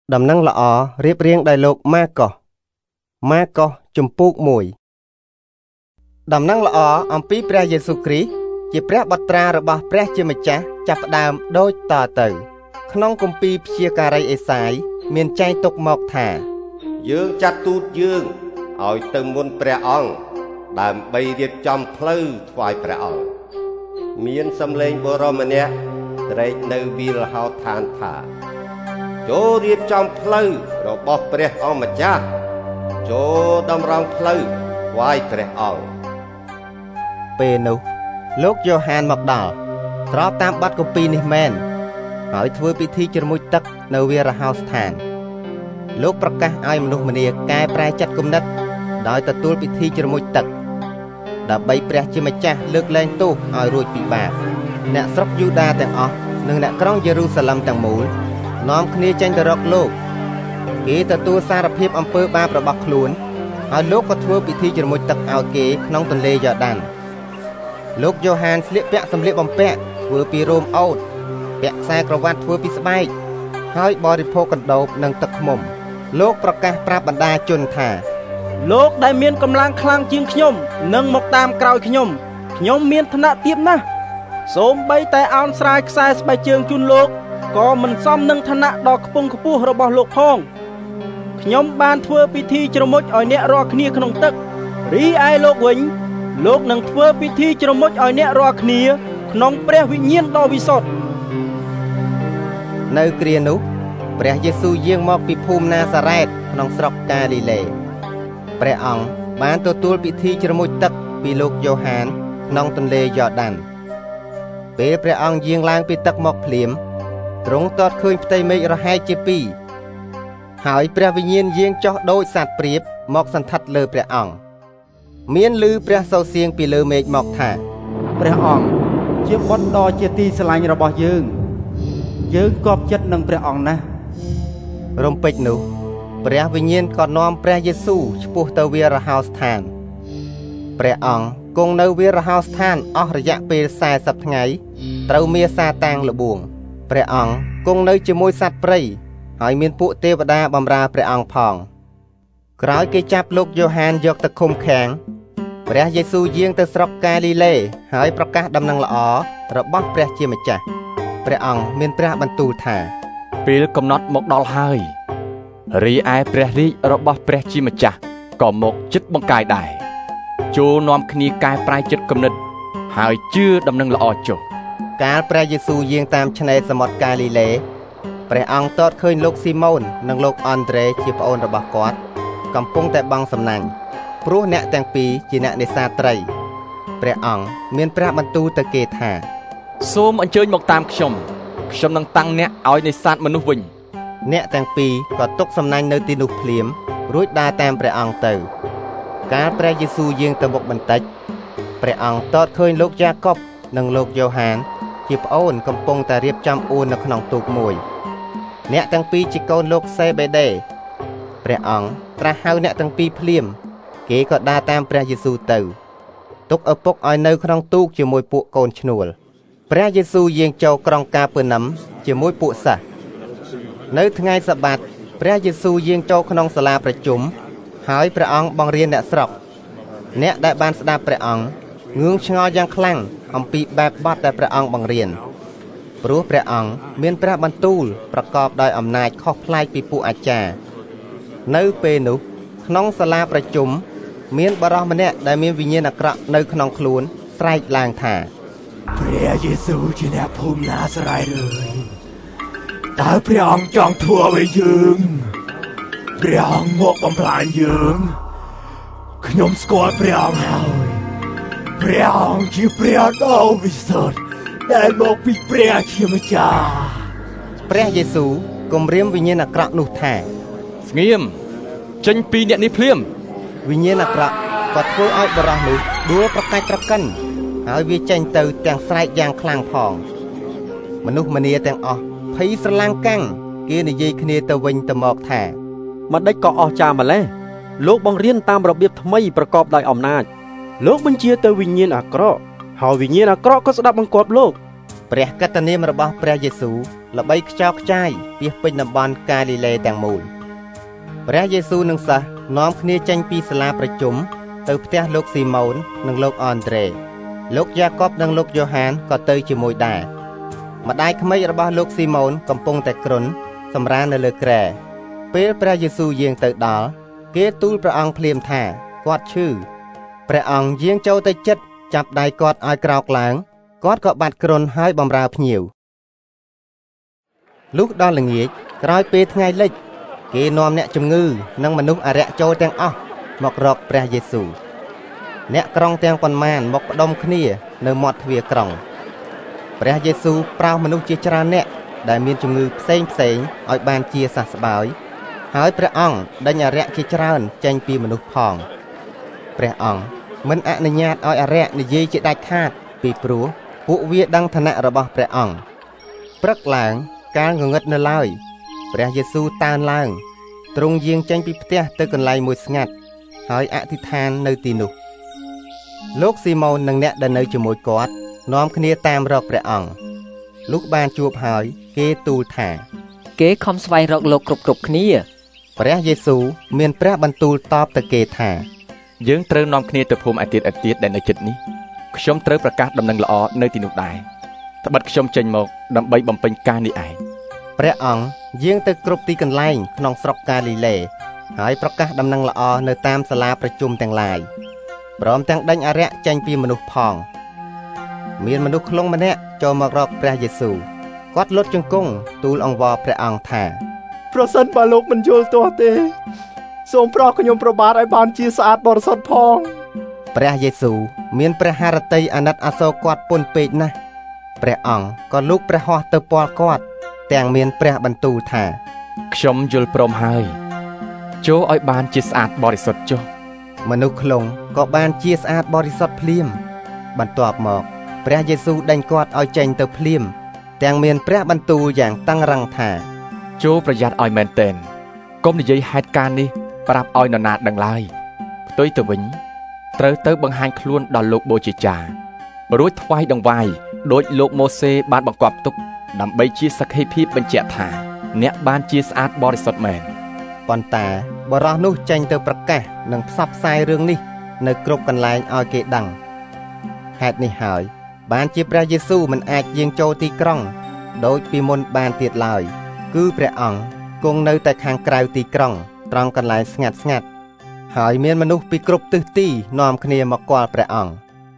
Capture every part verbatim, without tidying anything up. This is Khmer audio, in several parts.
ដំណឹងល្អរៀបរៀងដោយលោកម៉ាកុសម៉ាកុសជំពូកមួយដំណឹងល្អអំពីព្រះយេស៊ូវគ្រីស្ទជាព្រះបុត្រារបស់ព្រះជាម្ចាស់ចាប់ផ្ដើមដូចតទៅក្នុងគម្ពីរព្យាការីអេសាយមានចែងទុកមកថាយើងចាត់ទូតយើងឲ្យទៅមុនព្រះអង្គដើម្បីរៀបចំផ្លូវថ្វាយព្រះអង្គមានសំឡេងបុរសម្នាក់ត្រេកនៅវាលហោឋានថាចូលរៀបចំផ្លូវរបស់ព្រះអង្គម្ចាស់ចូលតម្រង់ផ្លូវថ្វាយព្រះអង្គពេលនោះលោកយ៉ូហានមកដល់ស្របតាមបទគម្ពីរនេះមែនហើយធ្វើពិធីជ្រមុជទឹកនៅវាលហោស្ថានលោកប្រកាសឲ្យមនុស្សម្នាកែប្រែចិត្តគំនិតដោយទទួលពិធីជ្រមុជទឹកដើម្បីព្រះជាម្ចាស់លើកលែងទោសឲ្យរួចពីបាបអ្នកស្រុកយូដាទាំងអស់និងអ្នកក្រុងយេរូសាឡឹមទាំងមូលនាំគ្នាចេញទៅរកលោកគេទទួលសារភាពអំពើបាបរបស់ខ្លួនហើយលោកក៏ធ្វើពិធីជ្រមុជទឹកឲ្យគេក្នុងទន្លេយ៉ូដានលោកយ៉ូហានស្លៀកពាក់សម្លៀកបំពាក់ធ្វើពីរោមអូតពាក់ខ្សែក្រវ៉ាត់ធ្វើពីស្បែកហើយបរិភោគកណ្ដូបនិងទឹកឃ្មុំលោកប្រកាសប្រាប់បណ្ដាជនថាលោកដែលមានកម្លាំងខ្លាំងជាងខ្ញុំនឹងមកតាមក្រោយខ្ញុំខ្ញុំមានឋានៈទាបណាស់សូម្បីតែអោនស្រាយខ្សែស្បែកជើងជូនលោកក៏មិនសមនឹងឋានៈដ៏ខ្ពង់ខ្ពស់របស់លោកផងខ្ញុំបានធ្វើពិធីជ្រមុជឲ្យអ្នករាល់គ្នាក្នុងទឹករីឯលោកវិញលោកនឹងធ្វើពិធីជ្រមុជឲ្យអ្នករាល់គ្នាក្នុងព្រះវិញ្ញាណដ៏វិសុទ្ធនៅគ្រានោះព្រះយេស៊ូវយាងមកពីភូមិណាសារ៉េតក្នុងស្រុកកាលីលេព្រះអង្គបានទទួលពិធីជ្រមុជទឹកពីលោកយ៉ូហានក្នុងទន្លេយ៉ូដានពេលព្រះអង្គយាងឡើងពីទឹកមកភ្លាមទ្រង់ទាត់ឃើញផ្ទៃមេឃរហែកជាពីរហើយព្រះវិញ្ញាណយាងចុះដូចសត្វព្រាបមកសន្ធិដ្ឋលើព្រះអង្គមានឮព្រះសូរសៀងពីលើមេឃមកថាព្រះអង្គជាបុត្រដ៏ជាទីស្រឡាញ់របស់យើងយើងគប់ចិត្តនឹងព្រះអង្គណាស់រំពេចនោះព្រះវិញ្ញាណក៏នាំព្រះយេស៊ូវឆ្ពោះទៅវាលរហោស្ថានព្រះអង្គគង់នៅវាលរហោស្ថានអស់រយៈពេលសែសិបថ្ងៃត្រូវមាសាតាំងលបួងព្រះអង្គគង់នៅជាមួយសត្វព្រៃហើយមានពួកទេវតាបម្រើព្រះអង្គផងក្រោយគេចាប់លោកយ៉ូហានយកទៅឃុំឃាំងព្រះយេស៊ូវយាងទៅស្រុកកាលីលេហើយប្រកាសដំណឹងល្អរបស់ព្រះជាម្ចាស់ព្រះអង្គមានព្រះបន្ទូលថាពេលកំណត់មកដល់ហើយរីឯព្រះរាជរបស់ព្រះជាម្ចាស់ក៏មកចិត្តបង្កាយដែរចូលនាំគ្នាកែប្រែចិត្តគំនិតហើយជឿដំណឹងល្អចុះកាលព្រះយេស៊ូវយាងតាមឆ្នេរសមុទ្រកាលីលេព្រះអង្គទតឃើញលោកស៊ីម៉ូននិងលោកអនដ្រេជាប្អូនរបស់គាត់កំពុងតែបង់សំណាញ់ព្រោះអ្នកទាំងពីរជាអ្នកនេសាទត្រីព្រះអង្គមានព្រះបន្ទូលទៅគេថាសូមអញ្ជើញមកតាមខ្ញុំខ្ញុំនឹងតាំងអ្នកឲ្យនេសាទមនុស្សវិញអ្នកទាំងពីរក៏ទុកសំណាញ់នៅទីនោះភ្លាមរួចដើរតាមព្រះអង្គទៅកាលព្រះយេស៊ូវយាងទៅមុខបន្តិចព្រះអង្គទតឃើញលោកយ៉ាកុបនិងលោកយ៉ូហានជាប្អូនកំពុងតែរៀបចំអួននៅក្នុងទូកមួយអ្នកទាំងពីរជាកូនលោកសេបេដេព្រះអង្គត្រាស់ហៅអ្នកទាំងពីរភ្លាមគេក៏ដើរតាមព្រះយេស៊ូវទៅទុកឪពុកឲ្យនៅក្នុងទូកជាមួយពួកកូនឈ្នួលព្រះយេស៊ូវយាងចូលក្រុងកាពឺណាំជាមួយពួកសិស្សនៅថ្ងៃសាបាតព្រះយេស៊ូវយាងចូលក្នុងសាលាប្រជុំហើយព្រះអង្គបង្រៀនអ្នកស្រុកអ្នកដែលបានស្ដាប់ព្រះអង្គងឿងឆ្ងល់យ៉ាងខ្លាំងអំពីបែបបទដែលព្រះអង្គបង្រៀនព្រោះព្រះអង្គមានព្រះបន្ទូលប្រកបដោយអំណាចខុសប្លែកពីពួកអាចារ្យនៅពេលនោះក្នុងសាលាប្រជុំមានបរិសម្នាក់ដែលមានវិញ្ញាណអាក្រក់នៅក្នុងខ្លួនស្រែកឡើងថាព្រះយេស៊ូវជាអ្នកភូមិណាសារ៉េតអើយតើព្រះអង្គចង់ធ្វើអ្វីយើងព្រះអង្គមកបំផ្លាញយើងខ្ញុំស្គាល់ព្រះអង្គហើយព្រះអង្គជាព្រះដ៏វិសុទ្ធដែលមកពីព្រះជាម្ចាស់ព្រះយេស៊ូវគំរាមវិញ្ញាណអាក្រក់នោះថាស្ងៀមចេញពីអ្នកនេះភ្លាមវិញ្ញាណអាក្រក់ក៏ធ្វើឲ្យបរិសនោះដួលប្រកាច់ប្រកិនហើយវាចេញទៅទាំងស្រែកយ៉ាងខ្លាំងផងមនុស្សម្នាទាំងអស់ភ័យស្រឡាំងកាំងគេនិយាយគ្នាទៅវិញទៅមកថាម្ដេចក៏អស់ចាម្ល៉េះលោកបង្រៀនតាមរបៀបថ្មីប្រកបដោយអំណាចលោកបញ្ជាទៅវិញ្ញាណអាក្រក់ហើយវិញ្ញាណអាក្រក់ក៏ស្ដាប់បង្គាប់លោកព្រះកតនាមរបស់ព្រះយេស៊ូវល្បីខ្ចោខ្ចាយពាសពេញតំបន់កាលីលេទាំងមូលព្រះយេស៊ូវនិងសិស្សនាំគ្នាចេញពីសាលាប្រជុំទៅផ្ទះលោកស៊ីម៉ូននិងលោកអនដ្រេលោកយ៉ាកុបនិងលោកយ៉ូហានក៏ទៅជាមួយដែរម្ដាយក្មេករបស់លោកស៊ីម៉ូនកំពុងតែគ្រុនសម្រាលនៅលើគ្រែពេលព្រះយេស៊ូវយាងទៅដល់គេទូលព្រះអង្គភ្លាមថាគាត់ឈឺព្រះអង្គយាងចូលទៅជិតចាប់ដៃគាត់ឲ្យក្រោកឡើងគាត់ក៏បាត់គ្រុនហើយបម្រើភ្ញៀវលុះដល់ល្ងាចក្រោយពេលថ្ងៃលិចគេនាំអ្នកជំងឺនិងមនុស្សអារក្សចូលទាំងអស់មករកព្រះយេស៊ូវអ្នកក្រុងទាំងប៉ុន្មានមកផ្ដុំគ្នានៅមាត់ទ្វារក្រុងព្រះយេស៊ូវប្រោសមនុស្សជាច្រើនអ្នកដែលមានជំងឺផ្សេងផ្សេងឲ្យបានជាសះស្បើយហើយព្រះអង្គដេញអារក្សជាច្រើនចេញពីមនុស្សផងព្រះអង្គមិនអនុញ្ញាតឲ្យអារក្សនិយាយជាដាច់ខាតពីព្រោះពួកវាដឹងឋានៈរបស់ព្រះអង្គព្រឹកឡើងកាលងងឹតនៅឡើយព្រះយេស៊ូវតើនឡើងទ្រង់យាងចេញពីផ្ទះទៅកន្លែងមួយស្ងាត់ហើយអធិដ្ឋាននៅទីនោះលោកស៊ីម៉ូននិងអ្នកដែលនៅជាមួយគាត់នាំគ្នាតាមរកព្រះអង្គលុះបានជួបហើយគេទូលថាគេខំស្វែងរកលោកគ្រប់គ្រប់គ្នាព្រះយេស៊ូវមានព្រះបន្ទូលតបទៅគេថាយើងត្រូវនាំគ្នាទៅភូមិឯទៀតឯទៀតដែលនៅជិតនេះខ្ញុំត្រូវប្រកាសដំណឹងល្អនៅទីនោះដែរត្បិតខ្ញុំចេញមកដើម្បីបំពេញការនេះឯងព្រះអង្គយាងទៅគ្រប់ទីកន្លែងក្នុងស្រុកកាលីលេហើយប្រកាសដំណឹងល្អនៅតាមសាលាប្រជុំទាំងឡាយព្រមទាំងដេញអារក្សចេញពីមនុស្សផងមានមនុស្សខ្លងម្នាក់ចូលមករកព្រះយេស៊ូវគាត់លុតជង្គង់ទូលអង្វរព្រះអង្គថាប្រសិនបើលោកមិនយល់ទាស់ទេសូមប្រោសខ្ញុំប្របាទឲ្យបានជាស្អាតបរិសុទ្ធផងព្រះយេស៊ូវមានព្រះハរតីអាណិតអាសូរគាត់ពន់ពេកណាស់ព្រះអង្គក៏លូកព្រះហស្ថទៅពាល់គាត់ទាំងមានព្រះបន្ទូលថាខ្ញុំយល់ព្រមហើយចូលឲ្យបានជាស្អាតបរិសុទ្ធចុះមនុស្សខ្លងក៏បានជាស្អាតបរិសុទ្ធភ្លាមបន្ទាប់មកព្រះយេស៊ូវដេញគាត់ឲ្យចេញទៅភ្លាមទាំងមានព្រះបន្ទូលយ៉ាងតឹងរ៉ឹងថាចូលប្រយ័ត្នឲ្យមែនទែនកុំនិយាយហេតុការណ៍នេះប្រាប់ឲ្យនរណាដឹងឡើយផ្ទុយទៅវិញត្រូវទៅបង្ហាញខ្លួនដល់លោកបូជាចារ្យរួចថ្វាយដង្វាយដោយលោកម៉ូសេបានបង្គាប់ទុកដើម្បីជាសក្ខីភាពបញ្ជាក់ថាអ្នកបានជាស្អាតបរិសុទ្ធមែនប៉ុន្តែបរិសុទ្ធនោះចេញទៅប្រកាសនិងផ្សព្វផ្សាយរឿងនេះនៅគ្រប់កន្លែងឲ្យគេដឹងហេតុនេះហើយបានជាព្រះយេស៊ូវមិនអាចយាងចូលទីក្រុងដូចពីមុនបានទៀតឡើយគឺព្រះអង្គគង់នៅតែខាងក្រៅទីក្រុងត្រង់កន្លែងស្ងាត់ស្ងាត់ហើយមានមនុស្សពីគ្រប់ទិសទីនាំគ្នាមកគាល់ព្រះអង្គ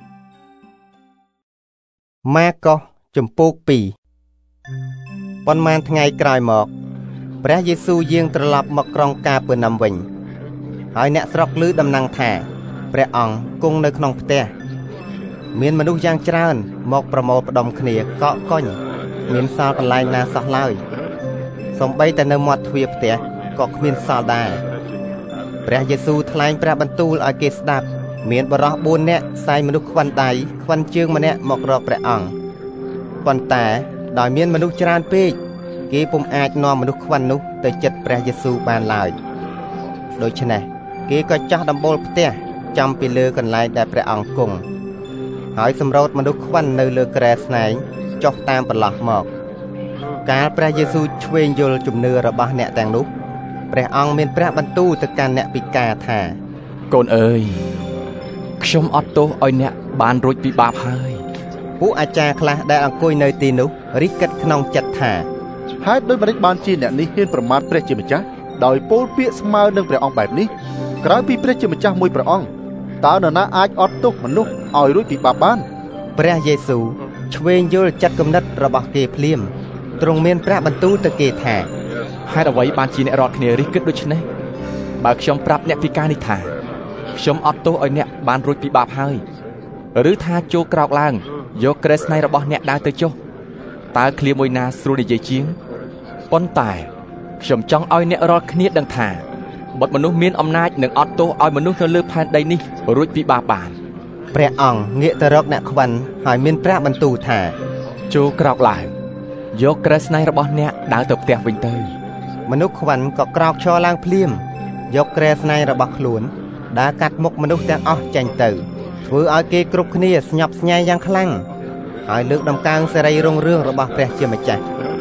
ម៉ាកុសជំពូកពីរប៉ុន្មានថ្ងៃក្រោយមកព្រះយេស៊ូវយាងត្រឡប់មកក្រុងកាពឺណាំវិញហើយអ្នកស្រុកឮដំណឹងថាព្រះអង្គគង់នៅក្នុងផ្ទះមានមនុស្សយ៉ាងច្រើនមកប្រមូលផ្ដុំគ្នាកកកុញមានសល់កន្លែងណាសោះឡើយសំបីតែនៅមាត់ទ្វារផ្ទះក៏គ្មានសល់ដែរព្រះយេស៊ូវថ្លែងព្រះបន្ទូលឲ្យគេស្ដាប់មានបរិសុទ្ធបួននាក់សែងមនុស្សខ្វិនដៃខ្វិនជើងម្នាក់មករកព្រះអង្គប៉ុន្តែដោយមានមនុស្សច្រើនពេកគេពុំអាចនាំមនុស្សខ្វិននោះទៅជិតព្រះយេស៊ូវបានឡើយដូច្នេះគេក៏ចាស់ដំបូលផ្ទះចំពីលើកន្លែងដែលព្រះអង្គគង់ហើយសម្រោតមនុស្សខ្វិននៅលើគ្រែស្នែងចុះតាមប្រឡោះមកកាលព្រះយេស៊ូវឆ្វេងយល់ជំនឿរបស់អ្នកទាំងនោះព្រះអង្គមានព្រះបន្ទូលទៅកាន់អ្នកពិការថាកូនអើយខ្ញុំអត់ទោសឲ្យអ្នកបានរួចពីបាបហើយពួកអាចារ្យខ្លះដែលអង្គុយនៅទីនោះរិះគិតក្នុងចិត្តថាហេតុដូចម្តេចបានជាអ្នកនេះហ៊ានប្រមាថព្រះជាម្ចាស់ដោយពោលពាក្យស្មើនឹងព្រះអង្គបែបនេះក្រៅពីព្រះជាម្ចាស់មួយព្រះអង្គតើនរណាអាចអត់ទោសមនុស្សឲ្យរួចពីបាបបានព្រះយេស៊ូវឆ្វេងយល់ចិត្តគំនិតរបស់គេភ្លាមទ្រង់មានព្រះបន្ទូលទៅគេថាហេតុអ្វីបានជាអ្នករត់គ្នារិះគិតដូច្នេះបើខ្ញុំប្រាប់អ្នកពិការនេះថាខ្ញុំអត់ទោសឲ្យអ្នកបានរួចពីបាបហើយឬថាចូលក្រោកឡើងយកគ្រែស្នែងរបស់អ្នកដើរទៅចុះតើឃ្លាមួយណាស្រួលនិយាយជាងប៉ុន្តែខ្ញុំចង់ឲ្យអ្នករាល់គ្នាដឹងថាបុត្រមនុស្សមានអំណាចនឹងអត់ទោសឲ្យមនុស្សនៅលើផែនដីនេះរួចពីបាបបានព្រះអង្គងាកទៅរកអ្នកខ្វិនហើយមានព្រះបន្ទូលថាចូលក្រោកឡើងយកគ្រែស្នែងរបស់អ្នកដើរទៅផ្ទះវិញទៅមនុស្សខ្វិនក៏ក្រោកឈរឡើងភ្លាមយកគ្រែស្នែងរបស់ខ្លួនដើរកាត់មុខមនុស្សទាំងអស់ចេញទៅធ្វើឲ្យគេគ្រប់គ្នាស្ញប់ស្ញែងយ៉ាងខ្លាំងហើយលើកដំកើងសេរីរុងរឿងរបស់ព្រះជាម្ចាស់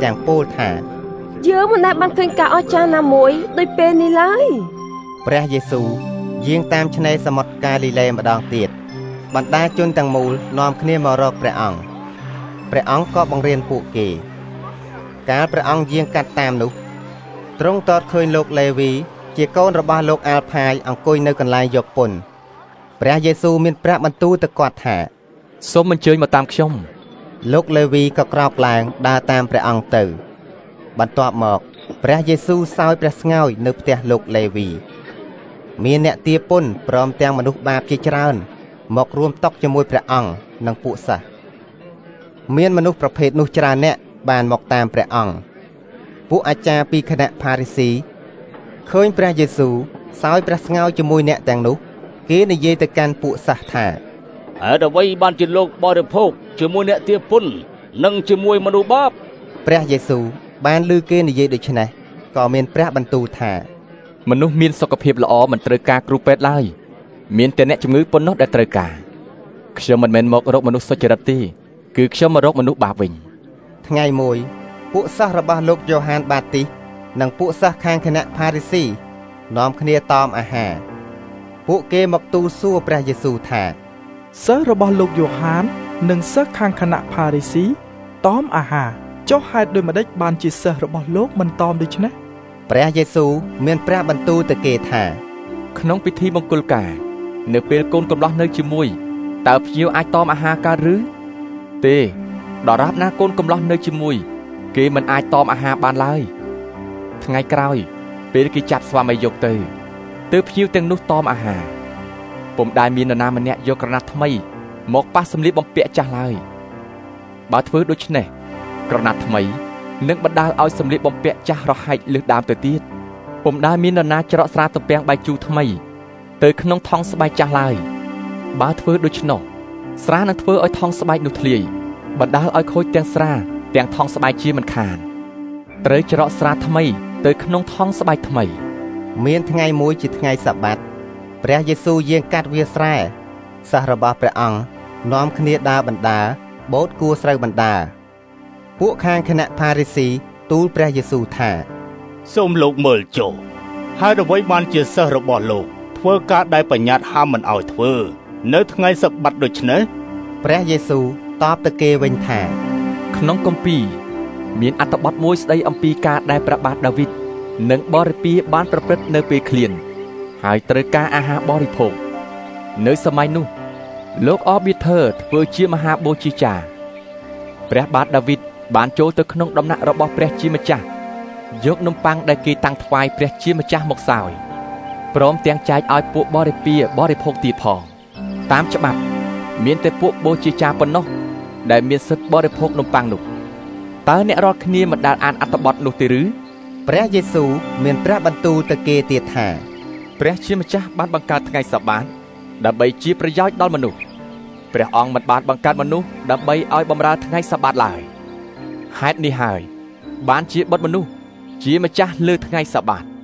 ទាំងពោលថាយើងមិនដែលបានឃើញការអស្ចារ្យណាមួយដូចពេលនេះឡើយព្រះយេស៊ូវយាងតាមឆ្នេរសមុទ្រកាលីលេម្ដងទៀតបណ្ដាជនទាំងមូលនាំគ្នាមករកព្រះអង្គព្រះអង្គក៏បង្រៀនពួកគេកាលព្រះអង្គយាងកាត់តាមនោះទ្រង់តតឃើញលោកលេវីជាកូនរបស់លោកអាល់ផាយអង្គុយនៅកន្លែងយកពន្ធព្រះយេស៊ូវមានប្រាប់បន្ទូលទៅគាត់ថាសូមអញ្ជើញមកតាមខ្ញុំលោកលេវីក៏ក្រោកឡើងដើរតាមព្រះអង្គទៅបន្ទាប់មកព្រះយេស៊ូវសោយព្រះស្ងោយនៅផ្ទះលោកលេវីមានអ្នកទារពន្ធព្រមទាំងមនុស្សបាបជាច្រើនមករួមតុជាមួយព្រះអង្គនិងពួកសិស្សមានមនុស្សប្រភេទនោះច្រើនអ្នកបានមកតាមព្រះអង្គពួកអាចារ្យពីគណៈផារីស៊ីឃើញព្រះយេស៊ូវសោយព្រះស្ងោយជាមួយអ្នកទាំងនោះគេនិយាយទៅកាន់ពួកសិស្សថាហេតុអ្វីបានជាលោកបរិភោគជាមួយអ្នកទារពន្ធនិងជាមួយមនុស្សបាបព្រះយេស៊ូវបានឮគេនិយាយដូច្នេះក៏មានព្រះបន្ទូលថាមនុស្សមានសុខភាពល្អមិនត្រូវការគ្រូពេទ្យឡើយមានតែអ្នកជំងឺប៉ុណ្ណោះដែលត្រូវការខ្ញុំមិនមែនមករកមនុស្សសុចរិតទេគឺខ្ញុំមករកមនុស្សបាបវិញថ្ងៃមួយពួកសិស្សរបស់លោកយ៉ូហានបាទីសនិងពួកសិស្សខាងគណៈផារីស៊ីនាំគ្នាតមអាហារពួកគេមកទូលសួរព្រះយេស៊ូវថាសិស្សរបស់លោកយ៉ូហាននិងសិស្សខាងគណៈផារីស៊ីតមអាហារចុះហេតុដូចម្តេចបានជាសិស្សរបស់លោកមិនតមដូច្នេះព្រះយេស៊ូវមានព្រះបន្ទូលទៅគេថាក្នុងពិធីមង្គលការនៅពេលកូនកំលោះនៅជាមួយតើភ្ញៀវអាចតមអាហារកើតឬទេដរាបណាកូនកំលោះនៅជាមួយគេមិនអាចតមអាហារបានឡើយថ្ងៃក្រោយពេលគេចាប់ស្វាមីយកទៅទើបភ្ញៀវទាំងនោះតមអាហារពុំដែលមាននរណាម្នាក់យកក្រណាត់ថ្មីមកប៉ះសម្លៀកបំពាក់ចាស់ឡើយបើធ្វើដូច្នេះក្រណាត់ថ្មីនឹងបណ្ដាលឲ្យសម្លៀកបំពាក់ចាស់រហែកលើសដើមទៅទៀតពុំដែលមាននរណាច្រកស្រាទំពាំងបាយជូរថ្មីទៅក្នុងថង់ស្បែកចាស់ឡើយបើធ្វើដូច្នោះស្រានឹងធ្វើឲ្យថង់ស្បែកនោះធ្លាយបណ្ដាលឲ្យខូចទាំងស្រាទាំងថង់ស្បែកជាមិនខានត្រូវច្រកស្រាថ្មីទៅក្នុងថង់ស្បែកថ្មីមានថ្ងៃមួយជាថ្ងៃសបាតព្រះយេស៊ូវយាងកាត់វាលស្រែសិស្សរបស់ព្រះអង្គនាំគ្នាដើរបណ្ដាបូតគួរស្រូវបណ្ដាពួកខាងគណៈផារីស៊ីទូលព្រះយេស៊ូវថាសូមលោកមើលចុះហើយអ្វីបានជាសិស្សរបស់លោកធ្វើការដែលបញ្ញត្តិហាមមិនឲ្យធ្វើនៅថ្ងៃសបាតដូច្នេះព្រះយេស៊ូវតបទៅគេវិញថាក្នុងគម្ពីរមានអត្ថបទមួយស្ដីអំពីការដែលព្រះបាទដាវីតនិងបរិពារបានប្រព្រឹត្តនៅពេលឃ្លានហើយត្រូវការអាហារបរិភោគនៅសម័យនោះលោកអប៊ីធើធ្វើជាមហាបូជាចារ្យព្រះបាទដាវីតបានចូលទៅក្នុងដំណាក់របស់ព្រះជាម្ចាស់យកនំប៉័ងដែលគេតាំងថ្វាយព្រះជាម្ចាស់មកសោយព្រមទាំងចែកឲ្យពួកបរិពារបរិភោគទៀតផងតាមច្បាប់មានតែពួកបូជាចារ្យប៉ុណ្ណោះដែលមានសិទ្ធិបរិភោគនំប៉័ងនោះតើអ្នករាល់គ្នាមិនដែលអានអត្ថបទនោះទេឬព្រះយេស៊ូវមានព្រះបន្ទូលទៅគេទៀតថាព្រះជាម្ចាស់បានបង្កើតថ្ងៃសបាតដើម្បីជាប្រយោជន៍ដល់មនុស្សព្រះអង្គមិនបានបង្កើតមនុស្សដើម្បីឲ្យបម្រើថ្ងៃសបាតឡើយហេតុនេះហើយបានជាបុត្រមនុស្សជាម្ចាស់លើថ្ងៃសបាត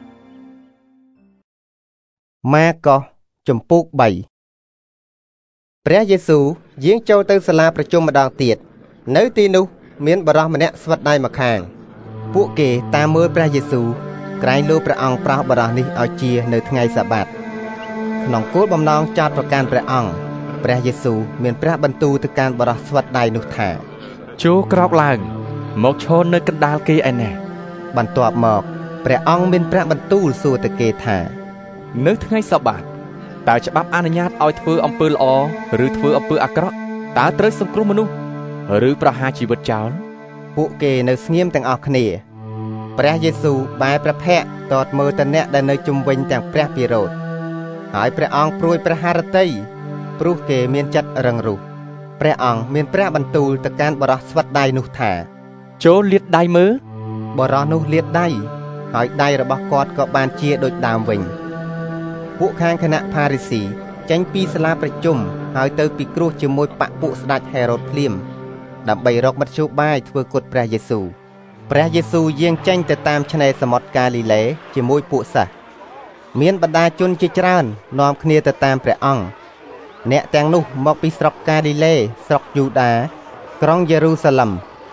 ម៉ាកុសជំពូកបីព្រះយេស៊ូវយាងចូលទៅសាលាប្រជុំម្ដងទៀតនៅទីនោះមានបរិសម្នាក់ស្វិតដៃម្ខាងពួកគេតាមមើលព្រះយេស៊ូវក្រែងលោកព្រះអង្គប្រោសបរិសនេះឲ្យជានៅថ្ងៃសបាតក្នុងគោលបំណងចោទប្រកាន់ព្រះអង្គព្រះយេស៊ូវមានព្រះបន្ទូលទៅកាន់បរិសស្វិតដៃនោះថាចូលក្រោកឡើងមកឈរនៅកណ្ដាលគេឯណេះបន្ទាប់មកព្រះអង្គមានព្រះបន្ទូលសួរទៅគេថានៅថ្ងៃសបាតតើច្បាប់អនុញ្ញាតឲ្យធ្វើអំពើល្អឬធ្វើអំពើអាក្រក់តើត្រូវសង្គ្រោះមនុស្សឬប្រហារជីវិតចោលពួកគេនៅស្ងៀមទាំងអស់គ្នាព្រះយេស៊ូវបែរព្រះភ័ក្ត្រតតមើលទៅអ្នកដែលនៅជុំវិញទាំងព្រះពិរោធហើយព្រះអង្គព្រួយព្រះハរតីព្រោះគេមានចិត្តរឹងរូសព្រះអង្គមានព្រះបន្ទូលទៅកាន់បរិសស្វិតដៃនោះថាចូលលាតដៃមើលបរិសនោះលាតដៃហើយដៃរបស់គាត់ក៏បានជាដូចដើមវិញពួកខាងគណៈផារីស៊ីចេញពីសាលាប្រជុំហើយទៅពិគ្រោះជាមួយបព្វពួកស្ដេចហេរ៉ូតភ្លាមដើម្បីរកមធ្យោបាយធ្វើគុតព្រះយេស៊ូវព្រះយេស៊ូវយាងចេញទៅតាមឆ្នេរសមុទ្រកាលីលេជាមួយពួកសិស្សមានបណ្ដាជនជាច្រើននាំគ្នាទៅតាមព្រះអង្គអ្នកទាំងនោះមកពីស្រុកកាលីលេស្រុកយូដាក្រុងយេរូសាឡឹម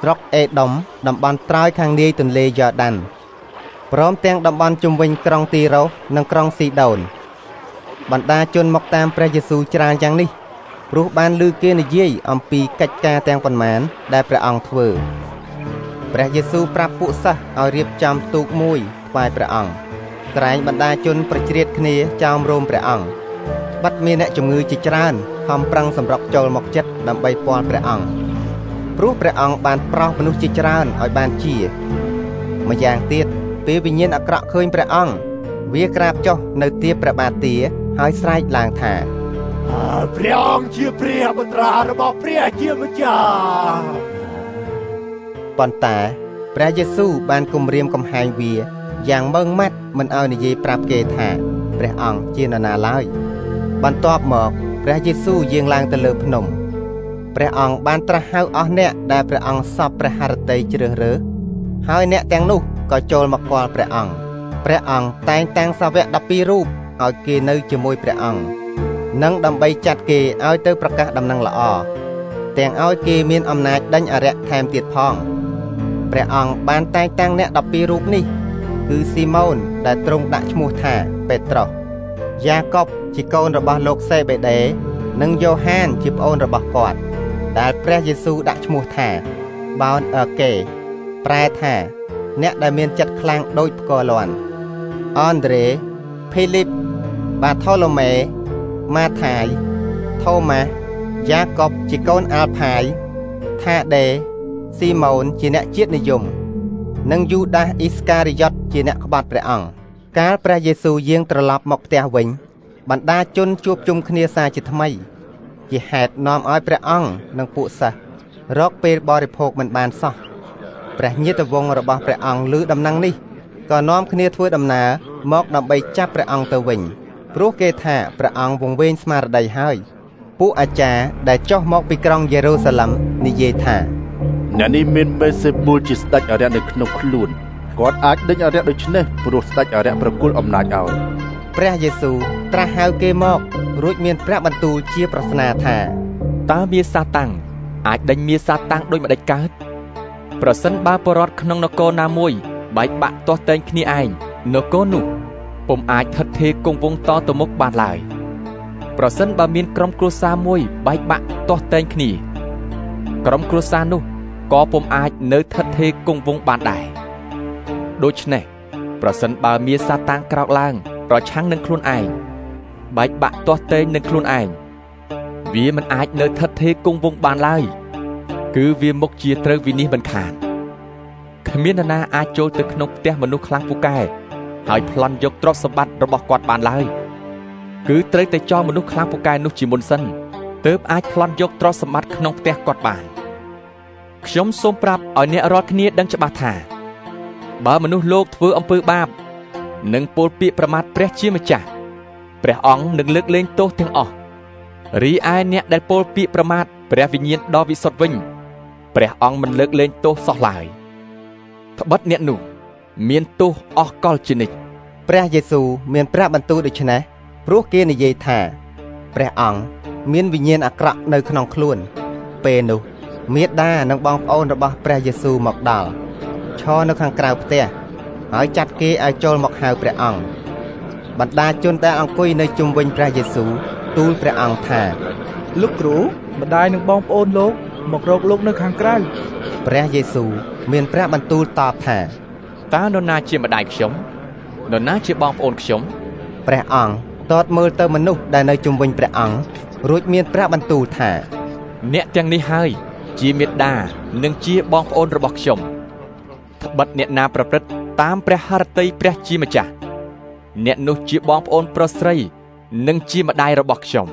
ស្រុកអេដុំតំបន់ត្រើយខាងនាយទន្លេយ៉ូដានព្រមទាំងតំបន់ជុំវិញក្រុងទីរ៉ូសនិងក្រុងស៊ីដូនបណ្ដាជនមកតាមព្រះយេស៊ូវច្រើនយ៉ាងនេះព្រោះបានឮគេនិយាយអំពីកិច្ចការទាំងប៉ុន្មានដែលព្រះអង្គធ្វើព្រះយេស៊ូវប្រាប់ពួកសិស្សឲ្យរៀបចំទូកមួយថ្វាយព្រះអង្គក្រែងបណ្ដាជនប្រជ្រៀតគ្នាចោមរោមព្រះអង្គបាត់មានអ្នកជំងឺជាច្រើនខំប្រឹងសម្រុកចូលមកចិត្តដើម្បីពាល់ព្រះអង្គព្រោះព្រះអង្គបានប្រោសមនុស្សជាច្រើនឲ្យបានជាម្យ៉ាងទៀតពេលវិញ្ញាណអាក្រក់ឃើញព្រះអង្គវាក្រាបចុះនៅទីព្រះបាទទាហើយស្រែកឡើងថាព្រះអង្គជាព្រះបុត្រារបស់ព្រះជាម្ចាស់ប៉ុន្តែព្រះយេស៊ូវបានគំរាមកំហែងវាយ៉ាងម៉ឺងម៉ាត់មិនឲ្យនិយាយប្រាប់គេថាព្រះអង្គជានរណាឡើយបន្ទាប់មកព្រះយេស៊ូវយាងឡើងទៅលើភ្នំព្រះអង្គបានត្រាស់ហៅអស់អ្នកដែលព្រះអង្គសពព្រះហឫទ័យជ្រើសរើសហើយអ្នកទាំងនោះក៏ចូលមកគាល់ព្រះអង្គព្រះអង្គតែងតាំងសាវកដប់ពីររូបឲ្យគេនៅជាមួយព្រះអង្គនិងដើម្បីចាត់គេឲ្យទៅប្រកាសដំណឹងល្អទាំងឲ្យគេមានអំណាចដេញអរិយថែមទៀតផងព្រះអង្គបានតែងតាំងអ្នកដប់ពីររូបនេះគឺស៊ីម៉ូនដែលទ្រង់ដាក់ឈ្មោះថាពេត្រុសយ៉ាកុបជាកូនរបស់លោកសេបេដេនិងយ៉ូហានជាប្អូនរបស់គាត់ដែលព្រះយេស៊ូវដាក់ឈ្មោះថាបោនអើកេប្រែថាអ្នកដែលមានចិត្តខ្លាំងដូចផ្គរលាន់អនដ្រេភីលីបបាថូឡូមេម៉ាថាយថូម៉ាសយ៉ាកុបជាកូនអាល់ផាយថាដេស៊ីម៉ូនជាអ្នកជាតិនិយមនិងយូដាសអ៊ីស្ការីយ៉ុតជាអ្នកក្បត់ព្រះអង្គកាលព្រះយេស៊ូវយាងត្រឡប់មកផ្ទះវិញបណ្ដាជនជួបជុំគ្នាសារជាថ្មីជាហេតុនាំឲ្យព្រះអង្គនិងពួកសិស្សរកពេលបរិភោគមិនបានសោះព្រះញាតិវង្សរបស់ព្រះអង្គឮដំណឹងនេះក៏នាំគ្នាធ្វើដំណើរមកដើម្បីចាប់ព្រះអង្គទៅវិញព្រោះគេថាព្រះអង្គវង្វេងស្មារតីហើយពួកអាចារ្យដែលចុះមកពីក្រុងយេរូសាឡិមនិយាយថាអ្នកនេះមានបេសេប៊ូលជាស្ដេចអរិយនៅក្នុងខ្លួនគាត់អាចដេញអរិយដូច្នេះព្រោះស្ដេចអរិយប្រគល់អំណាចឲ្យព្រះយេស៊ូវត្រាស់ហៅគេមករួចមានព្រះបន្ទូលជាប្រស្នាថាតើមាសាតាំងអាចដេញមាសាតាំងដូចម្ដេចកើតប្រសិនបើបរិវត្តក្នុងនគរណាមួយបែកបាក់ទាស់តែងគ្នាឯងនគរនោះពុំអាចថិតថេរគង់វង្សតទៅមុខបានឡើយប្រសិនបើមានក្រុមគ្រួសារមួយបែកបាក់ទាស់តែងគ្នាក្រុមគ្រួសារនោះក៏ពុំអាចនៅថិតថេរគង់វង្សបានដែរដូច្នេះប្រសិនបើមាសាតាំងក្រោកឡើងប្រឆាំងនឹងខ្លួនឯងបែកបាក់ទាស់តែងនឹងខ្លួនឯងវាមិនអាចនៅថិតថេរគង់វង្សបានឡើយគឺវាមុខជាត្រូវវិនិច្ឆ័យមិនខានគ្មាននរណាអាចចូលទៅក្នុងផ្ទះមនុស្សខ្លាំងពូកែហើយប្លន់យកទ្រព្យសម្បត្តិរបស់គាត់បានឡើយគឺត្រូវតែចោលមនុស្សខ្លាំងពូកែនោះជាមុនសិនទើបអាចប្លន់យកទ្រព្យសម្បត្តិក្នុងផ្ទះគាត់បានខ្ញុំសូមប្រាប់ឲ្យអ្នករាល់គ្នាដឹងច្បាស់ថាបើមនុស្សលោកធ្វើអំពើបាបនិងពោលពាក្យប្រមាថព្រះជាម្ចាស់ព្រះអង្គនឹងលើកលែងទោសទាំងអស់រីឯអ្នកដែលពោលពាក្យប្រមាថព្រះវិញ្ញាណដ៏វិសុទ្ធវិញព្រះអង្គមិនលើកលែងទោសសោះឡើយត្បិតអ្នកនោះមានទោសអស់កលជានិច្ចព្រះយេស៊ូវមានព្រះបន្ទូលដូច្នេះព្រោះគេនិយាយថាព្រះអង្គមានវិញ្ញាណអាក្រក់នៅក្នុងខ្លួនពេលនោះមាតានិងបងប្អូនរបស់ព្រះយេស៊ូវមកដល់ឈរនៅខាងក្រៅផ្ទះហើយចាត់គេឲ្យចូលមកហៅព្រះអង្គបណ្ដាជនដែលអង្គុយនៅជុំវិញព្រះយេស៊ូវទូលព្រះអង្គថាលោកគ្រូម្ដាយនិងបងប្អូនលោកមករកលោកនៅខាងក្រៅព្រះយេស៊ូវមានព្រះបន្ទូលតបថាតើនរណាជាម្ដាយខ្ញុំនរណាជាបងប្អូនខ្ញុំព្រះអង្គតតមើលទៅមនុស្សដែលនៅជុំវិញព្រះអង្គរួចមានព្រះបន្ទូលថាអ្នកទាំងនេះហើយជាមេត្តានិងជាបងប្អូនរបស់ខ្ញុំត្បិតអ្នកណាប្រព្រឹត្តតាមព្រះហឫទ័យព្រះជាម្ចាស់អ្នកនោះជាបងប្អូនប្រុសស្រីនិងជាម្ដាយរបស់ខ្ញុំ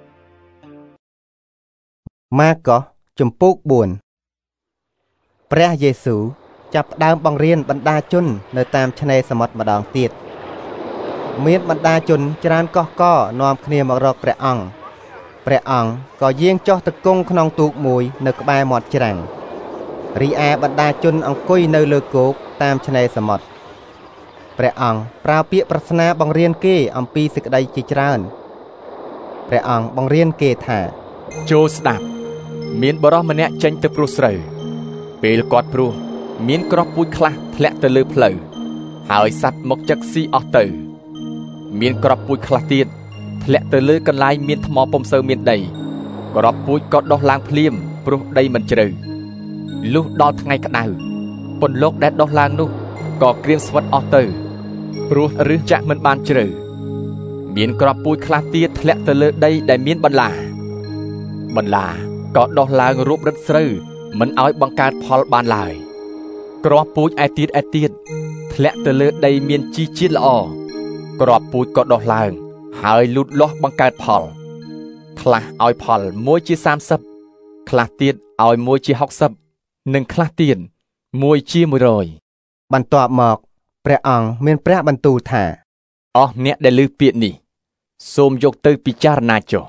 ម៉ាកុសជំពូកបួនព្រះយេស៊ូវចាប់ផ្ដើមបង្រៀនបណ្ដាជននៅតាមឆ្នេរសមុទ្រម្ដងទៀតមានបណ្ដាជនច្រើនកុះកនាំគ្នាមករកព្រះអង្គព្រះអង្គក៏យាងចុះទៅគង់ក្នុងទូកមួយនៅក្បែរមាត់ច្រាំងរីឯបណ្ដាជនអង្គុយនៅលើគោកតាមឆ្នេរសមុទ្រព្រះអង្គប្រើពាក្យប្រស្នាបង្រៀនគេអំពីសេចក្តីជាច្រើនព្រះអង្គបង្រៀនគេថាចូលស្ដាប់មានបរិសម្នាក់ចេញទៅព្រោះស្រូវពេលគាត់ព្រោះមានគ្រាប់ពូជខ្លះធ្លាក់ទៅលើផ្លូវហើយសត្វមកចឹកស៊ីអស់ទៅមានគ្រាប់ពូជខ្លះទៀតធ្លាក់ទៅលើកន្លែងមានថ្មពុំសូវមានដីគ្រាប់ពូជក៏ដុះឡើងភ្លាមព្រោះដីមិនជ្រៅលុះដល់ថ្ងៃក្តៅពន្លកដែលដុះឡើងនោះក៏ក្រៀមស្វិតអស់ទៅព្រោះឫសចាក់មិនបានជ្រៅមានគ្រាប់ពូជខ្លះទៀតធ្លាក់ទៅលើដីដែលមានបន្លាបន្លាក៏ដុះឡើងរូបរឹតស្រូវមិនឲ្យបង្កើតផលបានឡើយគ្រាប់ពូជឯទៀតឯទៀតធ្លាក់ទៅលើដីមានជីជាតិល្អគ្រាប់ពូជក៏ដុះឡើងហើយលូតលាស់បង្កើតផលខ្លះឲ្យផលមួយជាសាមសិបខ្លះទៀតឲ្យមួយជាហុកសិបនិងខ្លះទៀតមួយជាមួយរយបន្ទាប់មកព្រះអង្គមានព្រះបន្ទូលថាអស់អ្នកដែលឮពាក្យនេះសូមយកទៅពិចារណាចុះ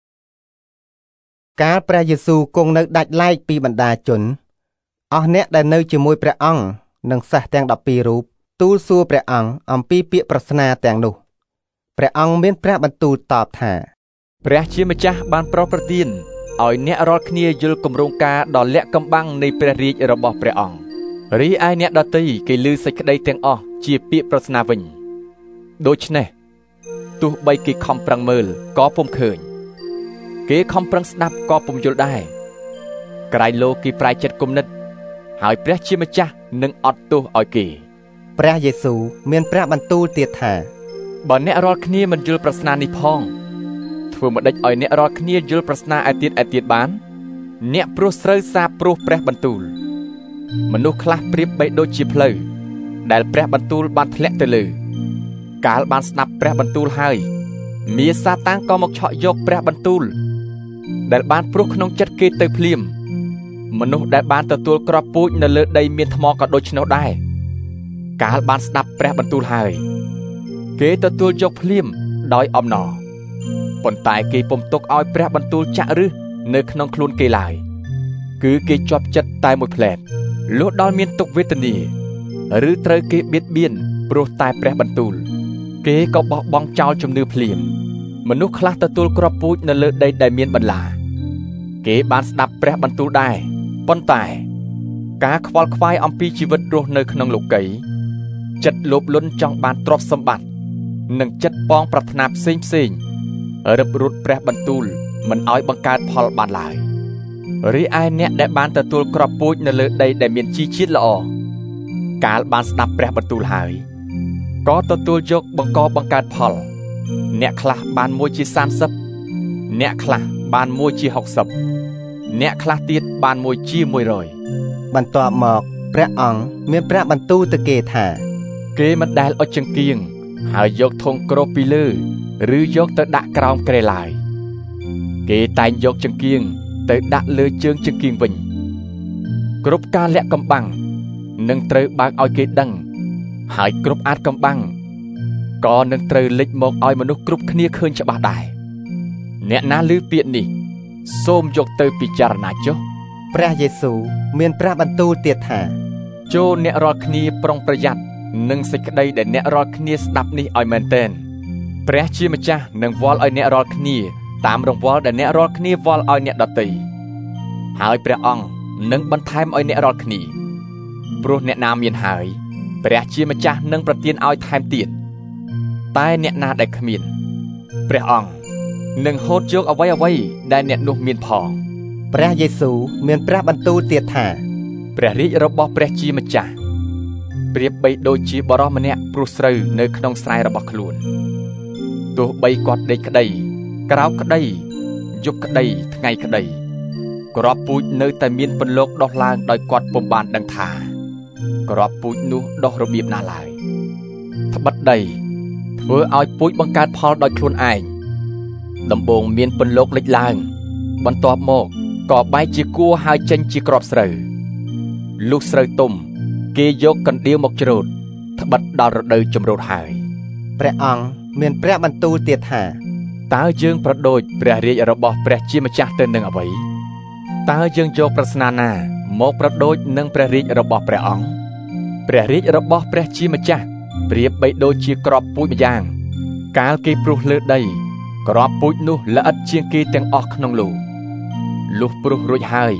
កាលព្រះយេស៊ូវគង់នៅដាច់ឡែកពីបណ្ដាជនអស់អ្នកដែលនៅជាមួយព្រះអង្គនិងសិស្សទាំងដប់ពីររូបទូលសួរព្រះអង្គអំពីពាក្យប្រស្នាទាំងនោះព្រះអង្គមានព្រះបន្ទូលតបថាព្រះជាម្ចាស់បានប្រោសប្រទានឲ្យអ្នករាល់គ្នាយល់គម្រោងការដ៏លាក់កំបាំងនៃព្រះរាជរបស់ព្រះអង្គរីឯអ្នកដទៃគេឮសេចក្តីទាំងអស់ជាពាក្យប្រស្នាវិញដូច្នេះទោះបីគេខំប្រឹងមើលក៏ពុំឃើញគេខំប្រឹងស្ដាប់ក៏ពុំយល់ដែរក្រែងលោគេប្រែចិត្តគំនិតហើយព្រះជាម្ចាស់នឹងអត់ទោសឲ្យគេព្រះយេស៊ូវមានព្រះបន្ទូលទៀតថាបើអ្នករាល់គ្នាមិនយល់ប្រស្នានេះផងធ្វើម្ដេចឲ្យអ្នករាល់គ្នាយល់ប្រស្នាឯទៀតឯទៀតបានអ្នកព្រោះស្រូវសាបព្រោះព្រះបន្ទូលមនុស្សខ្លះប្រៀបបីដូចជាផ្លូវដែលព្រះបន្ទូលបានធ្លាក់ទៅលើកាលបានស្ដាប់ព្រះបន្ទូលហើយមាសាតាំងក៏មកឆក់យកព្រះបន្ទូលដែលបានព្រោះក្នុងចិត្តគេទៅភ្លាមមនុស្សដែលបានទទួលគ្រាប់ពូជនៅលើដីមានថ្មក៏ដូចនោះដែរកាលបានស្ដាប់ព្រះបន្ទូលហើយគេទទួលយកភ្លាមដោយអំណរប៉ុន្តែគេពុំទុកឲ្យព្រះបន្ទូលចាក់ឫសនៅក្នុងខ្លួនគេឡើយគឺគេជាប់ចិត្តតែមួយផ្លែតលុះដល់មានទុក្ខវេទនាឬត្រូវគេបៀតបៀនព្រោះតែព្រះបន្ទូលគេក៏បោះបង់ចោលជំនឿភ្លាមមនុស្សខ្លះទទួលគ្រាប់ពូជនៅលើដីដែលមានបន្លាគេបានស្ដាប់ព្រះបន្ទូលដែរប៉ុន្តែការខ្វល់ខ្វាយអំពីជីវិតរស់នៅក្នុងលោកីចិត្តលោភលន់ចង់បានទ្រព្យសម្បត្តិនិងចិត្តប៉ងប្រាថ្នាផ្សេងផ្សេងរឹបរត់ព្រះបន្ទូលមិនឲ្យបង្កើតផលបានឡើយរីឯអ្នកដែលបានទទួលគ្រាប់ពូជនៅលើដីដែលមានជីជាតិល្អកាលបានស្ដាប់ព្រះបន្ទូលហើយក៏ទទួលយកបង្កបង្កើតផលអ្នកខ្លះបានមួយជាសាមសិបអ្នកខ្លះបានមួយជាហុកសិបអ្នកខ្លះទៀតបានមួយជាមួយរយបន្ទាប់មកព្រះអង្គមានព្រះបន្ទូលទៅគេថាគេមិនដែលអុជចង្គៀងហើយយកធុងគ្របពីលើឬយកទៅដាក់ក្រោមគ្រែឡើយគេតែងយកចង្គៀងទៅដាក់លើជើងចង្គៀងវិញគ្រប់ការលាក់កំបាំងនឹងត្រូវបើកឲ្យគេដឹងហើយគ្រប់អាចកំបាំងក៏នឹងត្រូវលេចមកឲ្យមនុស្សគ្រប់គ្នាឃើញច្បាស់ដែរអ្នកណាឮពាក្យនេះសូមយកទៅពិចារណាចុះព្រះយេស៊ូវមានព្រះបន្ទូលទៀតថាចូលអ្នករាល់គ្នាប្រុងប្រយ័ត្ននឹងសេចក្តីដែលអ្នករាល់គ្នាស្ដាប់នេះឲ្យមែនទែនព្រះជាម្ចាស់នឹងវាល់ឲ្យអ្នករាល់គ្នាតាមរង្វាល់ដែលអ្នករាល់គ្នាវាល់ឲ្យអ្នកដទៃហើយព្រះអង្គនឹងបន្ថែមឲ្យអ្នករាល់គ្នាព្រោះអ្នកណាមានហើយព្រះជាម្ចាស់នឹងប្រទានឲ្យថែមទៀតតែអ្នកណាដែលគ្មានព្រះអង្គនឹងហូតយកអ្វីអ្វីដែលអ្នកនោះមានផងព្រះយេស៊ូវមានព្រះបន្ទូលទៀតថាព្រះរាជរបស់ព្រះជាម្ចាស់ប្រៀបបីដូចជាបរិសម្នាក់ព្រុះស្រូវនៅក្នុងស្រែរបស់ខ្លួនទោះបីគាត់ដេកក្តីក្រោកក្តីយប់ក្តីថ្ងៃក្តីគ្រាប់ពូជនៅតែមានពន្លកដុះឡើងដោយគាត់ពុំបានដឹងថាគ្រាប់ពូជនោះដុះរបៀបណាឡើយត្បិតដីធ្វើឲ្យពូជបង្កើតផលដោយខ្លួនឯងដំបូងមានពន្លកលេចឡើងបន្ទាប់មកក៏បែកជាគួរហើយចេញជាគ្រាប់ស្រូវលុះស្រូវទុំគេយកកណ្ដៀវមកច្រូតត្បិតដល់រដូវចម្រូតហើយព្រះអង្គមានព្រះបន្ទូលទៀតថាតើយើងប្រដូចព្រះរាជរបស់ព្រះជាម្ចាស់ទៅនឹងអ្វីតើយើងយកប្រស្នាណាមកប្រដូចនឹងព្រះរាជរបស់ព្រះអង្គព្រះរាជរបស់ព្រះជាម្ចាស់ប្រៀបបីដូចជាគ្រាប់ពូចម្យ៉ាងកាលគេព្រុសលើដីគ្រាប់ពូជនោះល្អិតជាងគេទាំងអស់ក្នុងលូលុះព្រុសរួចហើយ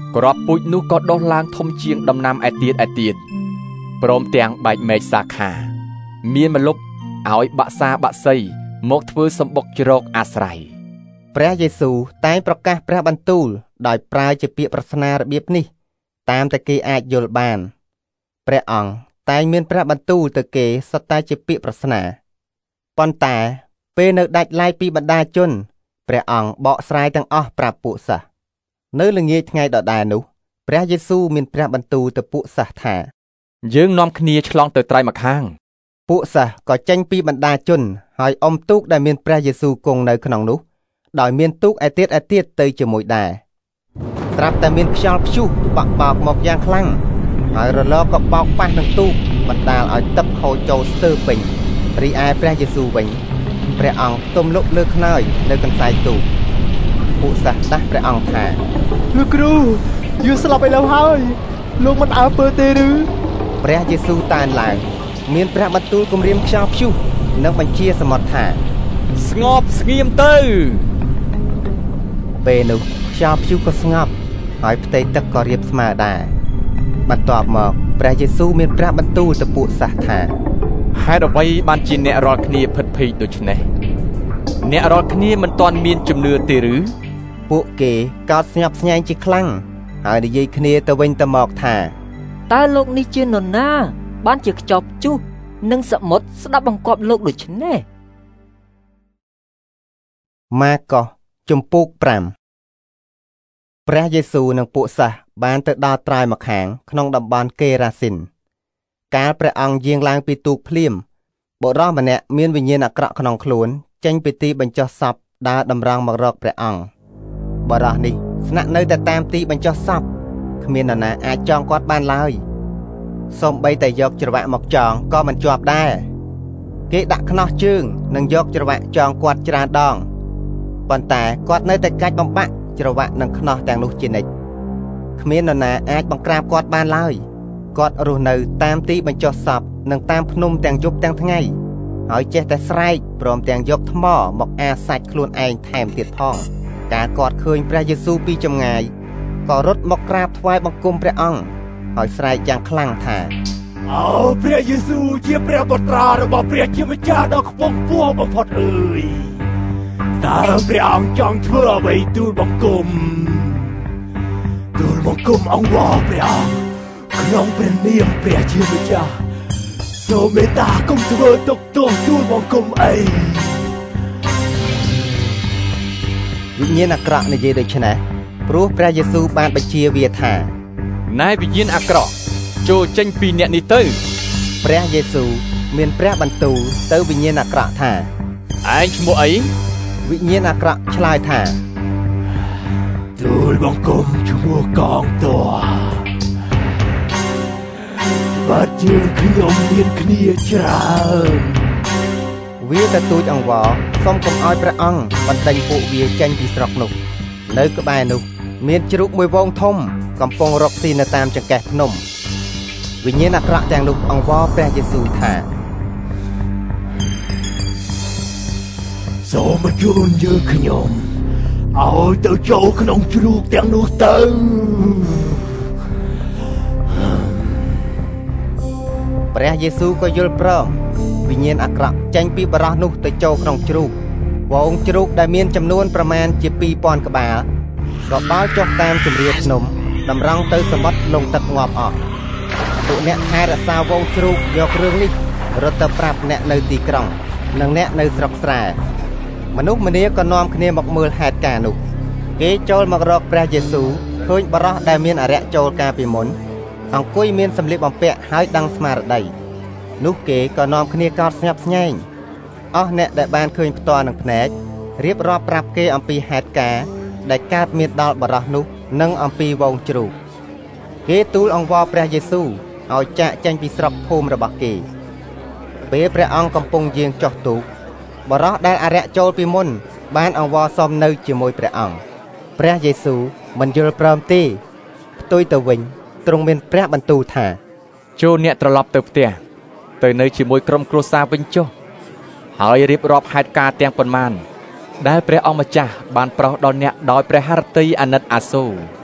ក្របពូជនោះក៏ដុះឡើងធំជាងដំណាំឯទៀតឯទៀតព្រមទាំងបែកមែកសាខាមានម្លប់ឲ្យបាក់សាបាក់សីមកធ្វើសម្បុកជ្រកអាស្រ័យព្រះយេស៊ូវតែងប្រកាសព្រះបន្ទូលដោយប្រើជាពាក្យប្រស្នារបៀបនេះតាមតែគេអាចយល់បានព្រះអង្គតែងមានព្រះបន្ទូលទៅគេសុទ្ធតែជាពាក្យប្រស្នាប៉ុន្តែពេលនៅដាច់ឡាយពីបណ្ដាជនព្រះអង្គបកស្រាយទាំងអស់ប្រាប់ពួកសិស្សនៅល្ងាចថ្ងៃដដែលនោះព្រះយេស៊ូវមានព្រះបន្ទូលទៅពួកសិស្សថាយើងនាំគ្នាឆ្លងទៅត្រៃម្ខាងពួកសិស្សក៏ចេញពីបណ្ដាជនហើយអុំទូកដែលមានព្រះយេស៊ូវគង់នៅក្នុងនោះដោយមានទូកឯទៀតឯទៀតទៅជាមួយដែរស្រាប់តែមានខ្យល់ព្យុះបាក់បោកមកយ៉ាងខ្លាំងហើយរលកក៏បោកប៉ះនឹងទូកបណ្ដាលឲ្យទឹកហូរចូលស្ទើរពេញរីឯព្រះយេស៊ូវវិញព្រះអង្គផ្ទុំលុកលើខ្នើយនៅកន្សែងទូកពួកសិស្សដាស់ព្រះអង្គថាលោកគ្រូយើងស្លាប់ឥឡូវហើយលោកមិនអើពើទេឬព្រះយេស៊ូវតានឡើងមានព្រះបន្ទូលគំរាមខ្យល់ព្យុះនិងបញ្ជាសមុទ្រថាស្ងប់ស្ងៀមទៅពេលនោះខ្យល់ព្យុះក៏ស្ងប់ហើយផ្ទៃទឹកក៏រាបស្មើដែរបន្ទាប់មកព្រះយេស៊ូវមានព្រះបន្ទូលទៅពួកសិស្សថាហេតុអ្វីបានជាអ្នករាល់គ្នាភិតភ័យដូច្នេះអ្នករាល់គ្នាមិនទាន់មានជំនឿទេឬពួកគេកោតស្ញប់ស្ញែងជាខ្លាំងហើយនិយាយគ្នាទៅវិញទៅមកថាតើលោកនេះជានរណាបានជាខ្ចប់ជុះនិងសមុទ្រស្ដាប់បង្គាប់លោកដូច្នេះម៉ាកុសជំពូកប្រាំព្រះយេស៊ូវនិងពួកសិស្សបានទៅដល់ត្រើយម្ខាងក្នុងតំបន់កេរ៉ាស៊ីនកាលព្រះអង្គយាងឡើងពីទូកភ្លាមបុរសម្នាក់មានវិញ្ញាណអាក្រក់ក្នុងខ្លួនចេញពីទីបញ្ចុះសពដើរតម្រង់មករកព្រះអង្គបុរសនេះស្នាក់នៅតែតាមទីបញ្ចុះសពគ្មាននរណាអាចចងគាត់បានឡើយសូម្បីតែយកច្រវាក់មកចងក៏មិនជាប់ដែរគេដាក់ខ្នោះជើងនិងយកច្រវាក់ចងគាត់ច្រើនដងប៉ុន្តែគាត់នៅតែកាច់បំបាក់ច្រវាក់និងខ្នោះទាំងនោះជានិច្ចគ្មាននរណាអាចបង្ក្រាបគាត់បានឡើយគាត់រស់នៅតាមទីបញ្ចុះសពនិងតាមភ្នំទាំងយប់ទាំងថ្ងៃហើយចេះតែស្រែកព្រមទាំងយកថ្មមកអាសាច់ខ្លួនឯងថែមទៀតផងកាលគាត់ឃើញព្រះយេស៊ូវពីចម្ងាយក៏រត់មកក្រាបថ្វាយបង្គំព្រះអង្គហើយស្រែកយ៉ាងខ្លាំងថាអូព្រះយេស៊ូវជាព្រះបុត្រារបស់ព្រះជាម្ចាស់ដ៏ខ្ពង់ខ្ពស់បំផុតអើយតើព្រះអង្គចង់ធ្វើអ្វីទូលបង្គំទូលបង្គំអង្វរព្រះអង្គក្នុងព្រះនាមព្រះជាម្ចាស់សូមមេត្តាកុំធ្វើទុក្ខទោសទូលបង្គំអីវិញ្ញាណអាក្រក់និយាយដូច្នេះព្រោះព្រះយេស៊ូវបានបញ្ជាវាថាណែវិញ្ញាណអាក្រក់ចូលចេញពីអ្នកនេះទៅព្រះយេស៊ូវមានព្រះបន្ទូលទៅវិញ្ញាណអាក្រក់ថាឯងឈ្មោះអីវិញ្ញាណអាក្រក់ឆ្លើយថាទូលបង្គំឈ្មោះកងទ័ពបាត់យើងខ្ញុំមានគ្នាច្រើនវាទៅទូចអង្វរសុំកុំឲ្យព្រះអង្គបណ្ដេញពួកវាចេញពីស្រុកនោះនៅក្បែរនោះមានជ្រូកមួយវងធំកំពុងរកស៊ីនៅតាមចង្កេះភ្នំវិញ្ញាណអាក្រក់ទាំងនោះអង្វរព្រះយេស៊ូវថាសូមបញ្ជូនយើងខ្ញុំឲ្យទៅចូលក្នុងជ្រូកទាំងនោះទៅព្រះយេស៊ូវក៏យល់ព្រមវិញ្ញាណអាក្រក់ចេញពីបរិសនោះទៅចូលក្នុងជ្រូកវងជ្រូកដែលមានចំនួនប្រមាណជាពីរពាន់ក្បាលក៏បាល់ចុះតាមជម្រាលភ្នំតម្រង់ទៅសមុទ្រលងទឹកងាប់អស់ពួកអ្នកថែរក្សាវងជ្រូកយករឿងនេះរត់ទៅប្រាប់អ្នកនៅទីក្រុងនិងអ្នកនៅស្រុកស្រែមនុស្សម្នាក៏នាំគ្នាមកមើលហេតុការណ៍នោះគេចូលមករកព្រះយេស៊ូវឃើញបរិសដែលមានអរិយចូលកាលពីមុនអង្គុយមានសម្លៀកបំពាក់ហើយដឹងស្មារតីនោះគេក៏នាំគ្នាកោតស្ញប់ស្ញែងអស់អ្នកដែលបានឃើញផ្ទាល់នឹងភ្នែករៀបរាប់ប្រាប់គេអំពីហេតុការណ៍ដែលកើតមានដល់បរិសនោះនិងអំពីវងជ្រូកគេទូលអង្វរព្រះយេស៊ូវឲ្យចាកចេញពីស្រុកភូមិរបស់គេពេលព្រះអង្គកំពុងយាងចុះទូកបរិសដែលអរិយចូលពីមុនបានអង្វរសុំនៅជាមួយព្រះអង្គព្រះយេស៊ូវមិនយល់ព្រមទេផ្ទុយទៅវិញទ្រង់មានព្រះបន្ទូលថាចូលអ្នកត្រឡប់ទៅផ្ទះទៅនៅជាមួយក្រុមគ្រួសារវិញចុះហើយរៀបរាប់ហេតុការណ៍ទាំងប៉ុន្មានដែលព្រះអង្គម្ចាស់បានប្រោសដល់អ្នកដោយព្រះハរតីអាណិតអាសូរ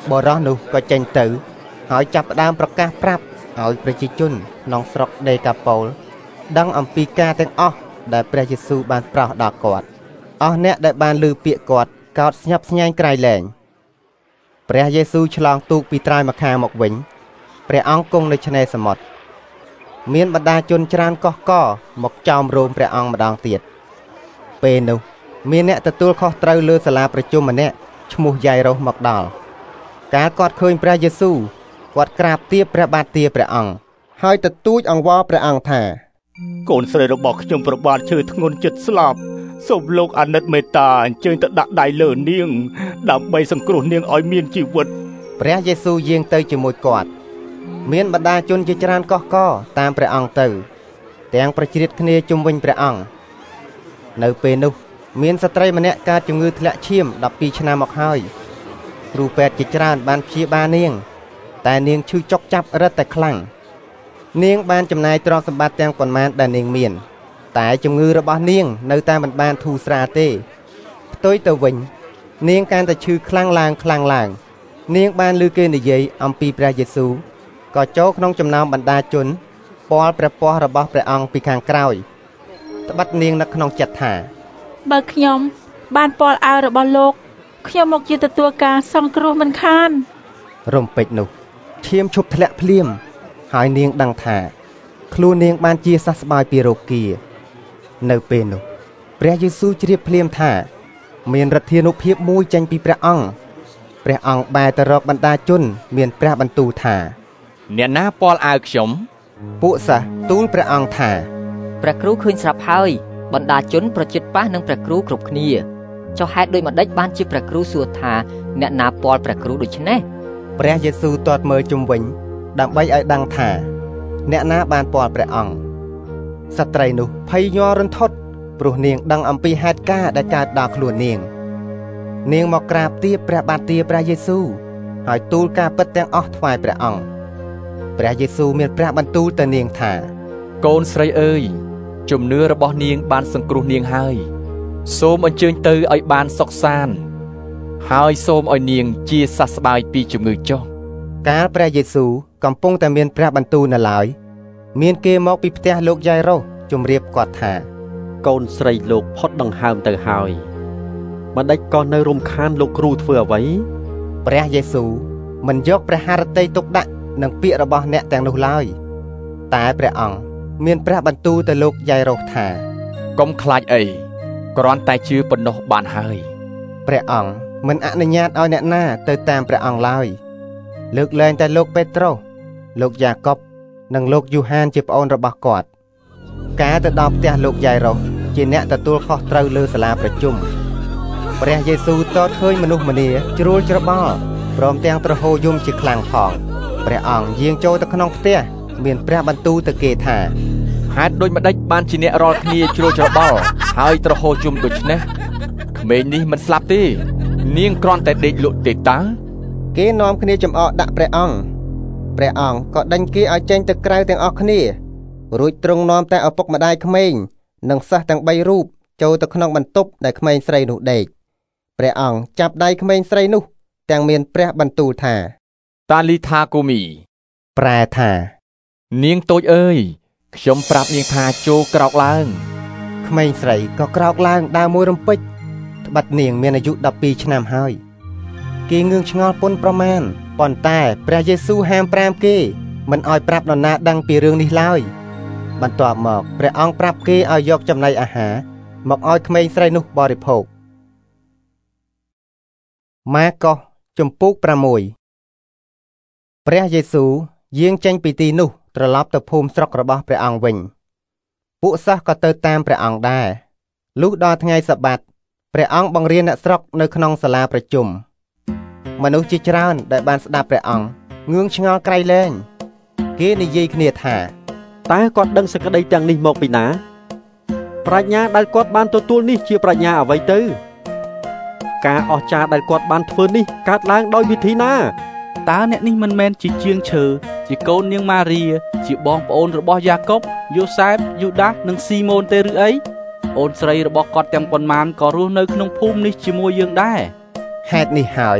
បរិសនោះក៏ចេញទៅហើយចាប់ផ្ដើមប្រកាសប្រាប់ឲ្យប្រជាជនក្នុងស្រុកដេកាប៉ូលដឹងអំពីការទាំងអស់ដែលព្រះយេស៊ូវបានប្រោសដល់គាត់អស់អ្នកដែលបានឮពាក្យគាត់កោតស្ញប់ស្ញែងក្រៃលែងព្រះយេស៊ូវឆ្លងទូកពីត្រើយម្ខាងមកវិញព្រះអង្គគង់នៅឆ្នេរសមុទ្រមានបណ្ដាជនច្រើនកុះករមកចោមរោមព្រះអង្គម្ដងទៀតពេលនោះមានអ្នកទទួលខុសត្រូវលើសាលាប្រជុំម្នាក់ឈ្មោះយ៉ៃរ៉ូសមកដល់កាលគាត់ឃើញព្រះយេស៊ូវគាត់ក្រាបទាបព្រះបាទទាព្រះអង្គហើយទទូចអង្វរព្រះអង្គថាកូនស្រីរបស់ខ្ញុំប្របាទឈឺធ្ងន់ចិត្តស្លាប់សូមលោកអាណិតមេត្តាអញ្ជើញទៅដាក់ដៃលើនាងដើម្បីសង្គ្រោះនាងឲ្យមានជីវិតព្រះយេស៊ូវយាងទៅជាមួយគាត់មានបណ្ដាជនជាច្រើនកុះករតាមព្រះអង្គទៅទាំងប្រជ្រៀតគ្នាជុំវិញព្រះអង្គនៅពេលនោះមានស្ត្រីម្នាក់កើតជំងឺធ្លាក់ឈាមដប់ពីរឆ្នាំមកហើយគ្រូពេទ្យជាច្រើនបានព្យាបាលនាងតែនាងឈឺចុកចាប់រឹតតែខ្លាំងនាងបានចំណាយទ្រព្យសម្បត្តិទាំងប៉ុន្មានដែលនាងមានតែជំងឺរបស់នាងនៅតែមិនបានធូរស្រាលទេផ្ទុយទៅវិញនាងកាន់តែឈឺខ្លាំងឡើងខ្លាំងឡើងនាងបានឮគេនិយាយអំពីព្រះយេស៊ូវក៏ចូលក្នុងចំណោមបណ្ដាជនពាល់ព្រះពស្ត្ររបស់ព្រះអង្គពីខាងក្រោយត្បិតនាងនៅក្នុងចិត្តថាបើខ្ញុំបានពាល់អាវរបស់លោកខ្ញុំមកជាទទួលការសង្គ្រោះមិនខានរំពេចនោះឈាមឈប់ធ្លាក់ភ្លាមហើយនាងដឹងថាខ្លួននាងបានជាសះស្បើយពីរោគានៅពេលនោះព្រះយេស៊ូវជ្រាបភ្លាមថាមានឫទ្ធានុភាពមួយចេញពីព្រះអង្គព្រះអង្គបែរទៅរកបណ្ដាជនមានព្រះបន្ទូលថាអ្នកណាពាល់អាវខ្ញុំពួកសិស្សទូលព្រះអង្គថាព្រះគ្រូឃើញស្រាប់ហើយបណ្ដាជនប្រជិតប៉ះនឹងព្រះគ្រូគ្រប់គ្នាចុះហេតុដូចម្ដេចបានជាព្រះគ្រូសួរថាអ្នកណាពាល់ព្រះគ្រូដូច្នេះព្រះយេស៊ូវទាត់មើលជុំវិញដើម្បីឲ្យដឹងថាអ្នកណាបានពាល់ព្រះអង្គស្ត្រីនោះភ័យញ័ររន្ធត់ព្រោះនាងដឹងអំពីហេតុការណ៍ដែលកើតដល់ខ្លួននាងនាងមកក្រាបទាបព្រះបាទទាព្រះយេស៊ូវហើយទូលការពិតទាំងអស់ថ្វាយព្រះអង្គព្រះយេស៊ូវមានព្រះបន្ទូលទៅនាងថាកូនស្រីអើយជំនឿរបស់នាងបានសង្គ្រោះនាងហើយសូមអញ្ជើញទៅឲ្យបានសុខសាន្តហើយសូមឲ្យនាងជាសះស្បើយពីជំងឺចុះកាលព្រះយេស៊ូវកំពុងតែមានព្រះបន្ទូលនៅឡើយមានគេមកពីផ្ទះលោកយ៉ៃរ៉ូសជម្រាបគាត់ថាកូនស្រីលោកផុតដង្ហើមទៅហើយមិនដេចក៏នៅរំខានលោកគ្រូធ្វើអ្វីព្រះយេស៊ូវមិនយកព្រះハរតីទុកដាក់នឹងពាក្យរបស់អ្នកទាំងនោះឡើយតែព្រះអង្គមានព្រះបន្ទូលទៅលោកយ៉ៃរ៉ូសថាកុំខ្លាចអីគ្រាន់តែជឿប៉ុណ្ណោះបានហើយព្រះអង្គមិនអនុញ្ញាតឲ្យអ្នកណាទៅតាមព្រះអង្គឡើយលើកលែងតែលោកពេត្រុសលោកយ៉ាកុបនិងលោកយូហានជាប្អូនរបស់គាត់ការទៅដល់ផ្ទះលោកយ៉ៃរ៉ូសជាអ្នកទទួលខុសត្រូវលើសាលាប្រជុំព្រះយេស៊ូវទតឃើញមនុស្សម្នាជ្រួលច្របល់ព្រមទាំងទ្រហោយំជាខ្លាំងផងព្រះអង្គយាងចូលទៅក្នុងផ្ទះមានព្រះបន្ទូលទៅគេថាហេតុដូចម្ដេចបានជាអ្នករាល់គ្នាជ្រួលច្របល់ហើយទ្រហោយំដូច្នេះក្មេងនេះមិនស្លាប់ទេនាងគ្រាន់តែដេកលក់ទេតើគេនាំគ្នាចំអកដាក់ព្រះអង្គព្រះអង្គក៏ដេញគេឲ្យចេញទៅក្រៅទាំងអស់គ្នារួចទ្រង់នាំតែឪពុកម្ដាយក្មេងនិងសិស្សទាំងបីរូបចូលទៅក្នុងបន្ទប់ដែលក្មេងស្រីនោះដេកព្រះអង្គចាប់ដៃក្មេងស្រីនោះទាំងមានព្រះបន្ទូលថាតាលីថាគូមីប្រែថានាងតូចអើយខ្ញុំប្រាប់នាងថាចូលក្រោកឡើងក្មេងស្រីក៏ក្រោកឡើងដើរមួយរំពេចត្បិតនាងមានអាយុដប់ពីរឆ្នាំហើយគេងឿងឆ្ងល់ពន់ប្រមាណប៉ុន្តែព្រះយេស៊ូវហាមប្រាមគេមិនឲ្យប្រាប់នរណាដឹងពីរឿងនេះឡើយបន្ទាប់មកព្រះអង្គប្រាប់គេឲ្យយកចំណីអាហារមកឲ្យក្មេងស្រីនោះបរិភោគម៉ាកុសជំពូកប្រាំមួយព្រះយេស៊ូវយាងចេញពីទីនោះត្រឡប់ទៅភូមិស្រុករបស់ព្រះអង្គវិញពួកសិស្សក៏ទៅតាមព្រះអង្គដែរលុះដល់ថ្ងៃសាបាតព្រះអង្គបង្រៀនអ្នកស្រុកនៅក្នុងសាលាប្រជុំមនុស្សជាច្រើនដែលបានស្ដាប់ព្រះអង្គងឿងឆ្ងល់ក្រៃលែងគេនិយាយគ្នាថាតើគាត់ដឹងសេចក្តីទាំងនេះមកពីណាប្រាជ្ញាដែលគាត់បានទទួលនេះជាប្រាជ្ញាអ្វីទៅការអស្ចារ្យដែលគាត់បានធ្វើនេះកើតឡើងដោយវិធីណាតើអ្នកនេះមិនមែនជាជាងឈើជាកូននាងម៉ារីជាបងប្អូនរបស់យ៉ាកុបយូសែបយូដាសនិងស៊ីម៉ូនទេឬអីអូនស្រីរបស់គាត់ទាំងប៉ុន្មានក៏រស់នៅក្នុងភូមិនេះជាមួយយើងដែរហេតុនេះហើយ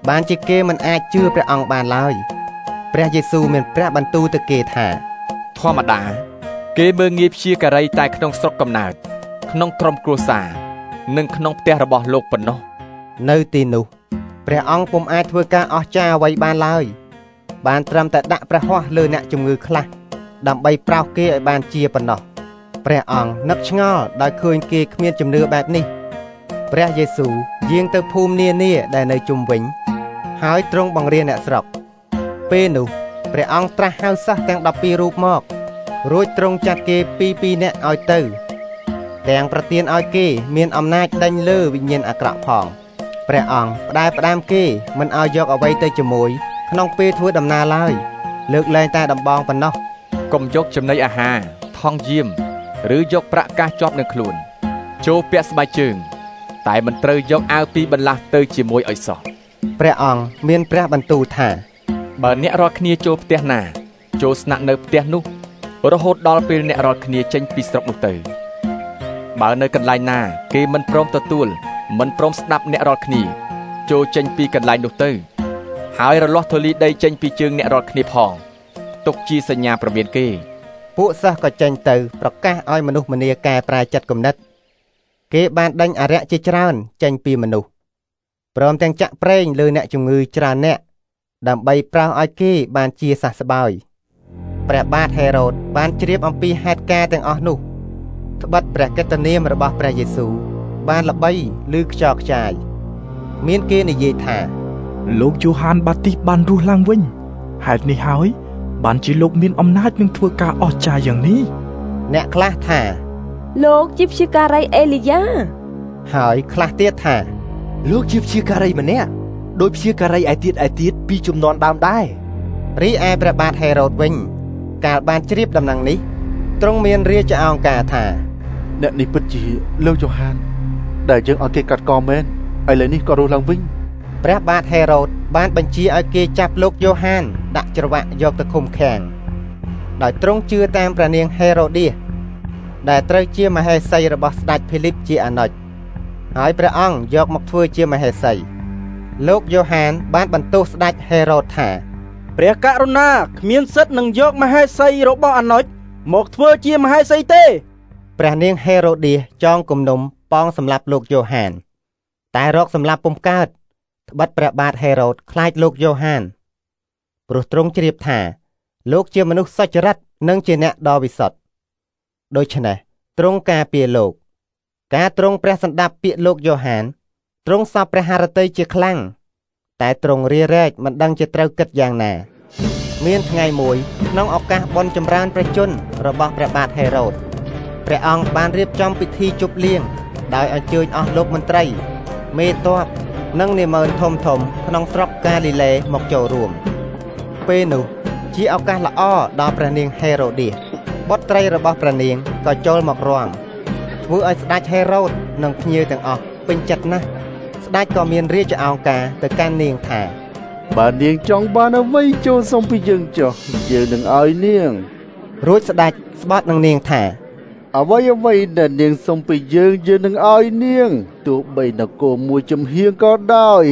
បានជាគេមិនអាចជឿព្រះអង្គបានឡើយព្រះយេស៊ូវមានព្រះបន្ទូលទៅគេថាធម្មតាគេមើងងាយព្យាការីតែក្នុងស្រុកកំណើតក្នុងក្រុមគ្រួសារនិងក្នុងផ្ទះរបស់លោកប៉ុណ្ណោះនៅទីនោះព្រះអង្គពុំអាចធ្វើការអស្ចារ្យអ្វីបានឡើយបានត្រឹមតែដាក់ព្រះហស្ថលើអ្នកជំងឺខ្លះដើម្បីប្រោសគេឲ្យបានជាប៉ុណ្ណោះព្រះអង្គនឹកឆ្ងល់ដោយឃើញគេគ្មានជំនឿបែបនេះព្រះយេស៊ូវយាងទៅភូមិនានាដែលនៅជុំវិញហើយទ្រង់បង្រៀនអ្នកស្រុកពេលនោះព្រះអង្គត្រាស់ហៅសិស្សទាំងដប់ពីររូបមករួចទ្រង់ចាត់គេពីរពីរនាក់ឲ្យទៅទាំងប្រទានឲ្យគេមានអំណាចដេញលើវិញ្ញាណអាក្រក់ផងព្រះអង្គផ្ដែផ្ដាំគេមិនឲ្យយកអ្វីទៅជាមួយក្នុងពេលធ្វើដំណើរឡើយលើកលែងតែដំបងប៉ុណ្ណោះកុំយកចំណីអាហារថង់យាមឬយកប្រាក់កាសជាប់នឹងខ្លួនចូលពាក់ស្បែកជើងតែមិនត្រូវយកអាវពីរបន្លាស់ទៅជាមួយឲ្យសោះព្រះអង្គមានព្រះបន្ទូលថាបើអ្នករាល់គ្នាចូលផ្ទះណាចូលស្នាក់នៅផ្ទះនោះរហូតដល់ពេលអ្នករាល់គ្នាចេញពីស្រុកនោះទៅបើនៅកន្លែងណាគេមិនព្រមទទួលមិនព្រមស្ដាប់អ្នករាល់គ្នាចូលចេញពីកន្លែងនោះទៅហើយរលាស់ធូលីដីចេញពីជើងអ្នករាល់គ្នាផងទុកជាសញ្ញាប្រមានគេពួកសិស្សក៏ចេញទៅប្រកាសឲ្យមនុស្សម្នាកែប្រែចិត្តគំនិតគេបានដេញអរិយជាច្រើនចេញពីមនុស្សព្រមទាំងចាក់ប្រេងលើអ្នកជំងឺច្រើនអ្នកដើម្បីប្រោសឲ្យគេបានជាសះស្បើយព្រះបាទហេរ៉ូតបានជ្រាបអំពីហេតុការណ៍ទាំងអស់នោះត្បិតព្រះកិត្តិនាមរបស់ព្រះយេស៊ូវបានល្បីឮខ្យល់ខ្ចាយមានគេនិយាយថាលោកយូហានបាទីសបានរស់ឡើងវិញហេតុនេះហើយបានជាលោកមានអំណាចនឹងធ្វើការអស្ចារ្យយ៉ាងនេះអ្នកខ្លះថាលោកជាព្យាការីអេលីយ៉ាហើយខ្លះទៀតថាលោកជាព្យាការីម្នាក់ដោយព្យាការីឯទៀតឯទៀតពីជំនាន់ដើមដែររីឯព្រះបាទហេរ៉ូតវិញកាលបានជ្រាបដំណឹងនេះទ្រង់មានរាជអង្ការថាអ្នកនេះពិតជាលោកយូហានដែលយើងឲ្យគេកាត់កមែនឥឡូវនេះក៏រស់ឡើងវិញព្រះបាទហេរ៉ូតបានបញ្ជាឲ្យគេចាប់លោកយូហានដាក់ច្រវាក់យកទៅឃុំឃាំងដោយទ្រង់ជឿតាមព្រះនាងហេរ៉ូឌៀសដែលត្រូវជាមហេសីរបស់ស្ដេចភីលីបជាអនុជហើយព្រះអង្គយកមកធ្វើជាមហេសីលោកយូហានបានបន្ទោសស្ដេចហេរ៉ូតថាព្រះករុណាគ្មានសិទ្ធិនឹងយកមហេសីរបស់អនុជមកធ្វើជាមហេសីទេព្រះនាងហេរ៉ូឌៀសចងគំនុំប៉ងសម្លាប់លោកយូហានតែរកសម្លាប់ពុំកើតត្បិតព្រះបាទហេរ៉ូតខ្លាចលោកយូហានព្រោះទ្រង់ជ្រាបថាលោកជាមនុស្សសុចរិតនិងជាអ្នកដ៏វិសុទ្ធដូច្នេះទ្រង់ការពារលោកការទ្រង់ព្រះសណ្ដាប់ពាក្យលោកយូហានទ្រង់សពព្រះハរតីជាខ្លាំងតែទ្រង់រារែកមិនដឹងជាត្រូវគិតយ៉ាងណាមានថ្ងៃមួយក្នុងឱកាសបុណ្យចម្រើនព្រះជន្មរបស់ព្រះបាទហេរ៉ូតព្រះអង្គបានរៀបចំពិធីជប់លៀងដោយអញ្ជើញអស់លោកមន្ត្រីមេទ័ពនិងនាម៉ឺនធំធំក្នុងស្រុកកាលីលេមកចូលរួមពេលនោះជាឱកាសល្អដល់ព្រះនាងហេរ៉ូឌៀសបុត្រីរបស់ព្រះនាងក៏ចូលមករាំធ្វើឲ្យស្ដេចហេរ៉ូតនិងភ្ញៀវទាំងអស់ពេញចិត្តណាស់ស្ដេចក៏មានរាជអង្ការទៅកាន់នាងថាបើនាងចង់បានអ្វីចូលសុំពីយើងចុះយើងនឹងឲ្យនាងរួចស្ដេចស្បត់នឹងនាងថាអ្វីអ្វីដែលនាងសុំពីយើងយើងនឹងឲ្យនាងទោះបីនគរមួយចំហៀងក៏ដោយ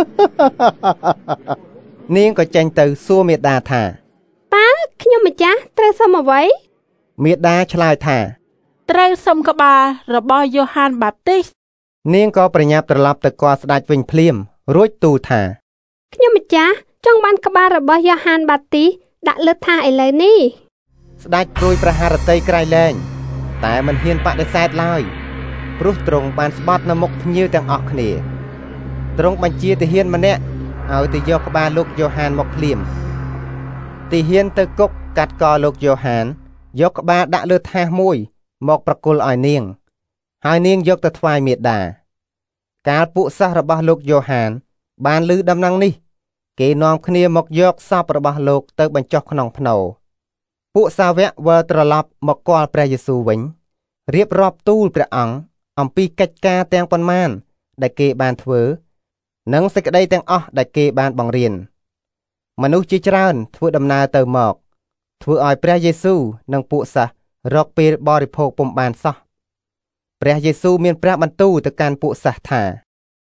នាងក៏ចេញទៅសួរមេដាថាតើខ្ញុំម្ចាស់ត្រូវសុំអ្វីមេដាឆ្លើយថាត្រូវសុំក្បាលរបស់យូហានបាប់ទីសនាងក៏ប្រញាប់ត្រឡប់ទៅគាល់ស្ដេចវិញភ្លាមរួចទូលថាខ្ញុំម្ចាស់ចង់បានក្បាលរបស់យូហានបាប់ទីសដាក់លើថាឥឡូវនេះស្ដេចព្រួយព្រះハរតីក្រៃលែងតែមិនហ៊ានបដិសេធឡើយព្រោះទ្រង់បានស្បត់នៅមុខភ្ញៀវទាំងអស់គ្នាទ្រង់បញ្ជាទាហានម្នាក់ឲ្យទៅយកក្បាលលោកយូហានមកភ្លាមទាហានទៅគុកកាត់កលោកយូហានយកក្បាលដាក់លើថាសមួយមកប្រគល់ឲ្យនាងហើយនាងយកទៅថ្វាយមេដាកាលពួកសិស្សរបស់លោកយូហានបានឮដំណឹងនេះគេនាំគ្នាមកយកសពរបស់លោកទៅបញ្ចុះក្នុងភ្នូរពួកសាវកវិលត្រឡប់មកគាល់ព្រះយេស៊ូវវិញរៀបរាប់ទូលព្រះអង្គអំពីកិច្ចការទាំងប៉ុន្មានដែលគេបានធ្វើនិងសេចក្តីទាំងអស់ដែលគេបានបង្រៀនមនុស្សជាច្រើនធ្វើដំណើរទៅមកធ្វើឲ្យព្រះយេស៊ូវនិងពួកសិស្សរកពេលបរិភោគពុំបានសោះព្រះយេស៊ូវមានព្រះបន្ទូលទៅកាន់ពួកសិស្សថា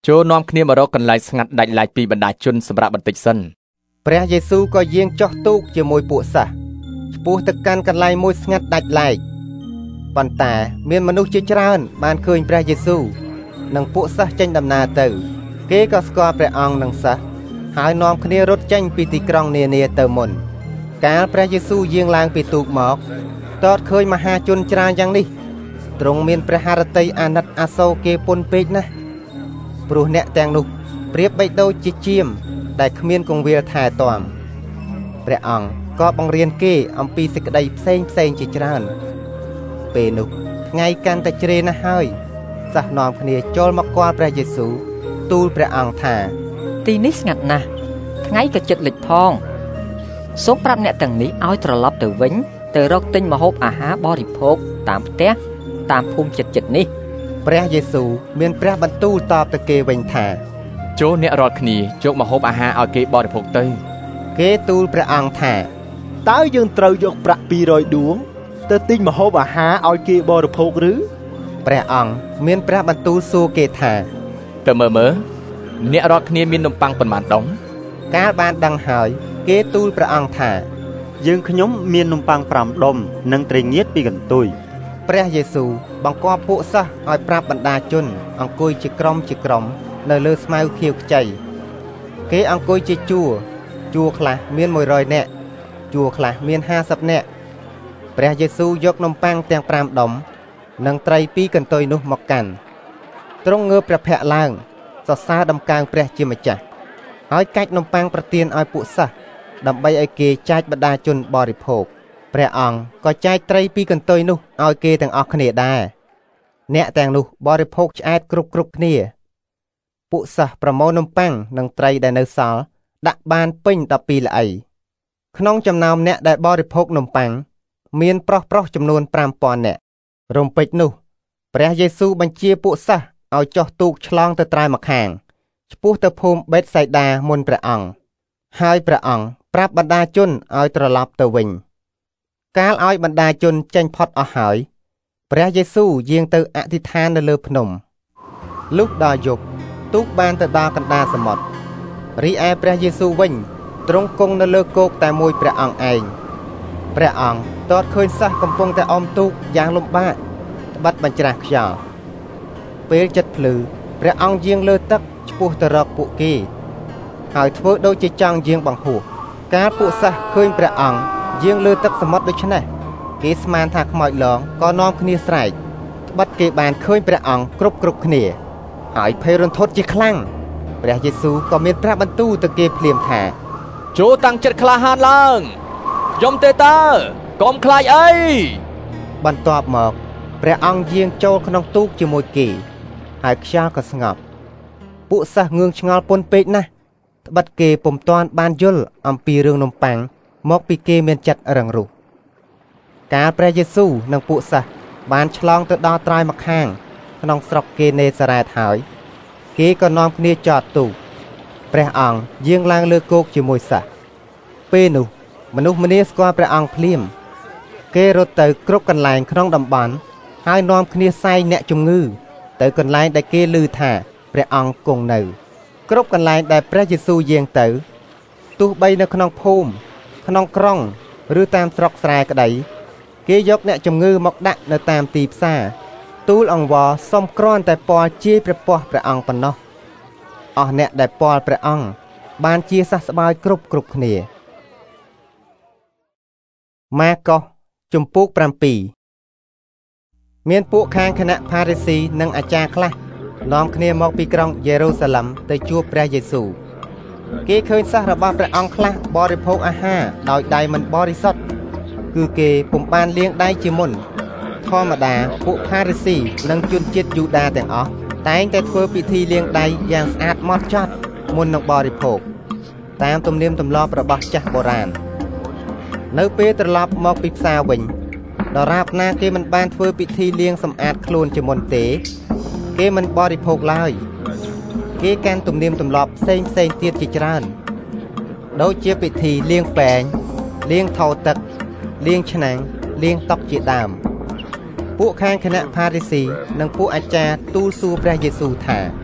ចូលនាំគ្នាមករកកន្លែងស្ងាត់ដាច់ឡាយពីបណ្ដាជនសម្រាប់បន្តិចសិនព្រះយេស៊ូវក៏យាងចុះទូកជាមួយពួកសិស្សឆ្ពោះទៅកាន់កន្លែងមួយស្ងាត់ដាច់ឡែកប៉ុន្តែមានមនុស្សជាច្រើនបានឃើញព្រះយេស៊ូវនិងពួកសិស្សចេញដំណើរទៅគេក៏ស្គាល់ព្រះអង្គនិងសិស្សហើយនាំគ្នារត់ចេញពីទីក្រុងនានាទៅមុនកាលព្រះយេស៊ូវយាងឡើងពីទូកមកតតឃើញមហាជនច្រើនយ៉ាងនេះទ្រង់មានព្រះハរតីអាណិតអាសូរគេពន់ពេកណាស់ព្រោះអ្នកទាំងនោះប្រៀបបីដូចជាជាមដែលគ្មានកង្វាលថែទាំព្រះអង្គក៏បង្រៀនគេអំពីសេចក្តីផ្សេងផ្សេងជាច្រើនពេលនោះថ្ងៃកាន់តែជ្រេណាស់ហើយសិស្សនាំគ្នាចូលមកគាល់ព្រះយេស៊ូវទូលព្រះអង្គថាទីនេះស្ងាត់ណាស់ថ្ងៃក៏ជិតលិចផងសូមប្រាប់អ្នកទាំងនេះឲ្យត្រឡប់ទៅវិញទៅរកទិញម្ហូបអាហារបរិភោគតាមផ្ទះតាមភូមិចិត្តចិត្តនេះព្រះយេស៊ូវមានព្រះបន្ទូលតបទៅគេវិញថាចូលអ្នករាល់គ្នាយកម្ហូបអាហារឲ្យគេបរិភោគទៅគេទូលព្រះអង្គថាតើយើងត្រូវយកប្រាក់ពីររយដួងទៅទិញម្ហូបអាហារឲ្យគេបរិភោគឬព្រះអង្គមានព្រះបន្ទូលសួរគេថាទៅមើលមើលអ្នករាល់គ្នាមាននំប៉័ងប៉ុន្មានដុំកាលបានដឹងហើយគេទូលព្រះអង្គថាយើងខ្ញុំមាននំប៉័ងប្រាំដុំនិងត្រីងៀតពីរកន្ទុយព្រះយេស៊ូវបង្គាប់ពួកសិស្សឲ្យប្រាប់បណ្ដាជនអង្គុយជាក្រុមជាក្រុមនៅលើស្មៅខៀវខ្ចីគេអង្គុយជាជួរជួរខ្លះមានមួយរយនាក់ជួរខ្លះមានហាសិបនាក់ព្រះយេស៊ូវយកនំប៉័ងទាំងប្រាំដុំនិងត្រីពីរកន្ទុយនោះមកកាន់ទ្រង់ងើបព្រះភ័ក្ត្រឡើងសរសើរដំកើងព្រះជាម្ចាស់ហើយកាច់នំប៉័ងប្រទានឲ្យពួកសិស្សដើម្បីឲ្យគេចែកបណ្ដាជនបរិភោគព្រះអង្គក៏ចែកត្រីពីរកន្ទុយនោះឲ្យគេទាំងអស់គ្នាដែរអ្នកទាំងនោះបរិភោគឆ្អែតគ្រប់គ្រប់គ្នាពួកសិស្សប្រមូលនំប៉័ងនិងត្រីដែលនៅសល់ដាក់បានពេញដប់ពីរល្អីក្នុងចំណោមអ្នកដែលបរិភោគនំប៉័ងមានប្រុសប្រុសចំនួនប្រាំពាន់នាក់រំពេចនោះព្រះយេស៊ូវបញ្ជាពួកសិស្សឲ្យចុះទូកឆ្លងទៅត្រើយម្ខាងឆ្ពោះទៅភូមិបេតសៃដាមុនព្រះអង្គហើយព្រះអង្គប្រាប់បណ្ដាជនឲ្យត្រឡប់ទៅវិញកាលឲ្យបណ្ដាជនចេញផុតអស់ហើយព្រះយេស៊ូវយាងទៅអធិដ្ឋាននៅលើភ្នំលុះដល់យប់ទូកបានទៅដល់កណ្ដាលសមុទ្ររីឯព្រះយេស៊ូវវិញទ្រង់គង់នៅលើគោកតែមួយព្រះអង្គឯងព្រះអង្គទតឃើញសិស្សកំពុងតែអុំទូកយ៉ាងលំបាកត្បិតបញ្ច្រាស់ខ្យល់ពេលចិត្តភ្លឺព្រះអង្គយាងលើទឹកឆ្ពោះទៅរកពួកគេហើយធ្វើដូចជាចង់យាងបង្ហួសកាលពួកសិស្សឃើញព្រះអង្គយាងលើទឹកសមុទ្រដូច្នេះគេស្មានថាខ្មោចលងក៏នាំគ្នាស្រែកត្បិតគេបានឃើញព្រះអង្គគ្រប់គ្រប់គ្នាហើយភ័យរន្ធត់ជាខ្លាំងព្រះយេស៊ូវក៏មានព្រះបន្ទូលទៅគេភ្លាមថាចូលតាំងចិត្តក្លាហានឡើងយំទេតើកុំខ្លាចអីបន្ទាប់មកព្រះអង្គយាងចូលក្នុងទូកជាមួយគេហើយខ្យល់ក៏ស្ងប់ពួកសិស្សងឿងឆ្ងល់ពន់ពេកណាស់ត្បិតគេពុំទាន់បានយល់អំពីរឿងនំប៉័ងមកពីគេមានចិត្តរឹងរូសកាលព្រះយេស៊ូវនិងពួកសិស្សបានឆ្លងទៅដល់ត្រើយម្ខាងក្នុងស្រុកគេនេសារ៉េតហើយគេក៏នាំគ្នាចតទូកព្រះអង្គយាងឡើងលើគោកជាមួយសិស្សពេលនោះមនុស្សម្នាស្គាល់ព្រះអង្គភ្លាមគេរត់ទៅគ្រប់កន្លែងក្នុងតំបន់ហើយនាំគ្នាសែងអ្នកជំងឺទៅកន្លែងដែលគេឮថាព្រះអង្គគង់នៅគ្រប់កន្លែងដែលព្រះយេស៊ូវយាងទៅទោះបីនៅក្នុងភូមិក្នុងក្រុងឬតាមស្រុកស្រែក្តីគេយកអ្នកជំងឺមកដាក់នៅតាមទីផ្សារទូលអង្វរសុំគ្រាន់តែពាល់ជាព្រះពស្ត្រព្រះអង្គប៉ុណ្ណោះអស់អ្នកដែលពាល់ព្រះអង្គបានជាសះស្បើយគ្រប់គ្រប់គ្នាម៉ាកុសជំពូកប្រាំពីរមានពួកខាងគណៈផារីស៊ីនិងអាចារ្យខ្លះនាំគ្នាមកពីក្រុងយេរូសាឡិមទៅជួបព្រះយេស៊ូវគេឃើញសិស្សរបស់ព្រះអង្គខ្លះបរិភោគអាហារដោយដៃមិនបរិសុទ្ធគឺគេពុំបានលាងដៃជាមុនធម្មតាពួកផារីស៊ីនិងជនជាតិយូដាទាំងអស់តែងតែធ្វើពិធីលាងដៃយ៉ាងស្អាតហ្មត់ចត់មុននឹងបរិភោគតាមទំនៀមទម្លាប់របស់ចាស់បុរាណនៅពេលត្រឡប់មកពីផ្សារវិញដរាបណាគេមិនបានធ្វើពិធីលាងសម្អាតខ្លួនជាមុនទេគេមិនបរិភោគឡើយគេកាន់ទំនៀមទម្លាប់ផ្សេងផ្សេងទៀតជាច្រើនដូចជាពិធីលាងពែងលាងថោទឹកលាងឆ្នាំងលាងតុជាដើមពួកខាងគណៈផារីស៊ីនិងពួកអាចារ្យទូលសួរព្រះយេស៊ូវថា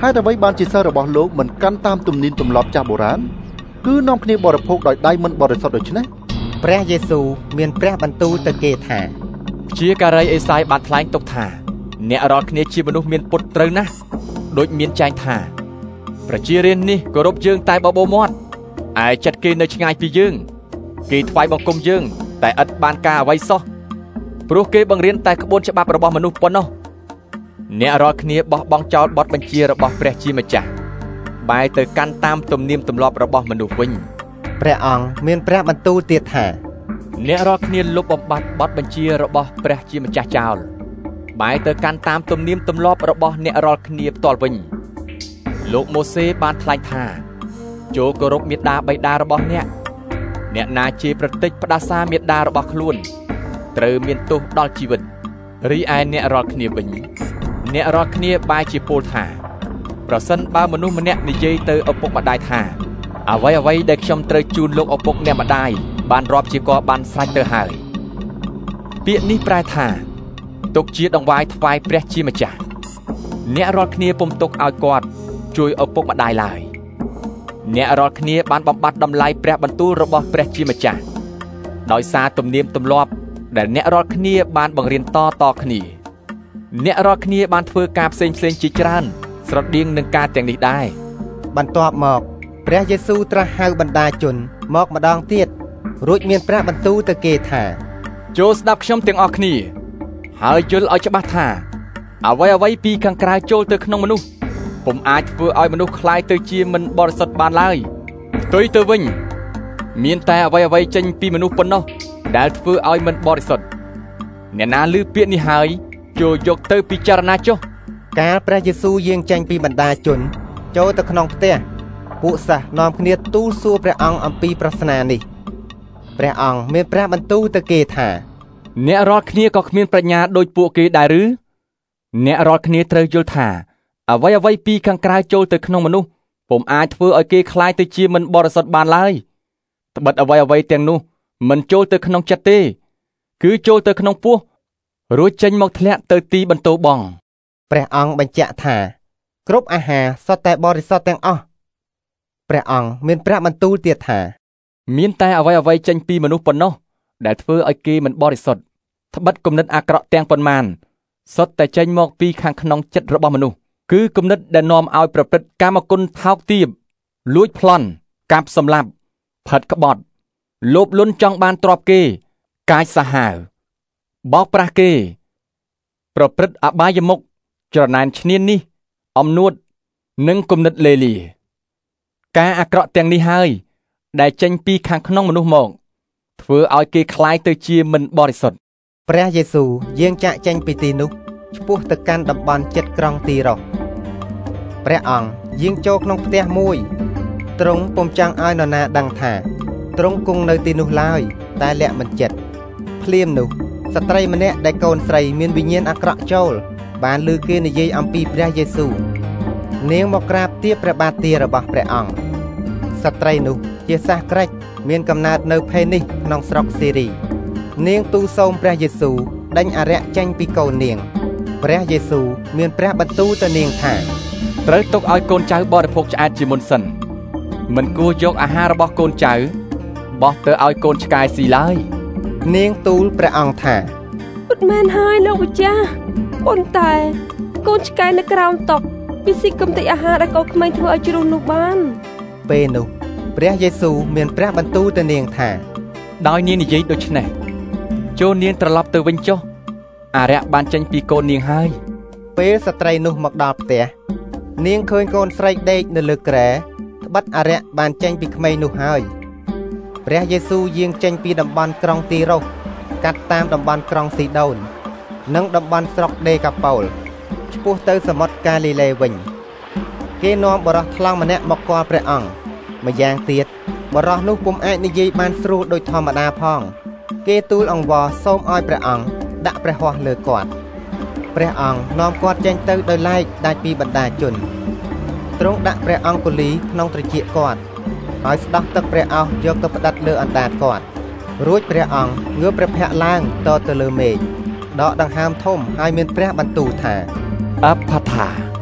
ហេតុអ្វីបានជាសិស្សរបស់លោកមិនកាន់តាមទំនៀមទម្លាប់ចាស់បុរាណគឺនាំគ្នាបរិភោគដោយដៃមិនបរិសុទ្ធដូច្នេះព្រះយេស៊ូវមានព្រះបន្ទូលទៅគេថាជាការីអេសាយបានថ្លែងទុកថាអ្នករាល់គ្នាជាមនុស្សមានពុតត្រូវណាស់ដូចមានចែងថាប្រជារាស្ត្រនេះគោរពយើងតែបបោមាត់ឯចិត្តគេនៅឆ្ងាយពីយើងគេថ្វាយបង្គំយើងតែឥតបានការអ្វីសោះព្រោះគេបង្រៀនតែក្បួនច្បាប់របស់មនុស្សប៉ុណ្ណោះអ្នករាល់គ្នាបោះបង់ចោលបទបញ្ជារបស់ព្រះជាម្ចាស់បែរទៅកាន់តាមទំនៀមទម្លាប់របស់មនុស្សវិញព្រះអង្គមានព្រះបន្ទូលទៀតថាអ្នករាល់គ្នាលុបបំបាត់បទបញ្ជារបស់ព្រះជាម្ចាស់ចោលបែរទៅកាន់តាមទំនៀមទម្លាប់របស់អ្នករាល់គ្នាផ្ទាល់វិញលោកម៉ូសេបានថ្លែងថាចូលគោរពមាតាបិតារបស់អ្នកអ្នកណាជេរប្រតិចផ្ដាសាមាតារបស់ខ្លួនត្រូវមានទោសដល់ជីវិតរីឯអ្នករាល់គ្នាវិញអ្នករាល់គ្នាបែរជាពោលថាប្រសិនបើមនុស្សម្នាក់និយាយទៅឪពុកម្ដាយថាអ្វីអ្វីដែលខ្ញុំត្រូវជូនលោកឪពុកអ្នកម្ដាយបានរាប់ជាក៏បានស្រេចទៅហើយពាក្យនេះប្រែថាទុកជាដង្វាយថ្វាយព្រះជាម្ចាស់អ្នករាល់គ្នាពុំទុកឲ្យគាត់ជួយឪពុកម្ដាយឡើយអ្នករាល់គ្នាបានបំបត្តិតម្លៃព្រះបន្ទូលរបស់ព្រះជាម្ចាស់ដោយសារទំនៀមទម្លាប់ដែលអ្នករាល់គ្នាបានបង្រៀនតតគ្នាអ្នករាល់គ្នាបានធ្វើការផ្សេងផ្សេងជាច្រើនស្រដៀងនឹងការទាំងនេះដែរបន្ទាប់មកព្រះយេស៊ូវត្រាស់ហៅបណ្ដាជនមកម្ដងទៀតរួចមានព្រះបន្ទូលទៅគេថាចូលស្ដាប់ខ្ញុំទាំងអស់គ្នាហើយយល់ឲ្យច្បាស់ថាអ្វីអ្វីពីខាងក្រៅចូលទៅក្នុងមនុស្សពុំអាចធ្វើឲ្យមនុស្សคล้ายទៅជាមិនបរិសុទ្ធបានឡើយផ្ទុយទៅវិញមានតែអ្វីអ្វីចេញពីមនុស្សប៉ុណ្ណោះដែលធ្វើឲ្យមិនបរិសុទ្ធអ្នកណាឮពាក្យនេះហើយចូលយកទៅពិចារណាចុះកាលព្រះយេស៊ូវយាងចេញពីបណ្ដាជនចូលទៅក្នុងផ្ទះពួកសិស្សនាំគ្នាទូលសួរព្រះអង្គអំពីប្រស្នានេះព្រះអង្គមានព្រះបន្ទូលទៅគេថាអ្នករាល់គ្នាក៏គ្មានប្រាជ្ញាដូចពួកគេដែរឬអ្នករាល់គ្នាត្រូវយល់ថាអ្វីអ្វីពីខាងក្រៅចូលទៅក្នុងមនុស្សពុំអាចធ្វើឲ្យគេคล้ายទៅជាមិនបរិសុទ្ធបានឡើយត្បិតអ្វីអ្វីទាំងនោះមិនចូលទៅក្នុងចិត្តទេគឺចូលទៅក្នុងពោះរួចចេញមកធ្លាក់ទៅទីបន្ទោបង់ព្រះអង្គបញ្ជាក់ថាគ្រប់អាហារសុទ្ធតែបរិសុទ្ធទាំងអស់ព្រះអង្គមានព្រះបន្ទូលទៀតថាមានតែអ្វីអ្វីចេញពីមនុស្សប៉ុណ្ណោះដែលធ្វើឲ្យគេមិនបរិសុទ្ធត្បិតគំនិតអាក្រក់ទាំងប៉ុន្មានសុទ្ធតែចេញមកពីខាងក្នុងចិត្តរបស់មនុស្សគឺគំនិតដែលនាំឲ្យប្រព្រឹត្តកាមគុណថោកទាបលួចប្លន់កាប់សម្លាប់ផិតក្បត់លោភលន់ចង់បានទ្រព្យគេកាចសាហាវបោកប្រាស់គេប្រព្រឹត្តអបាយមុខច្រណែនឈ្នានីសអំនួតនិងគំនិតលេលាការអាក្រក់ទាំងនេះហើយដែលចេញពីខាងក្នុងមនុស្សមកធ្វើឲ្យគេคล้ายទៅជាមិនបរិសុទ្ធព្រះយេស៊ូវយាងចាក់ចេញពីទីនោះឆ្ពោះទៅកាន់តំបន់ជិតក្រុងទីរ៉ូសព្រះអង្គយាងចូលក្នុងផ្ទះមួយទ្រង់ពុំចង់ឲ្យនរណាដឹងថាទ្រង់គង់នៅទីនោះឡើយតែលាក់មិនចិត្តភ្លាមនោះស្ត្រីម្នាក់ដែលកូនស្រីមានវិញ្ញាណអាក្រក់ចូលបានឮគេនិយាយអំពីព្រះយេស៊ូវនាងមកក្រាបទាបព្រះបាទទារបស់ព្រះអង្គស្ត្រីនោះជាសាសក្រិចមានកំណើតនៅភេនីសក្នុងស្រុកសេរីនាងទូលសូមព្រះយេស៊ូវដេញអារក្សចេញពីកូននាងព្រះយេស៊ូវមានព្រះបន្ទូលទៅនាងថាត្រូវទុកឲ្យកូនចៅបរិភោគឆ្អែតជាមុនសិនមិនគួរយកអាហាររបស់កូនចៅបោះទៅឲ្យកូនឆ្កែស៊ីឡើយនាងទូលព្រះអង្គថាពុតមែនហើយលោកម្ចាស់ប៉ុន្តែកូនឆ្កែនៅក្រោមតុពីស៊ីកំតិចអាហារដែលកូនក្មេងធ្វើឲ្យជ្រុះនោះបានពេលនោះព្រះយេស៊ូវមានព្រះបន្ទូលទៅនាងថាដោយនាងនិយាយដូច្នេះចូលនាងត្រឡប់ទៅវិញចុះអារក្សបានចេញពីកូននាងហើយពេលស្ត្រីនោះមកដល់ផ្ទះនាងឃើញកូនស្រីដេកនៅលើគ្រែត្បិតអារក្សបានចេញពីក្មេងនោះហើយព្រះយេស៊ូវយាងចេញពីតំបន់ក្រុងទីរ៉ូសកាត់តាមតំបន់ក្រុងស៊ីដូននិងតំបន់ស្រុកដេកាប៉ូលឆ្ពោះទៅសមុទ្រកាលីលេវិញគេនាំបរិសថ្លង់ម្នាក់មកគាល់ព្រះអង្គម្យ៉ាងទៀតបរិសនោះពុំអាចនិយាយបានស្រួលដូចធម្មតាផងគេទូលអង្វរសូមឲ្យព្រះអង្គដាក់ព្រះហស្ថលើគាត់ព្រះអង្គនាំគាត់ចេញទៅដោយឡែកដាច់ពីបណ្ដាជនទ្រង់ដាក់ព្រះអង្គគូលីក្នុងត្រចៀកគាត់ហើយស្ដោះទឹកព្រះអោសយកទៅផ្ដិតលើអណ្ដាតគាត់រួចព្រះអង្គងើបព្រះភ័ក្ត្រឡើងតទៅលើមេឃដកដង្ហើមធំហើយមានព្រះបន្ទូលថាអបផាថា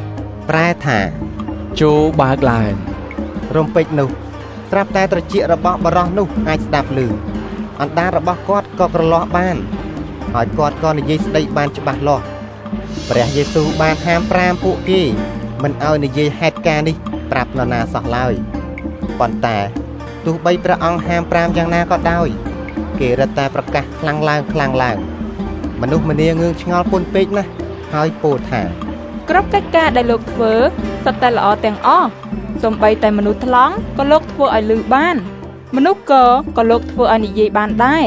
ប្រែថាចូលបើកឡើងរំពេចនោះស្រាប់តែត្រចៀករបស់បរោះនោះអាចស្ដាប់ឮអណ្ដាតរបស់គាត់ក៏ក្រឡោះបានហើយគាត់ក៏និយាយស្ដីបានច្បាស់លាស់ព្រះយេស៊ូវបានហាមប្រាមពួកគេមិនឲ្យនិយាយហេតុការណ៍នេះប្រាប់នរណាសោះឡើយប៉ុន្តែទោះបីព្រះអង្គហាមប្រាមយ៉ាងណាក៏ដោយគេរឹតតែប្រកាសខ្លាំងឡើងខ្លាំងឡើងមនុស្សម្នាងឿងឆ្ងល់ពន់ពេកណាស់ហើយពោលថាគ្រប់កិច្ចការដែលលោកធ្វើសុទ្ធតែល្អទាំងអស់សូម្បីតែមនុស្សថ្លង់ក៏លោកធ្វើឲ្យឮបានមនុស្សកក៏លោកធ្វើឲ្យនិយាយបានដែរ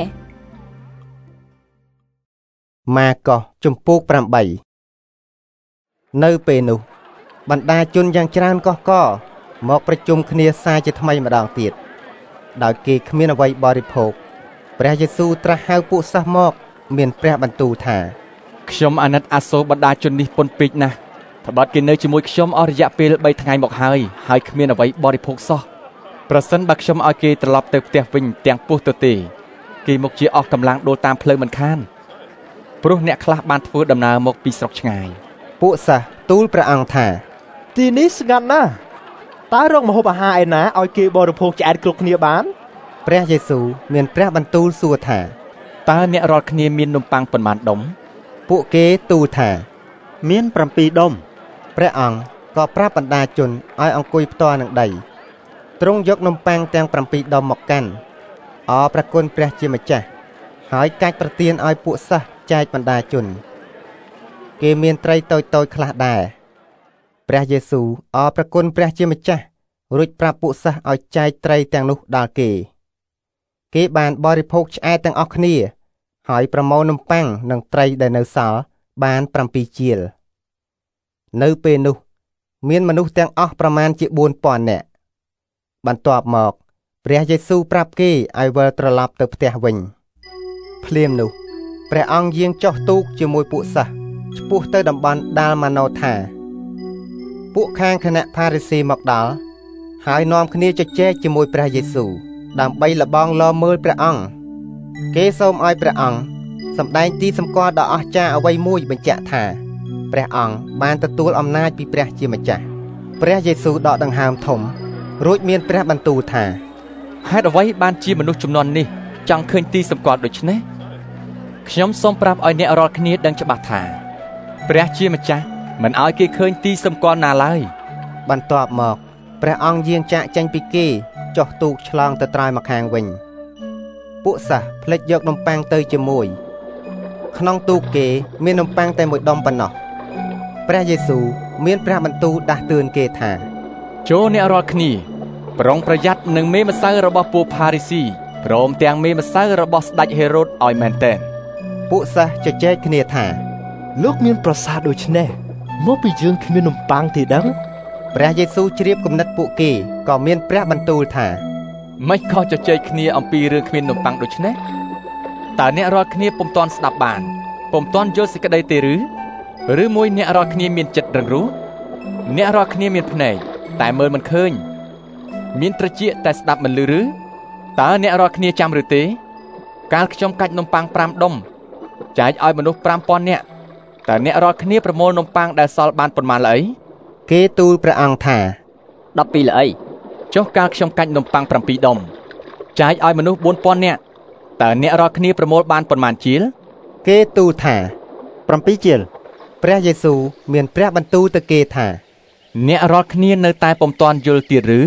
ម៉ាកុសជំពូកប្រាំបីនៅពេលនោះបណ្ដាជនយ៉ាងច្រើនកុះករមកប្រជុំគ្នាសារជាថ្មីម្ដងទៀតដោយគេគ្មានអ្វីបរិភោគព្រះយេស៊ូវត្រាស់ហៅពួកសិស្សមកមានព្រះបន្ទូលថាខ្ញុំអាណិតអាសូរបណ្ដាជននេះពន់ពេកណាស់ត្បិតគេនៅជាមួយខ្ញុំអស់រយៈពេលបីថ្ងៃមកហើយហើយគ្មានអ្វីបរិភោគសោះប្រសិនបើខ្ញុំឲ្យគេត្រឡប់ទៅផ្ទះវិញទាំងពុះទៅទេគេមកជាអស់កម្លាំងដូរតាមផ្លូវមិនខានព្រោះអ្នកខ្លះបានធ្វើដំណើរមកពីស្រុកឆ្ងាយពួកសិស្សទូលព្រះអង្គថាទីនេះស្ងាត់ណាស់តើរកម្ហូបអាហារឯណាឲ្យគេបរិភោគឆ្អែតគ្រប់គ្នាបានព្រះយេស៊ូវមានព្រះបន្ទូលសួរថាតើអ្នករាល់គ្នាមាននំប៉័ងប៉ុន្មានដុំពួកគេទូលថាមានប្រាំពីរដុំព្រះអង្គក៏ប្រាប់បណ្ដាជនឲ្យអង្គុយផ្ទាល់នឹងដីទ្រង់យកនំប៉័ងទាំងប្រាំពីរដុំមកកាន់អរព្រះគុណព្រះជាម្ចាស់ហើយកាច់ប្រទានឲ្យពួកសិស្សចែកបណ្ដាជនគេមានត្រីតូចតូចខ្លះដែរព្រះយេស៊ូវអរព្រះគុណព្រះជាម្ចាស់រួចប្រាប់ពួកសិស្សឲ្យចែកត្រីទាំងនោះដល់គេគេបានបរិភោគឆ្អែតទាំងអស់គ្នាហើយប្រមូលនំប៉័ងនិងត្រីដែលនៅសល់បានប្រាំពីរជាលនៅពេលនោះមានមនុស្សទាំងអស់ប្រមាណជាបួនពាន់នាក់បន្ទាប់មកព្រះយេស៊ូវប្រាប់គេឲ្យវិលត្រឡប់ទៅផ្ទះវិញភ្លាមនោះព្រះអង្គយាងចុះទូកជាមួយពួកសិស្សឆ្ពោះទៅតំបន់ដាល់ម៉ាណូថាពួកខាងគណៈផារីស៊ីមកដល់ហើយនាំគ្នាជជែកជាមួយព្រះយេស៊ូវដើម្បីលបងលមើលព្រះអង្គគេសូមឲ្យព្រះអង្គសម្ដែងទីសម្គាល់ដ៏អស្ចារ្យអ្វីមួយបញ្ជាក់ថាព្រះអង្គបានទទួលអំណាចពីព្រះជាម្ចាស់ព្រះយេស៊ូវដកដង្ហើមធំរួចមានព្រះបន្ទូលថាហេតុអ្វីបានជាមនុស្សជំនាន់នេះចង់ឃើញទីសម្គាល់ដូច្នេះខ្ញុំសូមប្រាប់ឲ្យអ្នករាល់គ្នាដឹងច្បាស់ថាព្រះជាម្ចាស់មិនឲ្យគេឃើញទីសម្គាល់ណាឡើយបន្ទាប់មកព្រះអង្គយាងចាកចេញពីគេចុះទូកឆ្លងទៅត្រើយមកខាងវិញពួកសិស្សផ្លេចយកនំប៉័ងទៅជាមួយក្នុងទូកគេមាននំប៉័ងតែមួយដុំប៉ុណ្ណោះព្រះយេស៊ូវមានព្រះបន្ទូលដាស់តឿនគេថាចូលអ្នករាល់គ្នាប្រុងប្រយ័ត្ននឹងមេម្សៅរបស់ពួកផារីស៊ីព្រមទាំងមេម្សៅរបស់ស្ដេចហេរ៉ូតឲ្យមែនទែនពួកសិស្សជជែកគ្នាថាលោកមានប្រសាទដូចនេះមកពីយើងគ្មាននំប៉័ងទេដឹងព្រះយេស៊ូវជ្រាបគំនិតពួកគេក៏មានព្រះបន្ទូលថាមិនខុសជជែកគ្នាអំពីរឿងគ្មាននំប៉័ងដូច្នេះតើអ្នករាល់គ្នាពុំទាន់ស្ដាប់បានពុំទាន់យល់សេចក្តីទេឬឬមួយអ្នករាល់គ្នាមានចិត្តរឹងរូសអ្នករាល់គ្នាមានភ្នែកតែមើលមិនឃើញមានត្រចៀកតែស្ដាប់មិនឮឬតើអ្នករាល់គ្នាចាំឬទេកាលខ្ញុំកាច់នំប៉័ងប្រាំដុំចែកឲ្យមនុស្សប្រាំពាន់នាក់តើអ្នករាល់គ្នាប្រមូលនំប៉័ងដែលសល់បានប៉ុន្មានល្អីគេទូលព្រះអង្គថាដប់ពីរល្អីចុះកាលខ្ញុំកាច់នំប៉័ងប្រាំពីរដុំចែកឲ្យមនុស្សបួនពាន់នាក់តើអ្នករាល់គ្នាប្រមូលបានប៉ុន្មានជាលគេទូលថាប្រាំពីរជាលព្រះយេស៊ូវមានព្រះបន្ទូលទៅគេថាអ្នករាល់គ្នានៅតែពុំទាន់យល់ទៀតឬ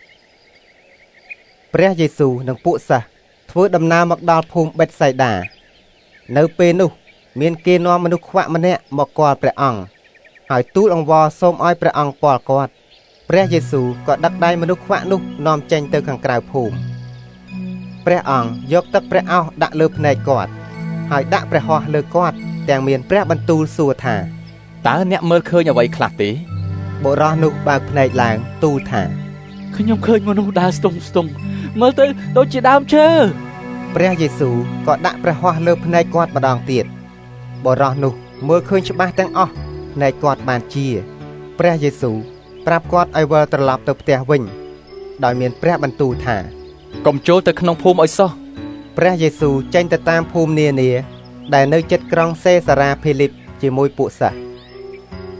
ព្រះយេស៊ូវនិងពួកសិស្សធ្វើដំណើរមកដល់ភូមិបេតសៃដានៅពេលនោះមានគេនាំមនុស្សខ្វាក់ម្នាក់មកគាល់ព្រះអង្គហើយទូលអង្វរសូមឲ្យព្រះអង្គពាល់គាត់ព្រះយេស៊ូវក៏ដឹកដៃមនុស្សខ្វាក់នោះនាំចេញទៅខាងក្រៅភូមិព្រះអង្គយកទឹកព្រះអោសដាក់លើភ្នែកគាត់ហើយដាក់ព្រះហស្ថលើគាត់ទាំងមានព្រះបន្ទូលសួរថាតើអ្នកមើលឃើញអ្វីខ្លះទេបុរសនោះបើកភ្នែកឡើងទូលថាខ្ញុំឃើញមនុស្សដើរស្ទង់ស្ទង់មើលទៅដូចជាដើមឈើព្រះយេស៊ូវក៏ដាក់ព្រះហស្ថលើភ្នែកគាត់ម្ដងទៀតបុរសនោះមើលឃើញច្បាស់ទាំងអស់ភ្នែកគាត់បានជាព្រះយេស៊ូវប្រាប់គាត់ឲ្យវិលត្រឡប់ទៅផ្ទះវិញដោយមានព្រះបន្ទូលថាកុំចូលទៅក្នុងភូមិឲ្យសោះព្រះយេស៊ូវចេញទៅតាមភូមិនានាដែលនៅជិតក្រុងសេសារ៉ាភីលីបជាមួយពួកសិស្ស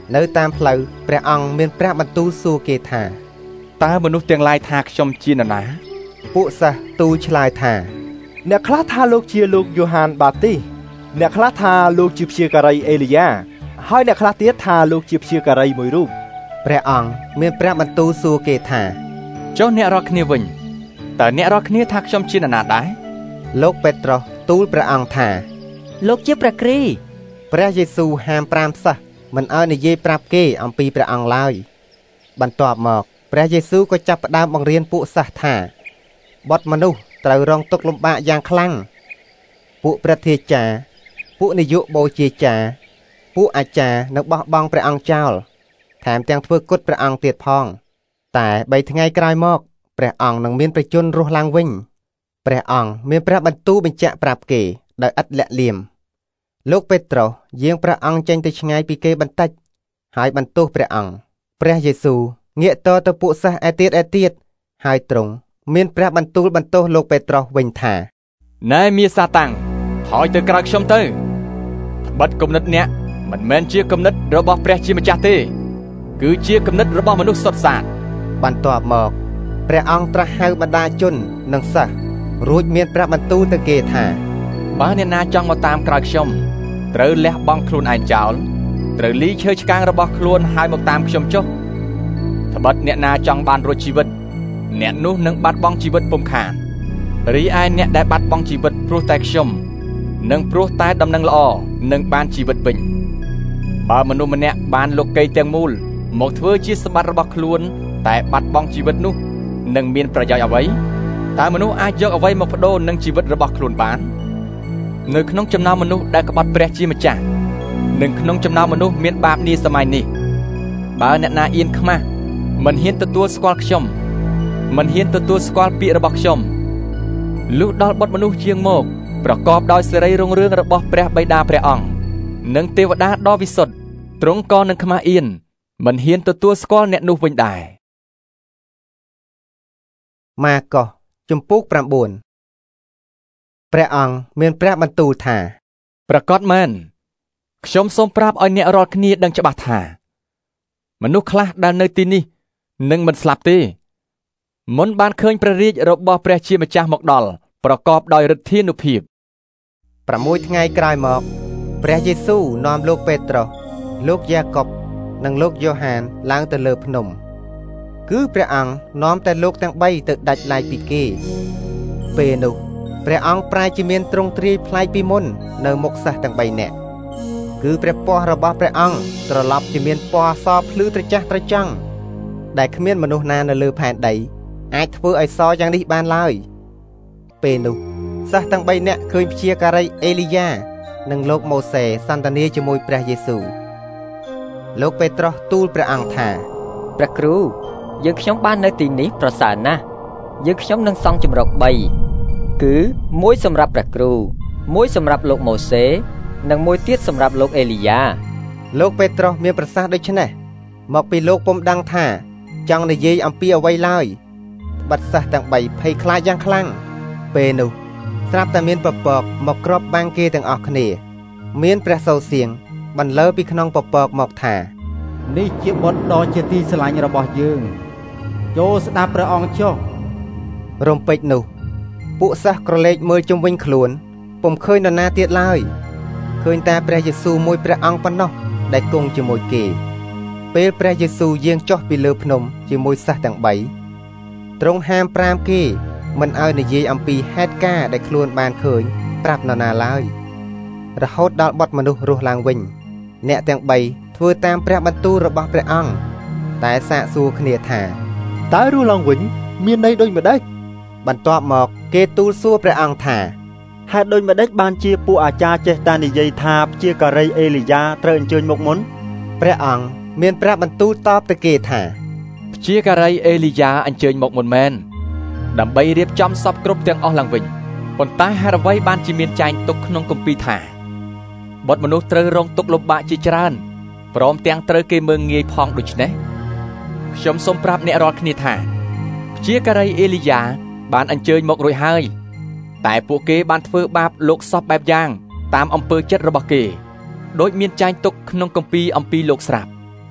នៅតាមផ្លូវព្រះអង្គមានព្រះបន្ទូលសួរគេថាតើមនុស្សទាំងឡាយថាខ្ញុំជានរណាពួកសិស្សទូលឆ្លើយថាអ្នកខ្លះថាលោកជាលោកយ៉ូហានបាទីសអ្នកខ្លះថាលោកជាព្យាការីអេលីយ៉ាហើយអ្នកខ្លះទៀតថាលោកជាព្យាការីមួយរូបព្រះអង្គមានព្រះបន្ទូលសួរគេថាចុះអ្នករាល់គ្នាវិញតើអ្នករាល់គ្នាថាខ្ញុំជានរណាដែរលោកពេត្រុសទូលព្រះអង្គថាលោកជាព្រះគ្រីស្ទព្រះយេស៊ូវហាមប្រាមសិស្សមិនឲ្យនិយាយប្រាប់គេអំពីព្រះអង្គឡើយបន្ទាប់មកព្រះយេស៊ូវក៏ចាប់ផ្ដើមបង្រៀនពួកសិស្សថាបុត្រមនុស្សត្រូវរងទុក្ខលំបាកយ៉ាងខ្លាំងពួកព្រះធាចារ្យពួកនាយកបូជាចារ្យពួកអាចារ្យនឹងបោះបង់ព្រះអង្គចោលថែមទាំងធ្វើគុតព្រះអង្គទៀតផងតែបីថ្ងៃក្រោយមកព្រះអង្គនឹងមានប្រជញ្ញរស់ឡើងវិញព្រះអង្គមានព្រះបន្ទូលបញ្ជាក់ប្រាប់គេដោយឥតលាក់លៀមលោកពេត្រុសយាងព្រះអង្គចេញទៅឆ្ងាយពីគេបន្តិចហើយបន្ទោសព្រះអង្គព្រះយេស៊ូវងាកតទៅពួកសិស្សឯទៀតឯទៀតហើយទ្រង់មានព្រះបន្ទូលបន្ទោសលោកពេត្រុសវិញថាណែមាសាតាំងថយទៅក្រោយខ្ញុំទៅត្បិតគំនិតអ្នកមិនមែនជាគំនិតរបស់ព្រះជាម្ចាស់ទេគឺជាគំនិតរបស់មនុស្សសុទ្ធសាធបន្ទាប់មកព្រះអង្គត្រាស់ហៅបណ្ដាជននិងសិស្សរួចមានព្រះបន្ទូលទៅគេថាបើអ្នកណាចង់មកតាមក្រោយខ្ញុំត្រូវលះបង់ខ្លួនឯងចោលត្រូវលីឈើឆ្កាងរបស់ខ្លួនហើយមកតាមខ្ញុំចុះត្បិតអ្នកណាចង់បានរស់ជីវិតអ្នកនោះនឹងបាត់បង់ជីវិតពុំខានរីឯអ្នកដែលបាត់បង់ជីវិតព្រោះតែខ្ញុំនឹងព្រោះតែដំណឹងល្អនឹងបានជីវិតវិញបើមនុស្សម្នាក់បានលោកីទាំងមូលមកធ្វើជាសម្បត្តិរបស់ខ្លួនតែបាត់បង់ជីវិតនោះនឹងមានប្រយោជន៍អ្វីតើមនុស្សអាចយកអ្វីមកបដូរនឹងជីវិតរបស់ខ្លួនបាននៅក្នុងចំណោមមនុស្សដែលក្បត់ព្រះជាម្ចាស់និងក្នុងចំណោមមនុស្សមានបាបនាសម័យនេះបើអ្នកណាអៀនខ្មាស់មិនហ៊ានទទួលស្គាល់ខ្ញុំមិនហ៊ានទទួលស្គាល់ពាក្យរបស់ខ្ញុំលុះដល់បុត្រមនុស្សជាងមកប្រកបដោយសេរីរុងរឿងរបស់ព្រះបិតាព្រះអង្គនិងទេវតាដ៏វិសុទ្ធទ្រង់ក៏នឹងខ្មាស់អៀនមិនហ៊ានទទួលស្គាល់អ្នកនោះវិញដែរម៉ាកុសជំពូកប្រាំបួនព្រះអង្គមានព្រះបន្ទូលថាប្រកាសមែនខ្ញុំសូមប្រាប់ឲ្យអ្នករាល់គ្នាដឹងច្បាស់ថាមនុស្សខ្លះដែលនៅទីនេះនឹងមិនស្លាប់ទេមុនបានឃើញព្រះរាជរបស់ព្រះជាម្ចាស់មកដល់ប្រកបដោយឫទ្ធានុភាពប្រាំមួយថ្ងៃក្រោយមកព្រះយេស៊ូវនាំលោកពេត្រុសលោកយ៉ាកុបនិងលោកយ៉ូហានឡើងទៅលើភ្នំគឺព្រះអង្គនាំតែលោកទាំងបីទៅដាច់ឡាយពីគេពេលនោះព្រះអង្គប្រែជាមានទ្រង់ទ្រាយប្លែកពីមុននៅមុខសិស្សទាំងបីនាក់គឺព្រះពស្ត្ររបស់ព្រះអង្គត្រឡប់ជាមានពណ៌សភ្លឺត្រចះត្រចង់ដែលគ្មានមនុស្សណានៅលើផែនដីអាចធ្វើឲ្យសយ៉ាងនេះបានឡើយពេលនោះសិស្សទាំងបីនាក់ឃើញព្យាការីអេលីយ៉ានិងលោកម៉ូសេសន្ទនាជាមួយព្រះយេស៊ូវលោកពេត្រុសទូលព្រះអង្គថាព្រះគ្រូយើងខ្ញុំបាននៅទីនេះប្រសើរណាស់យើងខ្ញុំនឹងសង់ជម្រកបីគឺមួយសម្រាប់ព្រះគ្រូមួយសម្រាប់លោកម៉ូសេនិងមួយទៀតសម្រាប់លោកអេលីយ៉ាលោកពេត្រុសមានប្រសាសន៍ដូច្នេះមកពីលោកពុំដឹងថាចង់និយាយអំពីអ្វីឡើយបាត់សិស្សទាំងបីភ័យខ្លាចយ៉ាងខ្លាំងពេលនោះស្រាប់តែមានពពកមកគ្របបាំងគេទាំងអស់គ្នាមានព្រះសូរសៀងបន្លឺពីក្នុងពពកមកថានេះជាបុត្រដ៏ជាទីស្រឡាញ់របស់យើងចូលស្ដាប់ព្រះអង្គចុះរំពេចនោះពួកសិស្សក្រឡេកមើលជុំវិញខ្លួនពុំឃើញនរណាទៀតឡើយឃើញតែព្រះយេស៊ូវមួយព្រះអង្គប៉ុណ្ណោះដែលគង់ជាមួយគេពេលព្រះយេស៊ូវយាងចុះពីលើភ្នំជាមួយសិស្សទាំងបីទ្រង់ហាមប្រាមគេមិនឲ្យនិយាយអំពីហេតុការណ៍ដែលខ្លួនបានឃើញប្រាប់នរណាឡើយរហូតដល់បុត្រមនុស្សរស់ឡើងវិញអ្នកទាំងបីធ្វើតាមព្រះបន្ទូលរបស់ព្រះអង្គតែសាកសួរគ្នាថាតើរស់ឡើងវិញមានន័យដូចម្ដេចបន្ទាប់មកគេទូលសួរព្រះអង្គថាហេតុដូចម្ដេចបានជាពួកអាចារ្យចេះតែនិយាយថាព្យាការីអេលីយ៉ាត្រូវអញ្ជើញមកមុនព្រះអង្គមានព្រះបន្ទូលតបទៅគេថាព្យាការីអេលីយ៉ាអញ្ជើញមកមុនមែនដើម្បីរៀបចំសពគ្រប់ទាំងអស់ឡើងវិញប៉ុន្តែហេតុអ្វីបានជាមានចែងទុកក្នុងគម្ពីរថាបុត្រមនុស្សត្រូវរងទុក្ខលំបាកជាច្រើនព្រមទាំងត្រូវគេមើងងាយផងដូច្នេះខ្ញុំសូមប្រាប់អ្នករាល់គ្នាថាព្យាការីអេលីយ៉ាបានអញ្ជើញមករួចហើយតែពួកគេបានធ្វើបាបលោកសពបែបយ៉ាងតាមអំពើចិត្តរបស់គេដោយមានចែងទុកក្នុងគម្ពីរអំពីលោកស្រាប់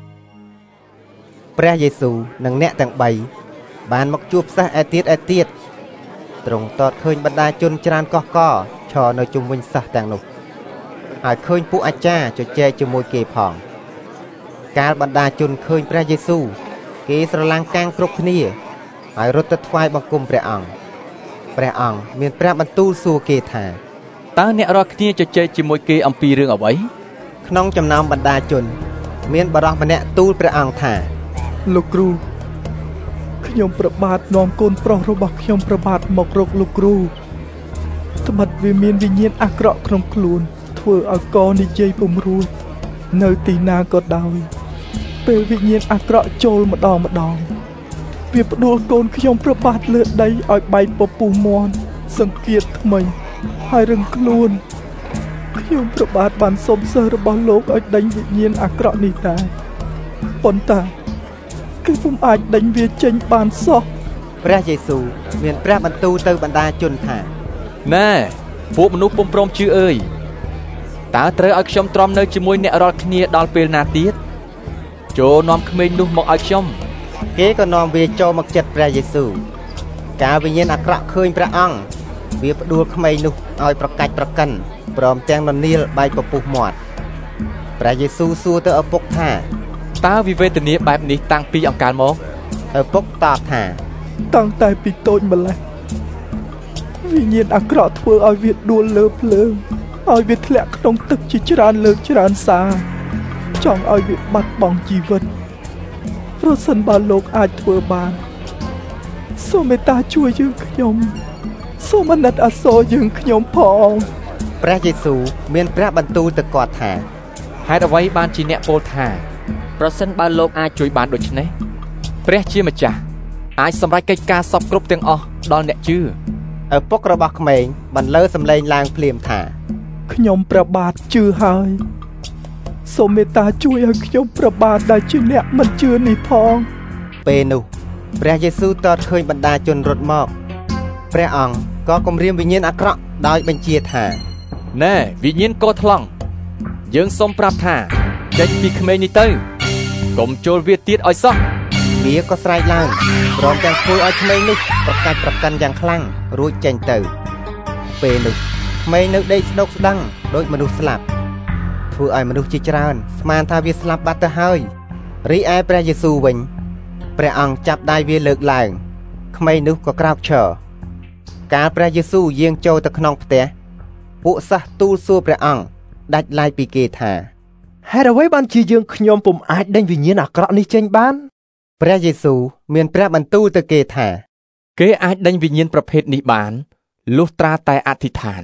ព្រះយេស៊ូវនិងអ្នកទាំងបីបានមកជួបសិស្សឯទៀតឯទៀតទ្រង់តតឃើញបណ្ដាជនច្រើនកុះករឈរនៅជុំវិញសិស្សទាំងនោះហើយឃើញពួកអាចារ្យជជែកជាមួយគេផងកាលបណ្ដាជនឃើញព្រះយេស៊ូវគេស្រឡាំងកាំងគ្រប់គ្នាហើយរត់ទៅថ្វាយបង្គំព្រះអង្គព្រះអង្គមានព្រះបន្ទូលសួរគេថាតើអ្នករាល់គ្នាជជែកជាមួយគេអំពីរឿងអ្វីក្នុងចំណោមបណ្ដាជនមានបរិសម្នាក់ទូលព្រះអង្គថាលោកគ្រូខ្ញុំប្របាទនាំកូនប្រុសរបស់ខ្ញុំប្របាទមករកលោកគ្រូត្បិតវាមានវិញ្ញាណអាក្រក់ក្នុងខ្លួនធ្វើឲ្យកនិយាយពុំរួចនៅទីណាក៏ដោយពេលវិញ្ញាណអាក្រក់ចូលម្ដងម្ដងវាផ្ដួលកូនខ្ញុំប្របាទលើដីឲ្យបែកពពុះមាន់សង្កៀតថ្មីហើយរឹងខ្លួនខ្ញុំប្របាទបានសុំសិស្សរបស់លោកឲ្យដេញវិញ្ញាណអាក្រក់នេះដែរប៉ុន្តែគឺពុំអាចដេញវាចេញបានសោះព្រះយេស៊ូវមានព្រះបន្ទូលទៅបណ្ដាជនថាណែពួកមនុស្សពុំព្រមជឿអើយតើត្រូវឲ្យខ្ញុំទ្រាំនៅជាមួយអ្នករាល់គ្នាដល់ពេលណាទៀតចូលនាំក្មេងនោះមកឲ្យខ្ញុំគេក៏នាំវាចូលមកចិត្តព្រះយេស៊ូវកាលវិញ្ញាណអាក្រក់ឃើញព្រះអង្គវាផ្ដួលក្មេងនោះឲ្យប្រកាច់ប្រកិនព្រមទាំងននាលបែកពពុះមាត់ព្រះយេស៊ូវសួរទៅឪពុកថាតើវិវេទនាបែបនេះតាំងពីអង្កាលមកឪពុកតបថាតាំងតែពីតូចម្ល៉េះវិញ្ញាណអាក្រក់ធ្វើឲ្យវាដួលលើភ្លើងឲ្យវាធ្លាក់ក្នុងទឹកជាច្រើនលើកច្រើនសារចង់ឲ្យវាបាត់បង់ជីវិតប្រសិនបើលោកអាចធ្វើបានសូមមេត្តាជួយយើងខ្ញុំសូមអាណិតអាសូរយើងខ្ញុំផងព្រះយេស៊ូវមានព្រះបន្ទូលទៅគាត់ថាហេតុអ្វីបានជាអ្នកពោលថាប្រសិនបើលោកអាចជួយបានដូច្នេះព្រះជាម្ចាស់អាចសម្រេចកិច្ចការសពគ្រប់ទាំងអស់ដល់អ្នកជឿឪពុករបស់ក្មេងបន្លឺសំឡេងឡើងភ្លាមថាខ្ញុំព្រះបាទជឿហើយសូមមេត្តាជួយឲ្យខ្ញុំព្រះបាទដែលជាអ្នកមិនជឿនេះផងពេលនោះព្រះយេស៊ូវតតឃើញបណ្ដាជនរត់មកព្រះអង្គក៏គំរាមវិញ្ញាណអាក្រក់ដោយបញ្ជាថាណែវិញ្ញាណកោថ្លង់យើងសូមប្រាប់ថាចេញពីក្មេងនេះទៅកុំចូលវាទៀតឲ្យសោះវាក៏ស្រែកឡើងព្រមទាំងធ្វើឲ្យក្មេងនោះប្រកាច់ប្រកាន់យ៉ាងខ្លាំងរួចចេញទៅពេលនោះក្មេងនៅដេកស្ដុកស្ដឹងដូចមនុស្សស្លាប់ធ្វើឲ្យមនុស្សជាច្រើនស្មានថាវាស្លាប់បាត់ទៅហើយរីឯព្រះយេស៊ូវវិញព្រះអង្គចាប់ដៃវាលើកឡើងក្មេងនោះក៏ក្រោកឈរកាលព្រះយេស៊ូវយាងចូលទៅក្នុងផ្ទះពួកសិស្សទូលសួរព្រះអង្គដាច់ឡាយពីគេថាហេតុអ្វីបានជាយើងខ្ញុំពុំអាចដេញវិញ្ញាណអាក្រក់នេះចេញបានព្រះយេស៊ូវមានព្រះបន្ទូលទៅគេថាគេអាចដេញវិញ្ញាណប្រភេទនេះបានលុះត្រាតែអធិដ្ឋាន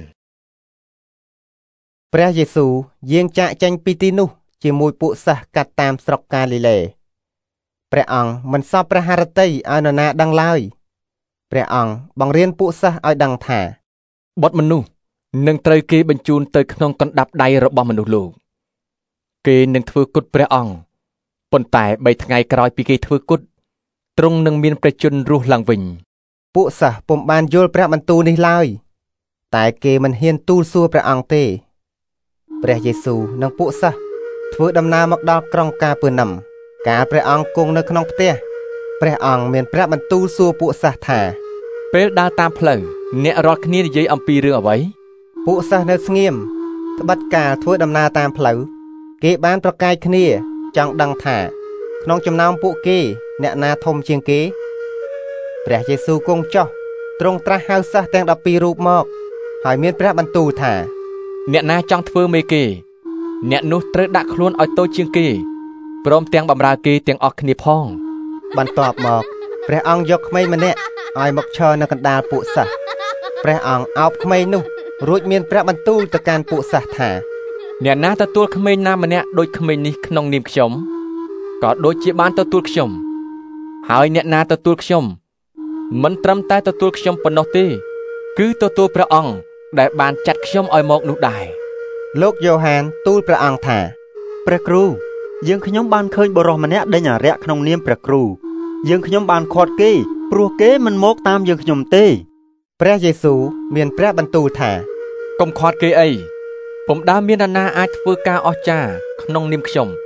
ព្រះយេស៊ូវយាងចាកចេញពីទីនោះជាមួយពួកសិស្សកាត់តាមស្រុកកាលីលេព្រះអង្គមិនសពព្រះハរតីឲ្យនរណាដឹងឡើយព្រះអង្គបង្រៀនពួកសិស្សឲ្យដឹងថាបុត្រមនុស្សនឹងត្រូវគេបញ្ជូនទៅក្នុងកណ្ដាប់ដៃរបស់មនុស្សលោកគេនឹងធ្វើគុតព្រះអង្គប៉ុន្តែបីថ្ងៃក្រោយពីគេធ្វើគុតទ្រង់នឹងមានព្រះជន្មរស់ឡើងវិញពួកសិស្សពុំបានយល់ព្រះបន្ទូលនេះឡើយតែគេមិនហ៊ានទូលសួរព្រះអង្គទេព្រះយេស៊ូវនិងពួកសិស្សធ្វើដំណើរមកដល់ក្រុងកាពឺណាំកាលព្រះអង្គគង់នៅក្នុងផ្ទះព្រះអង្គមានព្រះបន្ទូលសួរពួកសិស្សថាពេលដើរតាមផ្លូវអ្នករាល់គ្នានិយាយអំពីរឿងអ្វីពួកសិស្សនៅស្ងៀមត្បិតកាលធ្វើដំណើរតាមផ្លូវគេបានប្រកែកគ្នាចង់ដឹងថាក្នុងចំណោមពួកគេអ្នកណាធំជាងគេព្រះយេស៊ូវគង់ចុះទ្រង់ត្រាស់ហៅសិស្សទាំងដប់ពីររូបមកហើយមានព្រះបន្ទូលថាអ្នកណាចង់ធ្វើមេគេអ្នកនោះត្រូវដាក់ខ្លួនឲ្យតូចជាងគេព្រមទាំងបម្រើគេទាំងអស់គ្នាផងបន្ទាប់មកព្រះអង្គយកក្មេងម្នាក់ឲ្យមកឈរនៅកណ្ដាលពួកសិស្សព្រះអង្គអោបក្មេងនោះរួចមានព្រះបន្ទូលទៅកាន់ពួកសិស្សថាអ្នកណាទទួលក្មេងណាម្នាក់ដូចក្មេងនេះក្នុងនាមខ្ញុំក៏ដូចជាបានទទួលខ្ញុំហើយអ្នកណាទទួលខ្ញុំមិនត្រឹមតែទទួលខ្ញុំប៉ុណ្ណោះទេគឺទទួលព្រះអង្គដែលបានចាត់ខ្ញុំឲ្យមកនោះដែរលោកយ៉ូហានទូលព្រះអង្គថាព្រះគ្រូយើងខ្ញុំបានឃើញបុរសម្នាក់ដេញអារក្សក្នុងនាមព្រះគ្រូយើងខ្ញុំបានខាត់គេព្រោះគេមិនមកតាមយើងខ្ញុំទេព្រះយេស៊ូវមានព្រះបន្ទូលថាកុំខាត់គេអីពុំដែលមាននរណាអាចធ្វើការអស្ចារ្យក្នុងនាមខ្ញុំ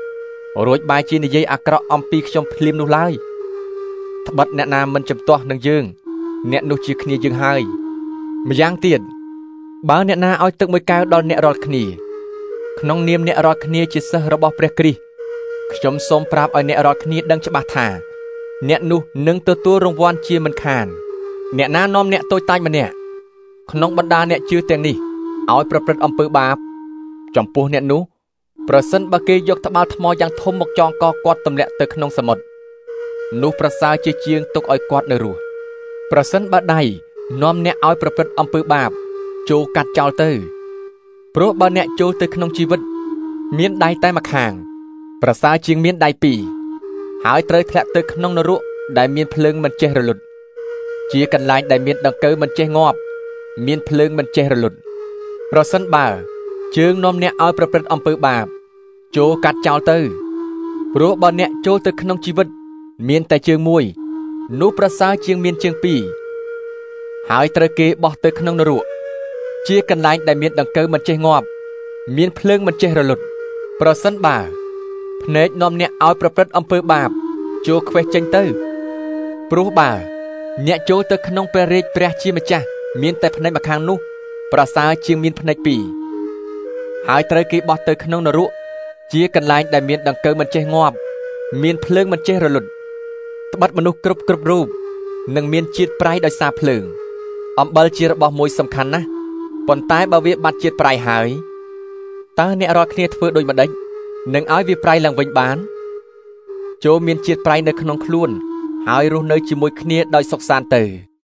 រួចបែរជានិយាយអាក្រក់អំពីខ្ញុំភ្លាមនោះឡើយត្បិតអ្នកណាមិនចំទាស់នឹងយើងអ្នកនោះជាគ្នាយើងហើយម្យ៉ាងទៀតបើអ្នកណាឲ្យទឹកមួយកែវដល់អ្នករាល់គ្នាក្នុងនាមអ្នករាល់គ្នាជាសិស្សរបស់ព្រះគ្រីស្ទខ្ញុំសូមប្រាប់ឲ្យអ្នករាល់គ្នាដឹងច្បាស់ថាអ្នកនោះនឹងទទួលរង្វាន់ជាមិនខានអ្នកណានាំអ្នកតូចតាចម្នាក់ក្នុងបណ្ដាអ្នកជឿទាំងនេះឲ្យប្រព្រឹត្តអំពើបាបចំពោះអ្នកនោះប្រសិនបើគេយកត្បាល់ថ្មយ៉ាងធំមកចងកគាត់ទម្លាក់ទៅក្នុងសមុទ្រនោះប្រសើរជាជាងទុកឲ្យគាត់នៅរស់ប្រសិនបើដៃនាំអ្នកឲ្យប្រព្រឹត្តអំពើបាបចូលកាត់ចោលទៅព្រោះបើអ្នកចូលទៅក្នុងជីវិតមានដៃតែម្ខាងប្រសើរជាងមានដៃពីរហើយត្រូវធ្លាក់ទៅក្នុងនរកដែលមានភ្លើងមិនចេះរលត់ជាកន្លែងដែលមានដង្កូវមិនចេះងាប់មានភ្លើងមិនចេះរលត់ប្រសិនបើជើងនាំអ្នកឲ្យប្រព្រឹត្តអំពើបាបចូលកាត់ចោលទៅព្រោះបើអ្នកចូលទៅក្នុងជីវិតមានតែជើងមួយនោះប្រសើរជាងមានជើងពីរហើយត្រូវគេបោះទៅក្នុងនរកជាកន្លែងដែលមានដង្កូវមិនចេះងាប់មានភ្លើងមិនចេះរលត់ប្រសិនបើភ្នែកនាំអ្នកឲ្យប្រព្រឹត្តអំពើបាបចូលខ្វេះចេញទៅព្រោះបើអ្នកចូលទៅក្នុងព្រះរាជព្រះជាម្ចាស់មានតែភ្នែកម្ខាងនោះប្រសើរជាងមានភ្នែកពីរហើយត្រូវគេបោះទៅក្នុងនរកជាកន្លែងដែលមានដង្កូវមិនចេះងាប់មានភ្លើងមិនចេះរលត់ត្បិតមនុស្សគ្រប់គ្រប់រូបនឹងមានជាតិប្រៃដោយសារភ្លើងអំបិលជារបស់មួយសំខាន់ណាស់ប៉ុន្តែបើវាបាត់ជាតិប្រៃហើយតើអ្នករាល់គ្នាធ្វើដូចម្ដេចនឹងឲ្យវាប្រៃឡើងវិញបានចូលមានជាតិប្រៃនៅក្នុងខ្លួនហើយរស់នៅជាមួយគ្នាដោយសុខសាន្តទៅ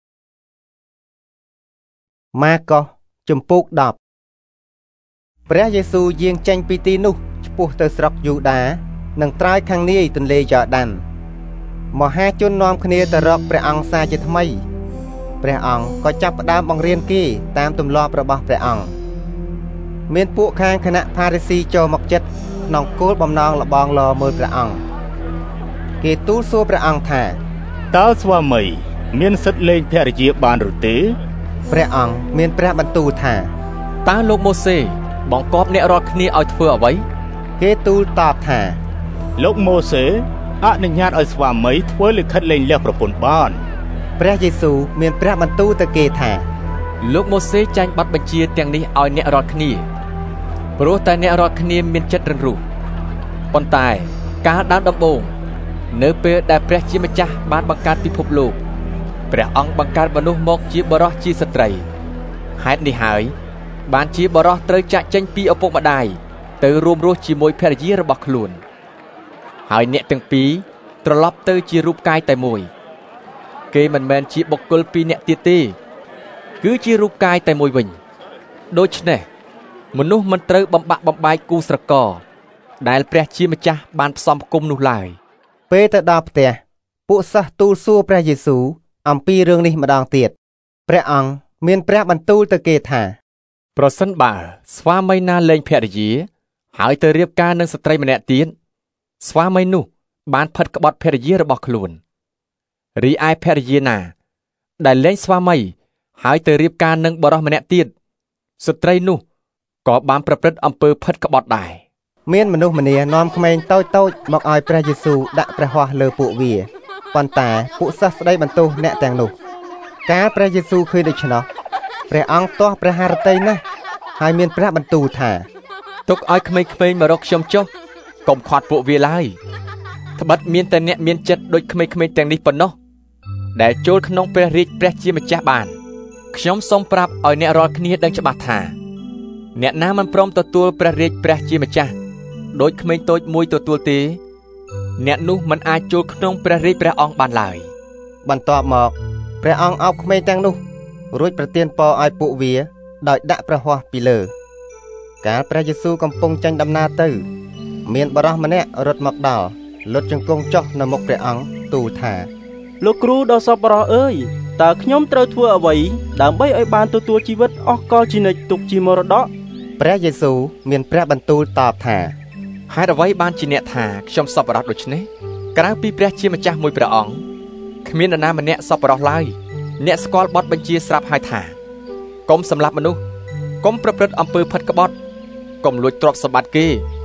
ម៉ាកុសជំពូកដប់ព្រះយេស៊ូវយាងចេញពីទីនោះឆ្ពោះទៅស្រុកយូដានិងត្រើយខាងនាយទន្លេយ៉ូដានមហាជននាំគ្នាទៅរកព្រះអង្គសាជាថ្មីព្រះអង្គក៏ចាប់ផ្ដើមបង្រៀនគេតាមទម្លាប់របស់ព្រះអង្គមានពួកខាងគណៈផារីស៊ីចូលមកចិត្តក្នុងគោលបំណងលបងលមើលព្រះអង្គគេទូលសួរព្រះអង្គថាតើស្វាមីមានសិទ្ធិលែងភរិយាបានឬទេព្រះអង្គមានព្រះបន្ទូលថាតើលោកម៉ូសេបង្គាប់អ្នករាល់គ្នាឲ្យធ្វើអ្វីគេទូលតបថាលោកម៉ូសេអនុញ្ញាតឲ្យស្វាមីធ្វើលិខិតលែងលះប្រពន្ធបានព្រះយេស៊ូវមានព្រះបន្ទូលទៅគេថាលោកម៉ូសេចែងបទបញ្ជាទាំងនេះឲ្យអ្នករាល់គ្នាព្រោះតែអ្នករាល់គ្នាមានចិត្តរឹងរូសប៉ុន្តែកាលដើមដំបូងនៅពេលដែលព្រះជាម្ចាស់បានបង្កើតពិភពលោកព្រះអង្គបង្កើតមនុស្សមកជាបរិសុទ្ធជាស្ត្រីហេតុនេះហើយបានជាបរិសុទ្ធត្រូវចាក់ចេញពីឪពុកម្ដាយទៅរួមរស់ជាមួយភរិយារបស់ខ្លួនហើយអ្នកទាំងពីរត្រឡប់ទៅជារូបកាយតែមួយគេមិនមែនជាបុគ្គលពីរនាក់ទៀតទេគឺជារូបកាយតែមួយវិញដូច្នេះមនុស្សមិនត្រូវបំបាក់បំបែកគូស្រករដែលព្រះជាម្ចាស់បានផ្សំផ្គុំនោះឡើយពេលទៅដល់ផ្ទះពួកសិស្សទូលសួរព្រះយេស៊ូវអំពីរឿងនេះម្ដងទៀតព្រះអង្គមានព្រះបន្ទូលទៅគេថាប្រសិនបើស្វាមីណាលែងភរិយាហើយទៅរៀបការនឹងស្ត្រីម្នាក់ទៀតស្វាមីនោះបានផិតក្បត់ភរិយារបស់ខ្លួនរីឯភរិយាណាដែលលែងស្វាមីហើយទៅរៀបការនឹងបរិសុម្នាក់ទៀតស្ត្រីនោះក៏បានប្រព្រឹត្តអំពើផិតក្បត់ដែរមានមនុស្សម្នានាំក្មេងតូចតូចមកឲ្យព្រះយេស៊ូវដាក់ព្រះហស្ថលើពួកវាប៉ុន្តែពួកសិស្សស្ដីបន្ទោសអ្នកទាំងនោះកាលព្រះយេស៊ូវឃើញដូច្នោះព្រះអង្គទាស់ព្រះハរតីណាស់ហើយមានព្រះបន្ទូលថាទុកឲ្យក្មេងៗមករកខ្ញុំចុះកុំខាត់ពួកវាឡើយត្បិតមានតែអ្នកមានចិត្តដូចក្មេងៗទាំងនេះប៉ុណ្ណោះដែលចូលក្នុងព្រះរាជព្រះជាម្ចាស់បានខ្ញុំសូមប្រាប់ឲ្យអ្នករាល់គ្នាដឹងច្បាស់ថាអ្នកណាមិនព្រមទទួលព្រះរាជព្រះជាម្ចាស់ដោយក្មេងតូចមួយទទួលទេអ្នកនោះមិនអាចចូលក្នុងព្រះរាជព្រះអង្គបានឡើយបន្ទាប់មកព្រះអង្គអោបក្មេងទាំងនោះរួចប្រទានពរឲ្យពួកវាដោយដាក់ព្រះហស្ថពីលើកាលព្រះយេស៊ូវកំពុងចេញដំណើរទៅមានបរិសម្នាក់រត់មកដល់លុតជង្គង់ចុះនៅមុខព្រះអង្គទូលថាលោកគ្រូដ៏សប្បុរសអើយតើខ្ញុំត្រូវធ្វើអ្វីដើម្បីឲ្យបានទទួលជីវិតអស់កលជានិច្ចទុកជាមរតកព្រះយេស៊ូវមានព្រះបន្ទូលតបថាហេតុអ្វីបានជាអ្នកថាខ្ញុំសប្បុរសដូច្នេះក្រៅពីព្រះជាម្ចាស់មួយព្រះអង្គគ្មាននរណាម្នាក់សប្បុរសឡើយអ្នកស្គាល់បទបញ្ជាស្រាប់ហើយថាកុំសម្លាប់មនុស្សកុំប្រព្រឹត្តអំពើផិតក្បត់កុំលួចទ្រព្យសម្បត្តិគេ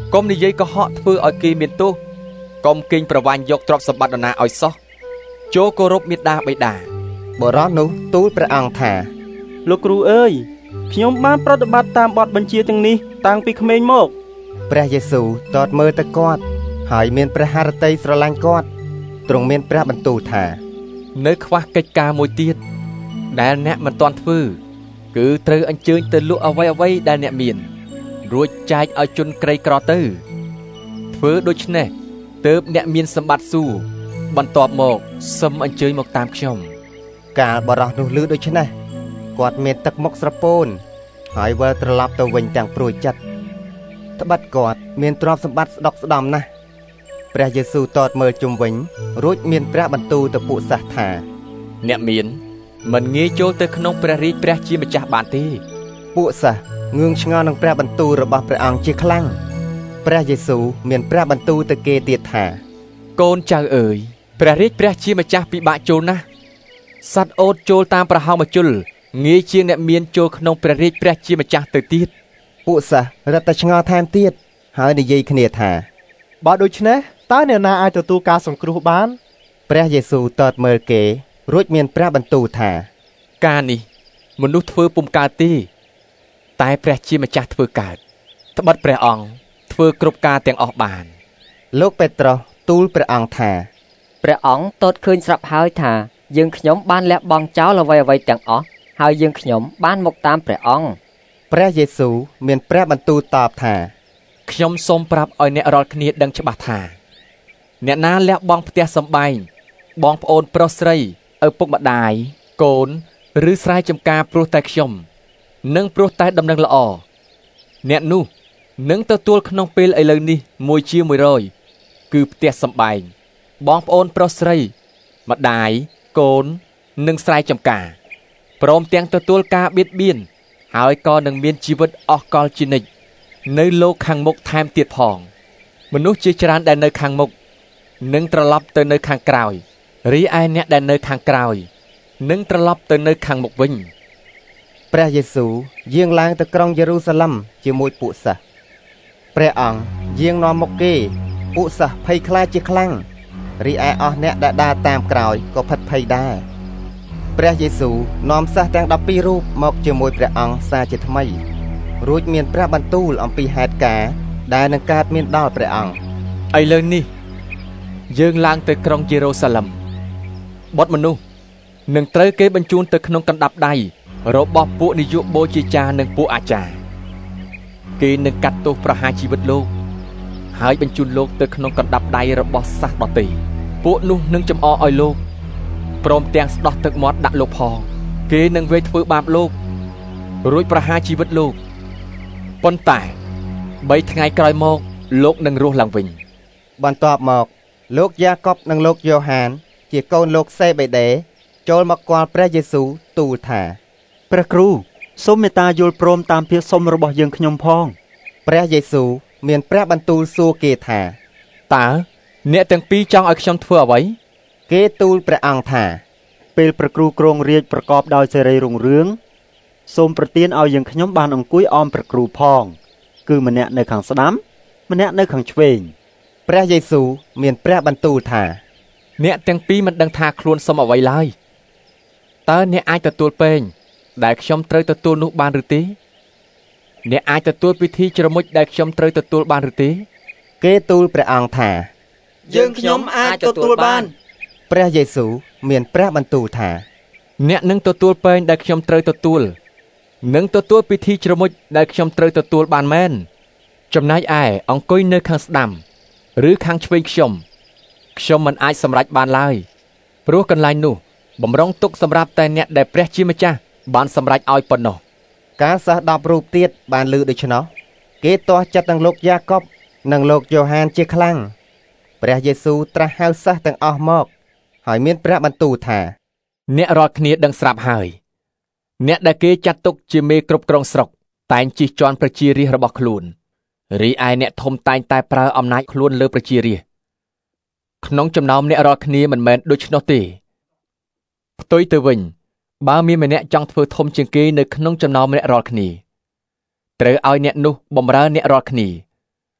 កុំនិយាយកុហកធ្វើឲ្យគេមានទោសកុំកេងប្រវាញ់យកទ្រព្យសម្បត្តិនរណាឲ្យសោះចូលគោរពមាតាបិតាបុរសនោះទូលព្រះអង្គថាលោកគ្រូអើយខ្ញុំបានប្រតិបត្តិតាមបទបញ្ជាទាំងនេះតាំងពីក្មេងមកព្រះយេស៊ូវតតមើលទៅគាត់ហើយមានព្រះハរតីស្រឡាញ់គាត់ទ្រង់មានព្រះបន្ទូលថានៅខ្វះកិច្ចការមួយទៀតដែលអ្នកមិនទាន់ធ្វើគឺត្រូវអញ្ជើញទៅលក់អ្វីអ្វីដែលអ្នកមានរួចចែកឲ្យជនក្រីក្រទៅធ្វើដូច្នេះទើបអ្នកមានសម្បត្តិសួគ៌បន្ទាប់មកសឹមអញ្ជើញមកតាមខ្ញុំកាលបរោះនោះឮដូច្នេះគាត់មានទឹកមុខស្រពោនហើយវិលត្រឡប់ទៅវិញទាំងព្រួយចិត្តត្បិតគាត់មានទ្រព្យសម្បត្តិស្ដុកស្ដំណាស់ព្រះយេស៊ូវតតមើលជុំវិញរួចមានព្រះបន្ទូលទៅពួកសិស្សថាអ្នកមានមិនងាយចូលទៅក្នុងព្រះរាជព្រះជាម្ចាស់បានទេពួកសិស្សងឿងឆ្ងល់នឹងព្រះបន្ទូលរបស់ព្រះអង្គជាខ្លាំងព្រះយេស៊ូវមានព្រះបន្ទូលទៅគេទៀតថាកូនចៅអើយព្រះរាជព្រះជាម្ចាស់ពិបាកចូលណាស់សត្វអូតចូលតាមប្រហោងមជុលងាយជាងអ្នកមានចូលក្នុងព្រះរាជព្រះជាម្ចាស់ទៅទៀតពួកសិស្សរត់តែឆ្ងល់ថែមទៀតហើយនិយាយគ្នាថាបើដូច្នេះតើអ្នកណាអាចទទួលការសង្គ្រោះបានព្រះយេស៊ូវតតមើលគេរួចមានព្រះបន្ទូលថាការនេះមនុស្សធ្វើពុំកើតទេតែព្រះជាម្ចាស់ធ្វើកើតត្បិតព្រះអង្គធ្វើគ្រប់ការទាំងអស់បានលោកពេត្រុសទូលព្រះអង្គថាព្រះអង្គទតឃើញស្រាប់ហើយថាយើងខ្ញុំបានលះបង់ចោលអ្វីអ្វីទាំងអស់ហើយយើងខ្ញុំបានមកតាមព្រះអង្គព្រះយេស៊ូវមានព្រះបន្ទូលតបថាខ្ញុំសូមប្រាប់ឲ្យអ្នករាល់គ្នាដឹងច្បាស់ថាអ្នកណាលះបង់ផ្ទះសម្បែងបងប្អូនប្រុសស្រីឪពុកម្ដាយកូនឬស្រែចម្ការព្រោះតែខ្ញុំនិងព្រោះតែដំណឹងល្អអ្នកនោះនឹងទទួលក្នុងពេលឥឡូវនេះមួយជាមួយរយគឺផ្ទះសម្បែងបងប្អូនប្រុសស្រីម្ដាយកូននិងស្រែចម្ការព្រមទាំងទទួលការបៀតបៀនហើយក៏នឹងមានជីវិតអស់កលជានិច្ចនៅលោកខាងមុខថែមទៀតផងមនុស្សជាច្រើនដែលនៅខាងមុខនឹងត្រឡប់ទៅនៅខាងក្រោយរីឯអ្នកដែលនៅខាងក្រោយនឹងត្រឡប់ទៅនៅខាងមុខវិញព្រះយេស៊ូវយាងឡើងទៅក្រុងយេរូសាឡិមជាមួយពួកសិស្សព្រះអង្គយាងនាំមុខគេពួកសិស្សភ័យខ្លាចជាខ្លាំងរីឯអស់អ្នកដែលដើរតាមក្រោយក៏ផិតភ័យដែរព្រះយេស៊ូវនាំសិស្សទាំងដប់ពីររូបមកជាមួយព្រះអង្គសារជាថ្មីរួចមានព្រះបន្ទូលអំពីហេតុការណ៍ដែលនឹងកើតមានដល់ព្រះអង្គឥឡូវនេះយើងឡើងទៅក្រុងយេរូសាឡិមបុត្រមនុស្សនឹងត្រូវគេបញ្ជូនទៅក្នុងកណ្ដាប់ដៃរបស់ពួកនាយកបូជាចារ្យនិងពួកអាចារ្យគេនឹងកាត់ទោសប្រហារជីវិតលោកហើយបញ្ជូនលោកទៅក្នុងកណ្ដាប់ដៃរបស់សាសដទៃពួកនោះនឹងចំអកឲ្យលោកព្រមទាំងស្ដោះទឹកមាត់ដាក់លោកផងគេនឹងវេយធ្វើបាបលោករួចប្រហារជីវិតលោកប៉ុន្តែបីថ្ងៃក្រោយមកលោកនឹងរស់ឡើងវិញបន្ទាប់មកលោកយ៉ាកុបនិងលោកយ៉ូហានជាកូនលោកសេបេដេចូលមកគាល់ព្រះយេស៊ូវទូលថាព្រះគ្រូសូមមេត្តាយល់ព្រមតាមពាក្យសុំរបស់យើងខ្ញុំផងព្រះយេស៊ូវមានព្រះបន្ទូលសួរគេថាតើអ្នកទាំងពីរចង់ឲ្យខ្ញុំធ្វើអ្វីគេទូលព្រះអង្គថាពេលព្រះគ្រូគ្រងរាជ្យប្រកបដោយសេរីរុងរឿងសូមប្រទានឲ្យយើងខ្ញុំបានអង្គុយអមព្រះគ្រូផងគឺម្នាក់នៅខាងស្ដាំម្នាក់នៅខាងឆ្វេងព្រះយេស៊ូវមានព្រះបន្ទូលថាអ្នកទាំងពីរមិនដឹងថាខ្លួនសុំអ្វីឡើយតើអ្នកអាចទទួលពែងដែលខ្ញុំត្រូវទទួលនោះបានឬទេអ្នកអាចទទួលពិធីជ្រមុជដែលខ្ញុំត្រូវទទួលបានឬទេគេទូលព្រះអង្គថាយើងខ្ញុំអាចទទួលបានព្រះយេស៊ូវមានព្រះបន្ទូលថាអ្នកនឹងទទួលពែងដែលខ្ញុំត្រូវទទួលនឹងទទួលពិធីជ្រមុជដែលខ្ញុំត្រូវទទួលបានមែនចំណែកឯអង្គុយនៅខាងស្ដាំឬខាងឆ្វេងខ្ញុំខ្ញុំមិនអាចសម្រេចបានឡើយព្រោះកន្លែងនោះបំរុងទុកសម្រាប់តែអ្នកដែលព្រះជាម្ចាស់បានសម្រេចឲ្យប៉ុណ្ណោះការសិស្សដប់រូបទៀតបានឮដូច្នោះគេទាស់ចិត្តទាំងលោកយ៉ាកុបនិងលោកយ៉ូហានជាខ្លាំងព្រះយេស៊ូវត្រាស់ហៅសិស្សទាំងអស់មកហើយមានព្រះបន្ទូលថាអ្នករាល់គ្នាដឹងស្រាប់ហើយអ្នកដែលគេចាត់ទុកជាមេគ្រប់គ្រងស្រុកតែងជិះជាន់ប្រជារាស្ត្ររបស់ខ្លួនរីឯអ្នកធំតែងតែប្រើអំណាចខ្លួនលើប្រជារាស្ត្រក្នុងចំណោមអ្នករាល់គ្នាមិនមែនដូច្នោះទេផ្ទុយទៅវិញបើមានម្នាក់ចង់ធ្វើធំជាងគេនៅក្នុងចំណោមអ្នករាល់គ្នាត្រូវឲ្យអ្នកនោះបម្រើអ្នករាល់គ្នា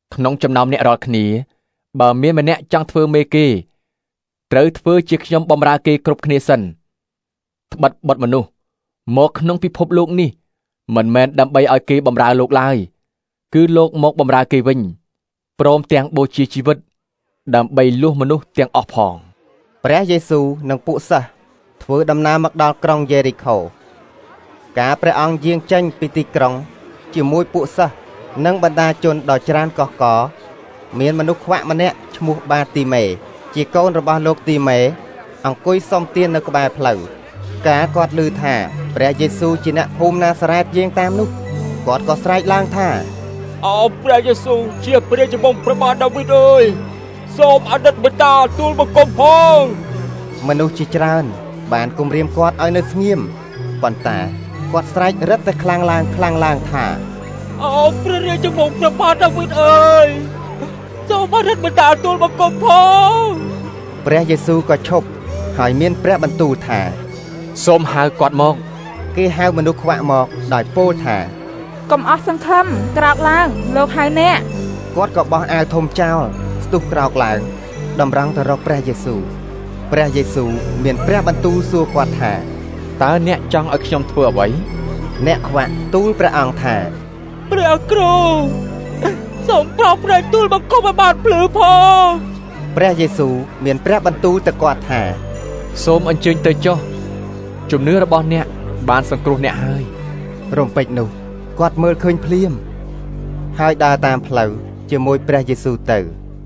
ក្នុងចំណោមអ្នករាល់គ្នាបើមានម្នាក់ចង់ធ្វើមេគេត្រូវធ្វើជាខ្ញុំបម្រើគេគ្រប់គ្នាសិនត្បិតបុត្រមនុស្សមកក្នុងពិភពលោកនេះមិនមែនដើម្បីឲ្យគេបម្រើលោកឡើយគឺលោកមកបម្រើគេវិញព្រមទាំងបូជាជីវិតដើម្បីលួសមនុស្សទាំងអស់ផងព្រះយេស៊ូវនិងពួកសិស្សធ្វើដំណើរមកដល់ក្រុងយេរីខូការព្រះអង្គយាងចេញពីទីក្រុងជាមួយពួកសិស្សនិងបណ្ដាជនដ៏ច្រើនកុះករមានមនុស្សខ្វាក់ម្នាក់ឈ្មោះបាទីមេជាកូនរបស់លោកទីមេអង្គុយសុំទាននៅក្បែរផ្លូវការគាត់ឮថាព្រះយេស៊ូវជាអ្នកភូមិណាសារ៉េតយាងតាមនោះគាត់ក៏ស្រែកឡើងថាអោព្រះយេស៊ូវជាព្រះជំនុំព្រះបាទដាវីតអើយសូមអតីតបិតាទូលបង្គំផងមនុស្សជាច្រើនបានគំរាមគាត់ឲ្យនៅស្ងៀមប៉ុន្តែគាត់ស្រែករឹតតែខ្លាំងឡើងខ្លាំងឡើងថាអោព្រះរាជជំនុំព្រះបាទដាវីតអើយសូមអតីតបិតាទូលបង្គំផងព្រះយេស៊ូវក៏ឈប់ហើយមានព្រះបន្ទូលថាសូមហៅគាត់មកគេហៅមនុស្សខ្វាក់មកដោយពោលថាកុំអស់សង្ឃឹមក្រោកឡើងលោកហៅអ្នកគាត់ក៏បោះអាវធំចោលស្ទុះក្រោកឡើងតម្រង់ទៅរកព្រះយេស៊ូវព្រះយេស៊ូវមានព្រះបន្ទូលសួរគាត់ថាតើអ្នកចង់ឲ្យខ្ញុំធ្វើអ្វីអ្នកខ្វាក់ទូលព្រះអង្គថាព្រះគ្រូសូមប្រោសព្រះទូលបង្គំឲ្យបានភ្លឺផងព្រះយេស៊ូវមានព្រះបន្ទូលទៅគាត់ថាសូមអញ្ជើញទៅចុះជំនឿរបស់អ្នកបានសង្គ្រោះអ្នកហើយរំពេចនោះគាត់មើលឃើញភ្លាមហើយដើរតាមផ្លូវជាមួយព្រះយេស៊ូវទៅ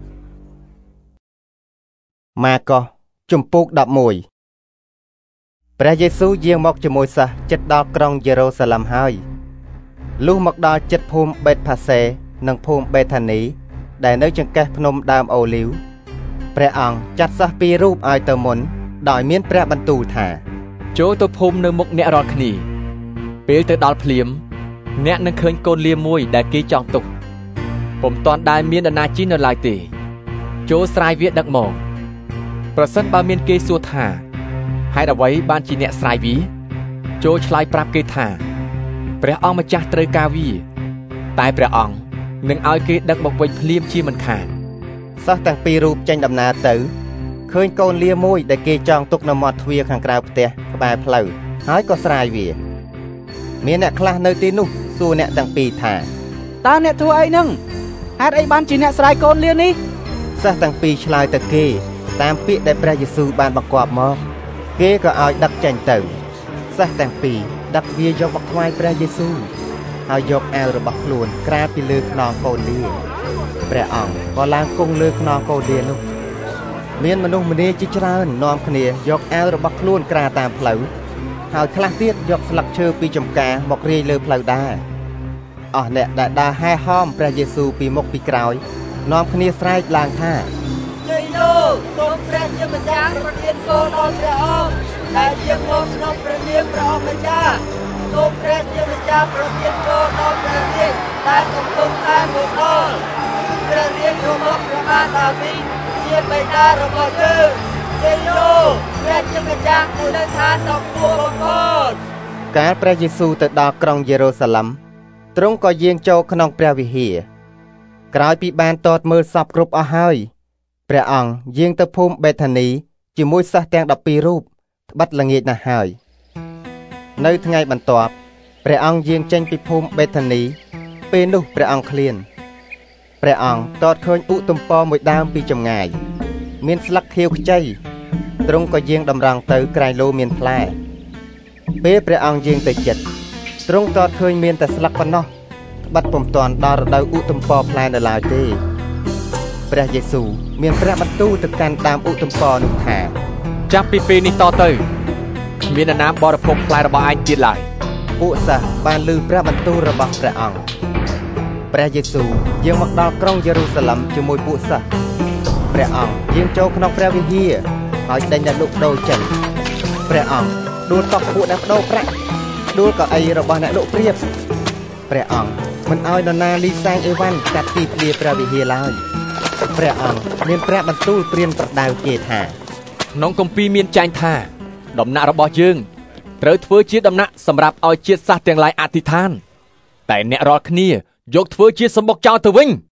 ម៉ាកុសជំពូកដប់មួយព្រះយេស៊ូវយាងមកជាមួយសិស្សជិតដល់ក្រុងយេរូសាឡិមហើយលុះមកដល់ជិតភូមិបេតផាសេនិងភូមិបេថានីដែលនៅចង្កេះភ្នំដើមអូលីវព្រះអង្គចាត់សិស្សពីររូបឲ្យទៅមុនដោយមានព្រះបន្ទូលថាចូលទៅភូមិនៅមុខអ្នករាល់គ្នាពេលទៅដល់ភ្លាមអ្នកនឹងឃើញកូនលាមួយដែលគេចង់ទុកពុំទាន់ដែលមាននរណាជិះនៅឡើយទេចូលស្រាយវាដឹកមកប្រសិនបើមានគេសួរថាហេតុអ្វីបានជាអ្នកស្រាយវាចូលឆ្លើយប្រាប់គេថាព្រះអង្គម្ចាស់ត្រូវការវាតែព្រះអង្គនឹងឲ្យគេដឹកមកវិញភ្លាមជាមិនខានសិស្សទាំងពីររូបចេញដំណើរទៅឃើញកូនលាមួយដែលគេចង់ទុកនៅមាត់ទ្វារខាងក្រៅផ្ទះក្បែរផ្លូវហើយក៏ស្រាយវាមានអ្នកខ្លះនៅទីនោះសួរអ្នកទាំងពីរថាតើអ្នកធ្វើអីនឹងហេតុអីបានជាអ្នកស្រាយកូនលានេះសិស្សទាំងពីរឆ្លើយទៅគេតាមពាក្យដែលព្រះយេស៊ូវបានបង្គាប់មកគេក៏ឲ្យដឹកចេញទៅសិស្សទាំងពីរដឹកវាយកមកថ្វាយព្រះយេស៊ូវហើយយកអាវរបស់ខ្លួនក្រាបពីលើខ្នងកូនលាព្រះអង្គក៏ឡើងគង់លើខ្នងកូនលានោះមានមនុស្សម្នាជាច្រើននាំគ្នាយកអាវរបស់ខ្លួនក្រាតាមផ្លូវហើយខ្លះទៀតយកស្លឹកឈើពីចំការមករាយលើផ្លូវដែរអស់អ្នកដែលដើរហែហោមព្រះយេស៊ូវពីមុខពីក្រោយនាំគ្នាស្រែកឡើងថាជ័យលោកសូមព្រះជាម្ចាស់ប្រទានកូនដល់ព្រះអង្គដែលជាមកក្នុងព្រះនាមព្រះអង្គម្ចាស់សូមព្រះជាម្ចាស់ប្រទានកូនដល់ព្រះរាជដែលកំពុងតែមកដល់ព្រះរាជរបស់ព្រះបាទដាវីតជាបិតារបស់យើងជ័យលោកព្រះជាម្ចាស់នៅឋានដ៏ខ្ពស់បំផុតកាលព្រះយេស៊ូវទៅដល់ក្រុងយេរូសាឡិមទ្រង់ក៏យាងចូលក្នុងព្រះវិហារក្រោយពីបានតតមើលសពគ្រប់អស់ហើយព្រះអង្គយាងទៅភូមិបេថានីជាមួយសិស្សទាំងដប់ពីររូបត្បិតល្ងាចណាស់ហើយនៅថ្ងៃបន្ទាប់ព្រះអង្គយាងចេញពីភូមិបេថានីពេលនោះព្រះអង្គឃ្លានព្រះអង្គតតឃើញឧទំពមួយដើមពីចម្ងាយមានស្លឹកខៀវខ្ចីទ្រង់ក៏យាងតម្រង់ទៅក្រែងលោមានផ្លែពេលព្រះអង្គយាងទៅជិតទ្រង់តតឃើញមានតែស្លឹកប៉ុណ្ណោះត្បិតពុំទាន់ដល់រដូវឧទំពផ្លែនៅឡើយទេព្រះយេស៊ូវមានព្រះបន្ទូលទៅកាន់ដើមឧទំពនោះថាចាប់ពីពេលនេះតទៅគ្មាននរណាបរិភោគផ្លែរបស់ឯងទៀតឡើយពួកសិស្សបានឮព្រះបន្ទូលរបស់ព្រះអង្គព្រះយេស៊ូវយាងមកដល់ក្រុងយេរូសាឡិមជាមួយពួកសិស្សព្រះអង្គយាងចូលក្នុងព្រះវិហារហើយដេញអ្នកលក់ដូរចេញព្រះអង្គដួលតប់ពួកអ្នកបដូរប្រាក់ដួលកៅអីរបស់អ្នកលក់ព្រាបព្រះអង្គមិនឲ្យនរណាលីសែងអីវ៉ាន់កាត់ទីធ្លាព្រះវិហារឡើយព្រះអង្គមានព្រះបន្ទូលព្រានប្រដៅគេថាក្នុងគម្ពីរមានចែងថាដំណាក់របស់យើងត្រូវធ្វើជាដំណាក់សម្រាប់ឲ្យជាតិសាសន៍ទាំងឡាយអធិដ្ឋានតែអ្នករាល់គ្នាយកធ្វើជាសម្បុកចោលទៅវិញ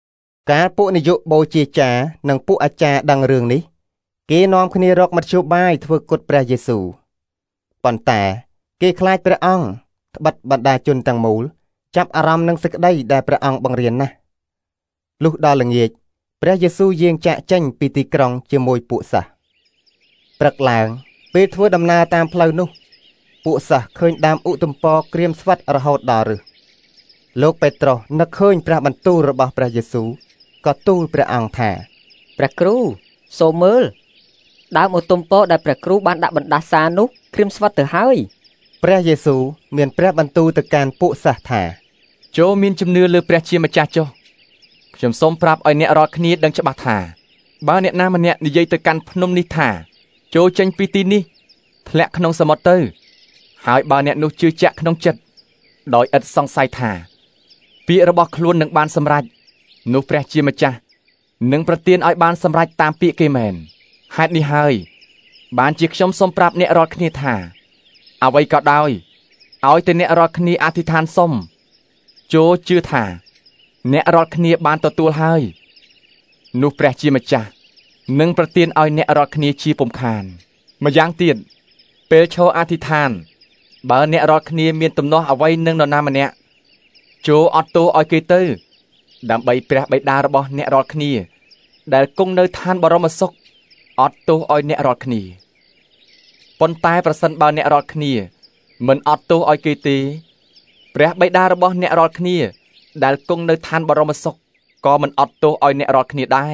ការពួកនាយកបូជាចារ្យនិងពួកអាចារ្យដឹងរឿងនេះគេនាំគ្នារកមធ្យោបាយធ្វើគុតព្រះយេស៊ូវប៉ុន្តែគេខ្លាចព្រះអង្គត្បិតបណ្ដាជនទាំងមូលចាប់អារម្មណ៍នឹងសេចក្តីដែលព្រះអង្គបង្រៀនណាស់លុះដល់ល្ងាចព្រះយេស៊ូវយាងចាកចេញពីទីក្រុងជាមួយពួកសិស្សព្រឹកឡើងពេលធ្វើដំណើរតាមផ្លូវនោះពួកសិស្សឃើញដើមឧទំពរក្រៀមស្វិតរហូតដល់រឹសលោកពេត្រុសនឹកឃើញព្រះបន្ទូលរបស់ព្រះយេស៊ូវក៏ទូលព្រះអង្គថាព្រះគ្រូសូមមើលដើមឧទំពរដែលព្រះគ្រូបានដាក់បណ្ដាសានោះក្រៀមស្វិតទៅហើយព្រះយេស៊ូវមានព្រះបន្ទូលទៅកាន់ពួកសិស្សថាចូលមានជំនឿលើព្រះជាម្ចាស់ចុះខ្ញុំសូមប្រាប់ឲ្យអ្នករាល់គ្នាដឹងច្បាស់ថាបើអ្នកណាម្នាក់និយាយទៅកាន់ភ្នំនេះថាចូលចេញពីទីនេះធ្លាក់ក្នុងសមុទ្រទៅហើយបើអ្នកនោះជឿជាក់ក្នុងចិត្តដោយឥតសង្ស័យថាពាក្យរបស់ខ្លួននឹងបានសម្រេចនោះព្រះជាម្ចាស់នឹងប្រទានឲ្យបានសម្រេចតាមពាក្យគេមែនហេតុនេះហើយបានជាខ្ញុំសូមប្រាប់អ្នករាល់គ្នាថាអ្វីក៏ដោយឲ្យតែអ្នករាល់គ្នាអធិដ្ឋានសុំចូលជឿថាអ្នករាល់គ្នាបានទទួលហើយនោះព្រះជាម្ចាស់នឹងប្រទានឲ្យអ្នករាល់គ្នាជាពុំខានម្យ៉ាងទៀតពេលឈរអធិដ្ឋានបើអ្នករាល់គ្នាមានទំនាស់អ្វីនឹងនរណាម្នាក់ចូលអត់ទោសឲ្យគេទៅដើម្បីព្រះបិតារបស់អ្នករាល់គ្នាដែលគង់នៅឋានបរមសុខអត់ទោសឲ្យអ្នករាល់គ្នាប៉ុន្តែប្រសិនបើអ្នករាល់គ្នាមិនអត់ទោសឲ្យគេទេព្រះបិតារបស់អ្នករាល់គ្នាដែលគង់នៅឋានបរមសុខក៏មិនអត់ទោសឲ្យអ្នករាល់គ្នាដែរ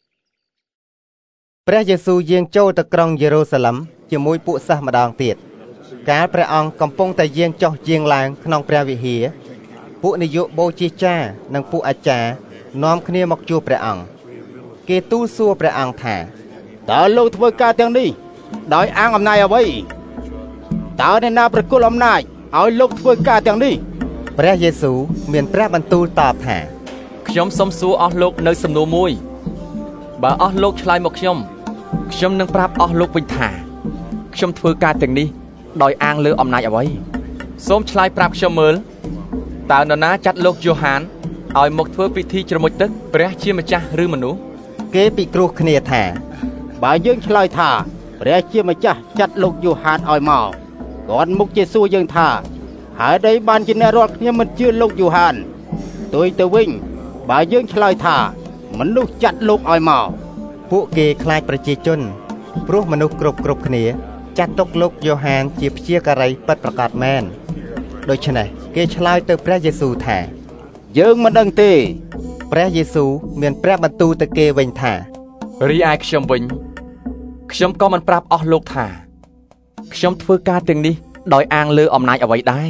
ព្រះយេស៊ូវយាងចូលទៅក្រុងយេរូសាឡិមជាមួយពួកសិស្សម្ដងទៀតកាលព្រះអង្គកំពុងតែយាងចុះយាងឡើងក្នុងព្រះវិហារពួកនាយកបូជាចារ្យនិងពួកអាចារ្យនាំគ្នាមកជួបព្រះអង្គគេទូលសួរព្រះអង្គថាតើលោកធ្វើការទាំងនេះដោយអាងអំណាចអ្វីតើអ្នកណាប្រគល់អំណាចឲ្យលោកធ្វើការទាំងនេះព្រះយេស៊ូវមានព្រះបន្ទូលតបថាខ្ញុំសូមសួរអស់លោកនៅសំណួរមួយបើអស់លោកឆ្លើយមកខ្ញុំខ្ញុំនឹងប្រាប់អស់លោកវិញថាខ្ញុំធ្វើការទាំងនេះដោយអាងលើអំណាចអ្វីសូមឆ្លើយប្រាប់ខ្ញុំមើលតើនរណាចាត់លោកយ៉ូហានឲ្យមកធ្វើពិធីជ្រមុជទឹកព្រះជាម្ចាស់ឬមនុស្សគេពិគ្រោះគ្នាថាបើយើងឆ្លើយថាព្រះជាម្ចាស់ចាត់លោកយ៉ូហានឲ្យមកគាត់មុខជាសួរយើងថាហើយដីបានជាអ្នករាល់គ្នាមិនជឿលោកយ៉ូហានទុយទៅវិញបើយើងឆ្លើយថាមនុស្សចាត់លោកឲ្យមកពួកគេខ្លាចប្រជាជនព្រោះមនុស្សគ្រប់គ្រប់គ្នាចាត់ទុកលោកយ៉ូហានជាព្យាការីពិតប្រាកដមែនដូច្នេះគេឆ្លើយទៅព្រះយេស៊ូវថាយើងមិនដឹងទេព្រះយេស៊ូវមានព្រះបន្ទូលទៅគេវិញថារីឯខ្ញុំវិញខ្ញុំក៏មិនប្រាប់អស់លោកថាខ្ញុំធ្វើការទាំងនេះដោយអាងលើអំណាចអ្វីដែរ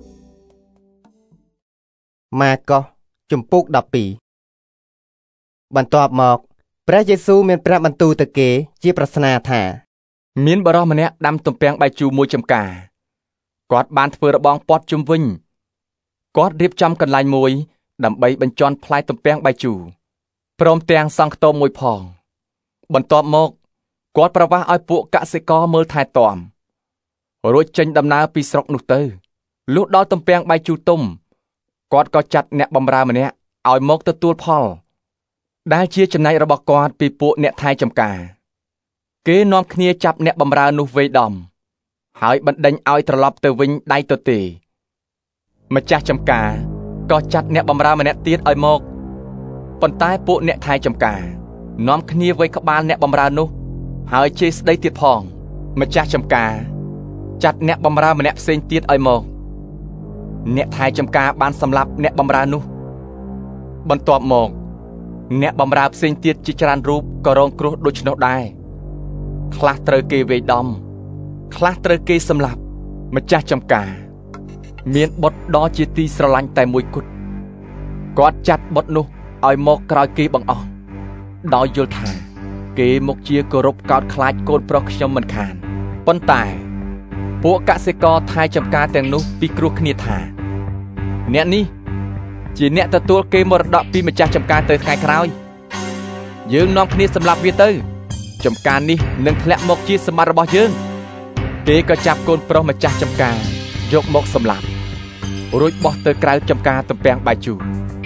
ម៉ាកុសជំពូកដប់ពីរបន្ទាប់មកព្រះយេស៊ូវមានព្រះបន្ទូលទៅគេជាប្រស្នាថាមានបរិសម្នាក់ដាំទំពាំងបាយជូរមួយចំការគាត់បានធ្វើរបងព័ទ្ធជុំវិញគាត់រៀបចំកន្លែងមួយដើម្បីបញ្ជាន់ផ្លែទំពាំងបាយជូរព្រមទាំងសង់ខ្ទមមួយផងបន្ទាប់មកគាត់ប្រវាសឲ្យពួកកសិករមើលថែទាំរួចចេញដំណើរពីស្រុកនោះទៅលុះដល់ទំពាំងបាយជូរទុំគាត់ក៏ចាត់អ្នកបម្រើម្នាក់ឲ្យមកទទួលផលដែលជាចំណែករបស់គាត់ពីពួកអ្នកថែចំការគេនាំគ្នាចាប់អ្នកបម្រើនោះវេដំហើយបណ្ដេញឲ្យត្រឡប់ទៅវិញដៃទទេម្ចាស់ចំការក៏ចាត់អ្នកបម្រើម្នាក់ទៀតឲ្យមកប៉ុន្តែពួកអ្នកថែចំការនាំគ្នាវេក្បាលអ្នកបម្រើនោះហើយជេរស្ដីទៀតផងម្ចាស់ចំការចាត់អ្នកបម្រើម្នាក់ផ្សេងទៀតឲ្យមកអ្នកថែចំការបានសម្លាប់អ្នកបម្រើនោះបន្ទាប់មកអ្នកបម្រើផ្សេងទៀតជាច្រើនរូបក៏រងគ្រោះដូច្នោះដែរខ្លះត្រូវគេវេដំខ្លះត្រូវគេសម្លាប់ម្ចាស់ចំការមានបុត្រដ៏ជាទីស្រឡាញ់តែមួយគត់គាត់ចាត់បុត្រនោះឲ្យមកក្រោយគេបង្អស់ដោយយល់ថាគេមកជាគោរពកោតខ្លាចកូនប្រុសខ្ញុំមិនខានប៉ុន្តែពួកកសិករថែចំការទាំងនោះពិគ្រោះគ្នាថាអ្នកនេះជាអ្នកទទួលគេមរតកពីម្ចាស់ចំការទៅថ្ងៃក្រោយយើងនាំគ្នាសម្លាប់វាទៅចំការនេះនឹងធ្លាក់មកជាសម្បត្តិរបស់យើងគេក៏ចាប់កូនប្រុសម្ចាស់ចំការយកមកសម្លាប់រួចបោះទៅក្រៅចំការទំពាំងបាយជូរ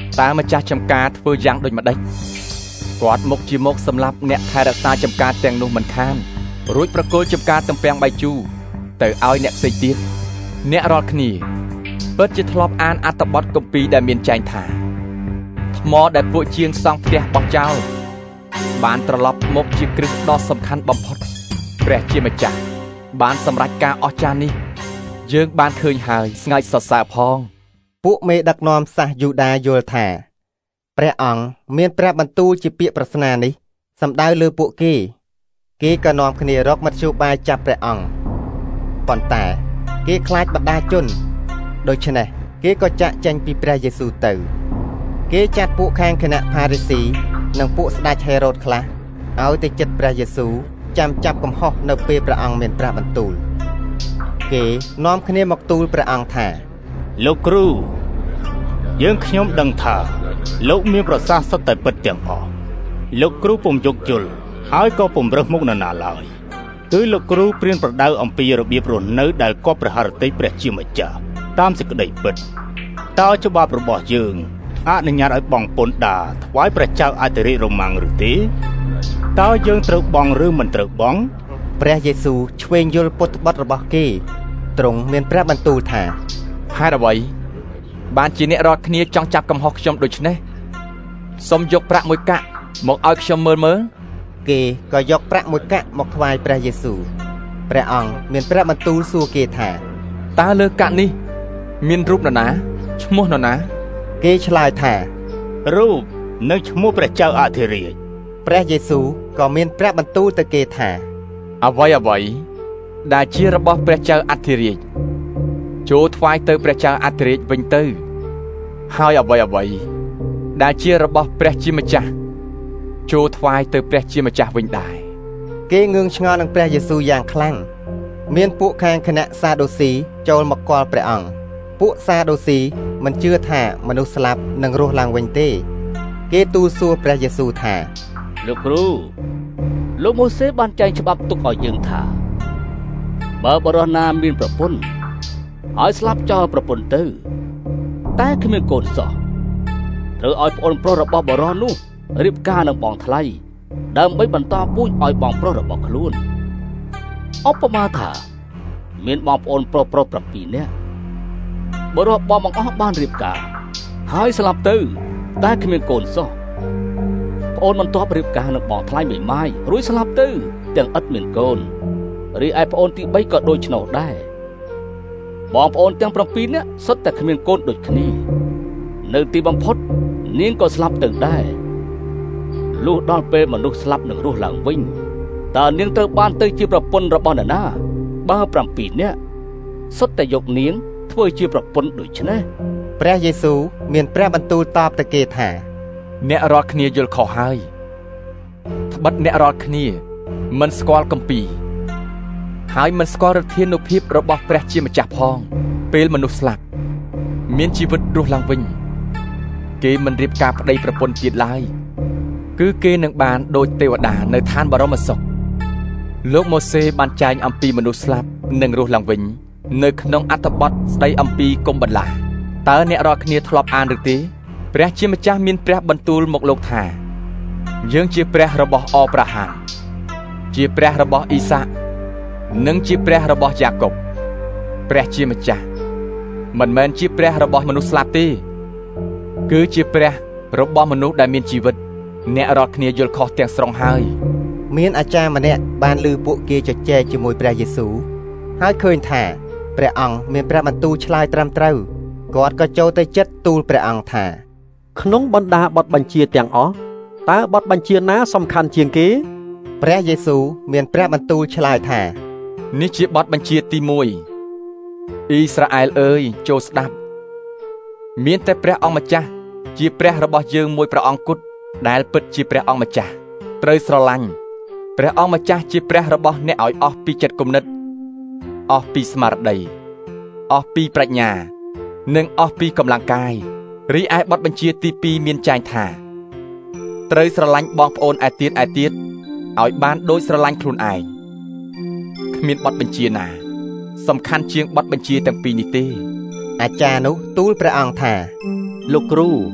តើម្ចាស់ចំការធ្វើយ៉ាងដូចម្ដេចគាត់មកជាមកសម្រាប់អ្នកថែរក្សាចំការទាំងនោះមិនខានរួចប្រគល់ចំការទំពាំងបាយជូរទៅឲ្យអ្នកផ្សេងទៀតអ្នករាល់គ្នាពិតជាធ្លាប់អានអត្ថបទគម្ពីរដែលមានចែងថាថ្មដែលពួកជាងសង់ផ្ទះបោះចោលបានត្រឡប់មកជាគ្រឹះដ៏សំខាន់បំផុតព្រះជាម្ចាស់បានសម្រេចការអស្ចារ្យនេះយើងបានឃើញហើយស្ងើចសរសើរផងពួកមេដឹកនាំសាសយូដាយល់ថាព្រះអង្គមានព្រះបន្ទូលជាពាក្យប្រស្នានេះសំដៅលើពួកគេគេក៏នាំគ្នារកមធ្យោបាយចាប់ព្រះអង្គប៉ុន្តែគេខ្លាចបណ្ដាជនដូច្នេះគេក៏ចាក់ចេញពីព្រះយេស៊ូវទៅគេចាត់ពួកខាងគណៈផារីស៊ីនិងពួកស្ដេចហេរ៉ូតខ្លះឲ្យទៅជិតព្រះយេស៊ូវចាំចាប់កំហុសនៅពេលព្រះអង្គមានព្រះបន្ទូលគេនាំគ្នាមកទូលព្រះអង្គថាលោកគ្រូយើងខ្ញុំដឹងថាលោកមានប្រសាសន៍សុទ្ធតែពិតទាំងអស់លោកគ្រូពុំយកយល់ហើយក៏ពុំរើសមុខនរណាឡើយគឺលោកគ្រូព្រានប្រដៅអំពីរបៀបរស់នៅដែលគប់ព្រះハរតីព្រះជាម្ចាស់តាមសេចក្តីពិតតើច្បាប់របស់យើងអនុញ្ញាតឲ្យបង់ពន្ធដារថ្វាយព្រះចៅអធិរាជរ៉ូម៉ាំងឬទេតើយើងត្រូវបង់ឬមិនត្រូវបង់ព្រះយេស៊ូវឆ្វេងយល់ពុតបត់របស់គេទ្រង់មានព្រះបន្ទូលថាហេតុអ្វីបានជាអ្នករាល់គ្នាចង់ចាប់កំហុសខ្ញុំដូច្នេះសូមយកប្រាក់មួយកាក់មកឲ្យខ្ញុំមើលមើលគេក៏យកប្រាក់មួយកាក់មកថ្វាយព្រះយេស៊ូវព្រះអង្គមានព្រះបន្ទូលសួរគេថាតើលើកាក់នេះមានរូបនរណាឈ្មោះនរណាគេឆ្លើយថារូបនិងឈ្មោះព្រះចៅអធិរាជព្រះយេស៊ូវក៏មានព្រះបន្ទូលទៅគេថាអ្វីអ្វីដែលជារបស់ព្រះចៅអធិរាជចូលថ្វាយទៅព្រះចៅអធិរាជវិញទៅហើយអ្វីអ្វីដែលជារបស់ព្រះជាម្ចាស់ចូលថ្វាយទៅព្រះជាម្ចាស់វិញដែរគេងឿងឆ្ងល់នឹងព្រះយេស៊ូវយ៉ាងខ្លាំងមានពួកខាងគណៈសាដូស៊ីចូលមកគាល់ព្រះអង្គពួកសាដូស៊ីមិនជឿថាមនុស្សស្លាប់នឹងរស់ឡើងវិញទេគេទូលសួរព្រះយេស៊ូវថាលោកគ្រូលោកម៉ូសេបានចែងច្បាប់ទុកឲ្យយើងថាបើបរិះណាមានប្រពន្ធឲ្យស្លាប់ចោលប្រពន្ធទៅតែគ្មានកូនសោះត្រូវឲ្យប្អូនប្រុសរបស់បរិះនោះរៀបការនឹងបងថ្លៃដើម្បីបន្តពូជឲ្យបងប្រុសរបស់ខ្លួនឧបមាថាមានបងប្អូនប្រុសប្រុសប្រាំពីរនាក់បរិះបងបង្អស់បានរៀបការហើយស្លាប់ទៅតែគ្មានកូនសោះប្អូនបន្ទាប់រៀបការនឹងបងថ្លៃមួយម៉ាយរួចស្លាប់ទៅទាំងឥតមានកូនរីឯប្អូនទីបីក៏ដូចនោះដែរបងប្អូនទាំងប្រាំពីរនាក់សុទ្ធតែគ្មានកូនដូចគ្នានៅទីបំផុតនាងក៏ស្លាប់ទៅដែរលុះដល់ពេលមនុស្សស្លាប់នឹងរស់ឡើងវិញតើនាងត្រូវបានទៅជាប្រពន្ធរបស់នរណាបើប្រាំពីរនាក់សុទ្ធតែយកនាងធ្វើជាប្រពន្ធដូច្នេះព្រះយេស៊ូវមានព្រះបន្ទូលតបទៅគេថាអ្នករាល់គ្នាយល់ខុសហើយត្បិតអ្នករាល់គ្នាមិនស្គាល់គម្ពីរហើយមិនស្គាល់ឫទ្ធានុភាពរបស់ព្រះជាម្ចាស់ផងពេលមនុស្សស្លាប់មានជីវិតរស់ឡើងវិញគេមិនរៀបការប្តីប្រពន្ធទៀតឡើយគឺគេនឹងបានដូចទេវតានៅឋានបរមសុខលោកម៉ូសេបានចែងអំពីមនុស្សស្លាប់និងរស់ឡើងវិញនៅក្នុងអត្ថបទស្ដីអំពីគុំបន្លាតើអ្នករាល់គ្នាធ្លាប់អានឬទេព្រះជាម្ចាស់មានព្រះបន្ទូលមកលោកថាយើងជាព្រះរបស់អប្រាហាំជាព្រះរបស់អ៊ីសាកនិងជាព្រះរបស់យ៉ាកុបព្រះជាម្ចាស់មិនមែនជាព្រះរបស់មនុស្សស្លាប់ទេគឺជាព្រះរបស់មនុស្សដែលមានជីវិតអ្នករាល់គ្នាយល់ខុសទាំងស្រុងហើយមានអាចារ្យម្នាក់បានឮពួកគេជជែកជាមួយព្រះយេស៊ូវហើយឃើញថាព្រះអង្គមានព្រះបន្ទូលឆ្លើយត្រឹមត្រូវគាត់ក៏ចូលទៅចិត្តទូលព្រះអង្គថាក្នុងបណ្ដាបទបញ្ជាទាំងអស់តើបទបញ្ជាណាសំខាន់ជាងគេព្រះយេស៊ូវមានព្រះបន្ទូលឆ្លើយថានេះជាបទបញ្ជាទីមួយអ៊ីស្រាអែលអើយចូលស្ដាប់មានតែព្រះអង្គម្ចាស់ជាព្រះរបស់យើងមួយព្រះអង្គគត់ដែលពិតជាព្រះអង្គម្ចាស់ត្រូវស្រឡាញ់ព្រះអង្គម្ចាស់ជាព្រះរបស់អ្នកឲ្យអស់ពីចិត្តគំនិតអស់ពីស្មារតីអស់ពីប្រាជ្ញានិងអស់ពីកម្លាំងកាយរីឯបទបញ្ជាទីពីរមានចែងថាត្រូវស្រឡាញ់បងប្អូនឯទៀតឯទៀតឲ្យបានដូចស្រឡាញ់ខ្លួនឯងគ្មានបទបញ្ជាណាសំខាន់ជាងបទបញ្ជាទាំងពីរនេះទេអាចារ្យនោះទូលព្រះអង្គថាលោកគ្រូ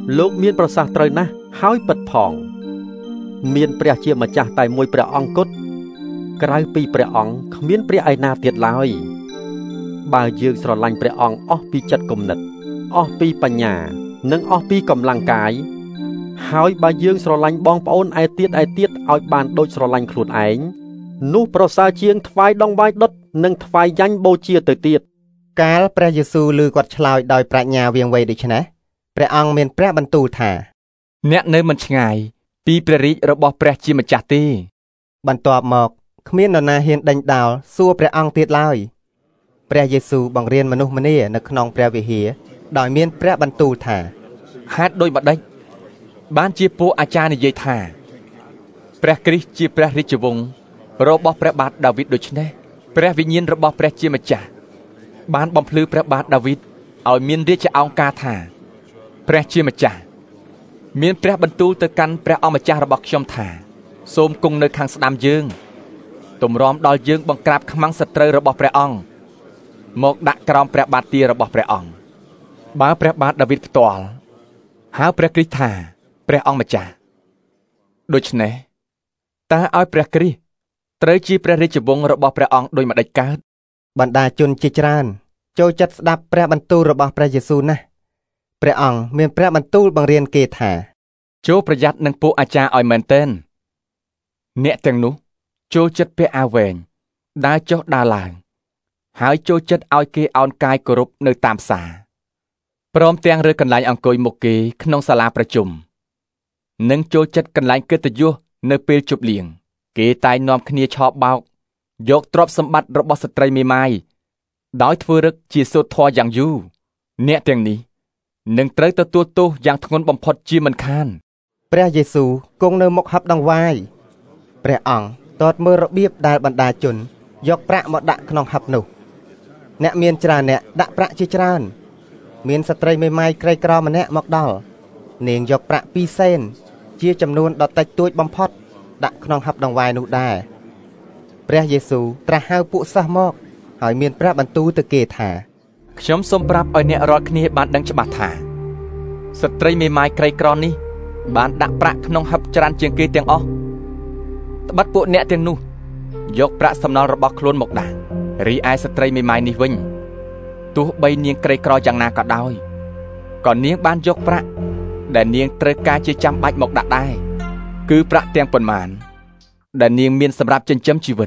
លោកមានប្រសាសន៍ត្រូវណាស់ហើយពិតផងមានព្រះជាម្ចាស់តែមួយព្រះអង្គគត់ក្រៅពីព្រះអង្គគ្មានព្រះឯណាទៀតឡើយបើយើងស្រឡាញ់ព្រះអង្គអស់ពីចិត្តគំនិតអស់ពីបញ្ញានិងអស់ពីកម្លាំងកាយហើយបើយើងស្រឡាញ់បងប្អូនឯទៀតឯទៀតឲ្យបានដូចស្រឡាញ់ខ្លួនឯងនោះប្រសើរជាងថ្វាយដង្វាយដុតនិងថ្វាយយ៉ាញ់បូជាទៅទៀតកាលព្រះយេស៊ូវឮគាត់ឆ្លើយដោយប្រាជ្ញាវាងវៃដូច្នេះព្រះអង្គមានព្រះបន្ទូលថាអ្នកនៅមិនឆ្ងាយពីព្រះរាជរបស់ព្រះជាម្ចាស់ទេបន្ទាប់មកគ្មាននរណាហ៊ានដេញដោលសួរព្រះអង្គទៀតឡើយព្រះយេស៊ូវបង្រៀនមនុស្សម្នានៅក្នុងព្រះវិហារដោយមានព្រះបន្ទូលថាហេតុដូចម្ដេចបានជាពួកអាចារ្យនិយាយថាព្រះគ្រីស្ទជាព្រះរាជវង្សរបស់ព្រះបាទដាវីតដូច្នេះព្រះវិញ្ញាណរបស់ព្រះជាម្ចាស់បានបំភ្លឺព្រះបាទដាវីតឲ្យមានរាជអង្គការថាព្រះជាម្ចាស់មានព្រះបន្ទូលទៅកាន់ព្រះអម្ចាស់របស់ខ្ញុំថាសូមគង់នៅខាងស្ដាំយើងទម្រាំដល់យើងបង្ក្រាបខ្មាំងសត្រូវរបស់ព្រះអង្គមកដាក់ក្រោមព្រះបាទទារបស់ព្រះអង្គបើព្រះបាទដាវីតផ្ទាល់ហៅព្រះគ្រីស្ទថាព្រះអង្គម្ចាស់ដូច្នេះតើឲ្យព្រះគ្រីស្ទត្រូវជាព្រះរាជវង្សរបស់ព្រះអង្គដូចម្ដេចកើតបណ្ដាជនជាច្រើនចូលចិត្តស្ដាប់ព្រះបន្ទូលរបស់ព្រះយេស៊ូវណាស់ព្រះអង្គមានព្រះបន្ទូលបង្រៀនគេថាចូលប្រយ័ត្ននឹងពួកអាចារ្យឲ្យមែនទែនអ្នកទាំងនោះចូលចិត្តពាក់អាវវែងដើរចុះដើរឡើងហើយចូលចិត្តឲ្យគេអោនកាយគោរពនៅតាមផ្សារព្រមទាំងរើកន្លែងអង្គុយមុខគេក្នុងសាលាប្រជុំនិងចូលចិត្តកន្លែងកិត្តិយសនៅពេលជប់លៀងគេតែងនាំគ្នាឆោបបោកយកទ្រព្យសម្បត្តិរបស់ស្ត្រីមេម៉ាយដោយធ្វើរឹកជាសូត្រធម៌យ៉ាងយូរអ្នកទាំងនេះនឹងត្រូវទទួលទោសយ៉ាងធ្ងន់បំផុតជាមិនខានព្រះយេស៊ូវគង់នៅមុខហັບដង្វាយព្រះអង្គទតមើលរបៀបដែលបណ្ដាជនយកប្រាក់មកដាក់ក្នុងហັບនោះអ្នកមានច្រើនអ្នកដាក់ប្រាក់ជាច្រើនមានស្ត្រីមេម៉ាយក្រីក្រម្នាក់មកដល់នាងយកប្រាក់ពីរសេនជាចំនួនដ៏តិចតួចបំផុតដាក់ក្នុងហັບដង្វាយនោះដែរព្រះយេស៊ូវត្រាស់ហៅពួកសិស្សមកហើយមានព្រះបន្ទូលទៅគេថាខ្ញុំសូមប្រាប់ឲ្យអ្នករាល់គ្នាបានដឹងច្បាស់ថាស្ត្រីមេម៉ាយក្រីក្រនេះបានដាក់ប្រាក់ក្នុងហັບច្រើនជាងគេទាំងអស់ត្បិតពួកអ្នកទាំងនោះយកប្រាក់សំណល់របស់ខ្លួនមកដាក់រីឯស្ត្រីមេម៉ាយនេះវិញទោះបីនាងក្រីក្រយ៉ាងណាក៏ដោយក៏នាងបានយកប្រាក់ដែលនាងត្រូវការជាចាំបាច់មកដាក់ដែរគឺប្រាក់ទាំងប៉ុន្មានដែលនាងមានសម្រាប់ចិញ្ចឹមជីវិត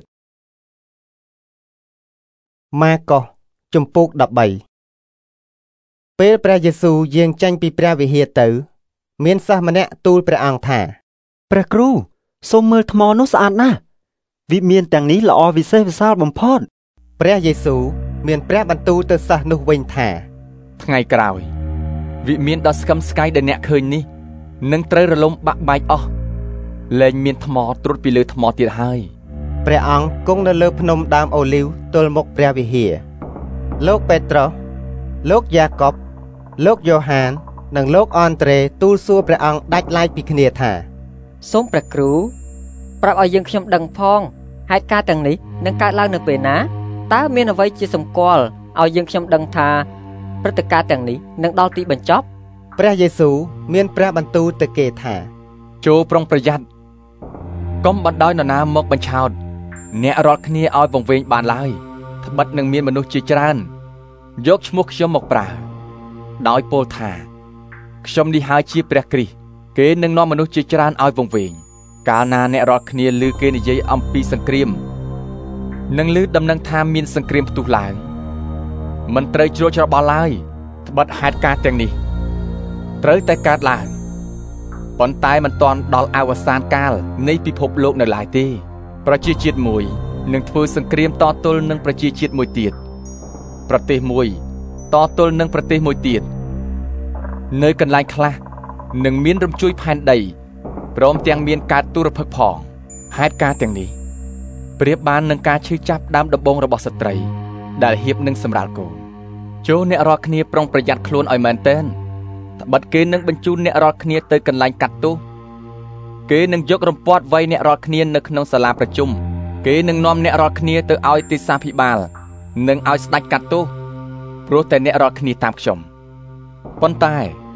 ម៉ាកុសជំពូកដប់បីពេលព្រះយេស៊ូវយាងចេញពីព្រះវិហារទៅមានសិស្សម្នាក់ទូលព្រះអង្គថាព្រះគ្រូសូមមើលថ្មនោះស្អាតណាស់វិមានទាំងនេះល្អវិសេសវិសាលបំផុតព្រះយេស៊ូវមានព្រះបន្ទូលទៅសិស្សនោះវិញថាថ្ងៃក្រោយវិមានដ៏ស្កឹមស្កៃដែលអ្នកឃើញនេះនឹងត្រូវរលំបាក់បែកអស់លែងមានថ្មត្រួតពីលើថ្មទៀតហើយព្រះអង្គគង់នៅលើភ្នំដើមអូលីវទល់មុខព្រះវិហារលោកពេត្រុសលោកយ៉ាកុបលោកយ៉ូហាននិងលោកអនដ្រេទូលសួរព្រះអង្គដាច់ឡាយពីគ្នាថាសូមព្រះគ្រូប្រាប់ឲ្យយើងខ្ញុំដឹងផងហេតុការណ៍ទាំងនេះនឹងកើតឡើងនៅពេលណាតើមានអ្វីជាសម្គាល់ឲ្យយើងខ្ញុំដឹងថាព្រឹត្តិការណ៍ទាំងនេះនឹងដល់ទីបញ្ចប់ព្រះយេស៊ូវមានព្រះបន្ទូលទៅគេថាចូលប្រុងប្រយ័ត្នកុំបណ្ដោយនរណាមកបញ្ឆោតអ្នករាល់គ្នាឲ្យវង្វេងបានឡើយត្បិតនឹងមានមនុស្សជាច្រើនយកឈ្មោះខ្ញុំមកប្រើដោយពោលថាខ្ញុំនេះហើយជាព្រះគ្រីស្ទគេនឹងនាំមនុស្សជាច្រើនឲ្យវង្វេងកាលណាអ្នករាល់គ្នាឮគេនិយាយអំពីសង្គ្រាមនឹងឮដំណឹងថាមានសង្គ្រាមផ្ទុះឡើងមិនត្រូវជ្រួលច្របល់ឡើយត្បិតហេតុការណ៍ទាំងនេះត្រូវតែកើតឡើងប៉ុន្តែមិនទាន់ដល់អវសានកាលនៃពិភពលោកនៅឡើយទេប្រជាជាតិមួយនឹងធ្វើសង្គ្រាមតទល់នឹងប្រជាជាតិមួយទៀតប្រទេសមួយតទល់នឹងប្រទេសមួយទៀតនៅកន្លែងខ្លះនឹងមានរំជួយផែនដីព្រមទាំងមានការទុរភិក្សផងហេតុការណ៍ទាំងនេះប្រៀបបាននឹងការឈឺចាប់ដើមដំបូងរបស់ស្ត្រីដែលហៀបនឹងសម្រាលកូនចូលអ្នករាល់គ្នាប្រុងប្រយ័ត្នខ្លួនឲ្យមែនទែនត្បិតគេនឹងបញ្ជូនអ្នករាល់គ្នាទៅកន្លែងកាត់ទោសគេនឹងយករំពាត់វ័យអ្នករាល់គ្នានៅក្នុងសាលាប្រជុំគេនឹងនាំអ្នករាល់គ្នាទៅឲ្យទេសាភិបាលនិងឲ្យស្ដេចកាត់ទោសព្រោះតែអ្នករាល់គ្នាតាមខ្ញុំប៉ុន្តែ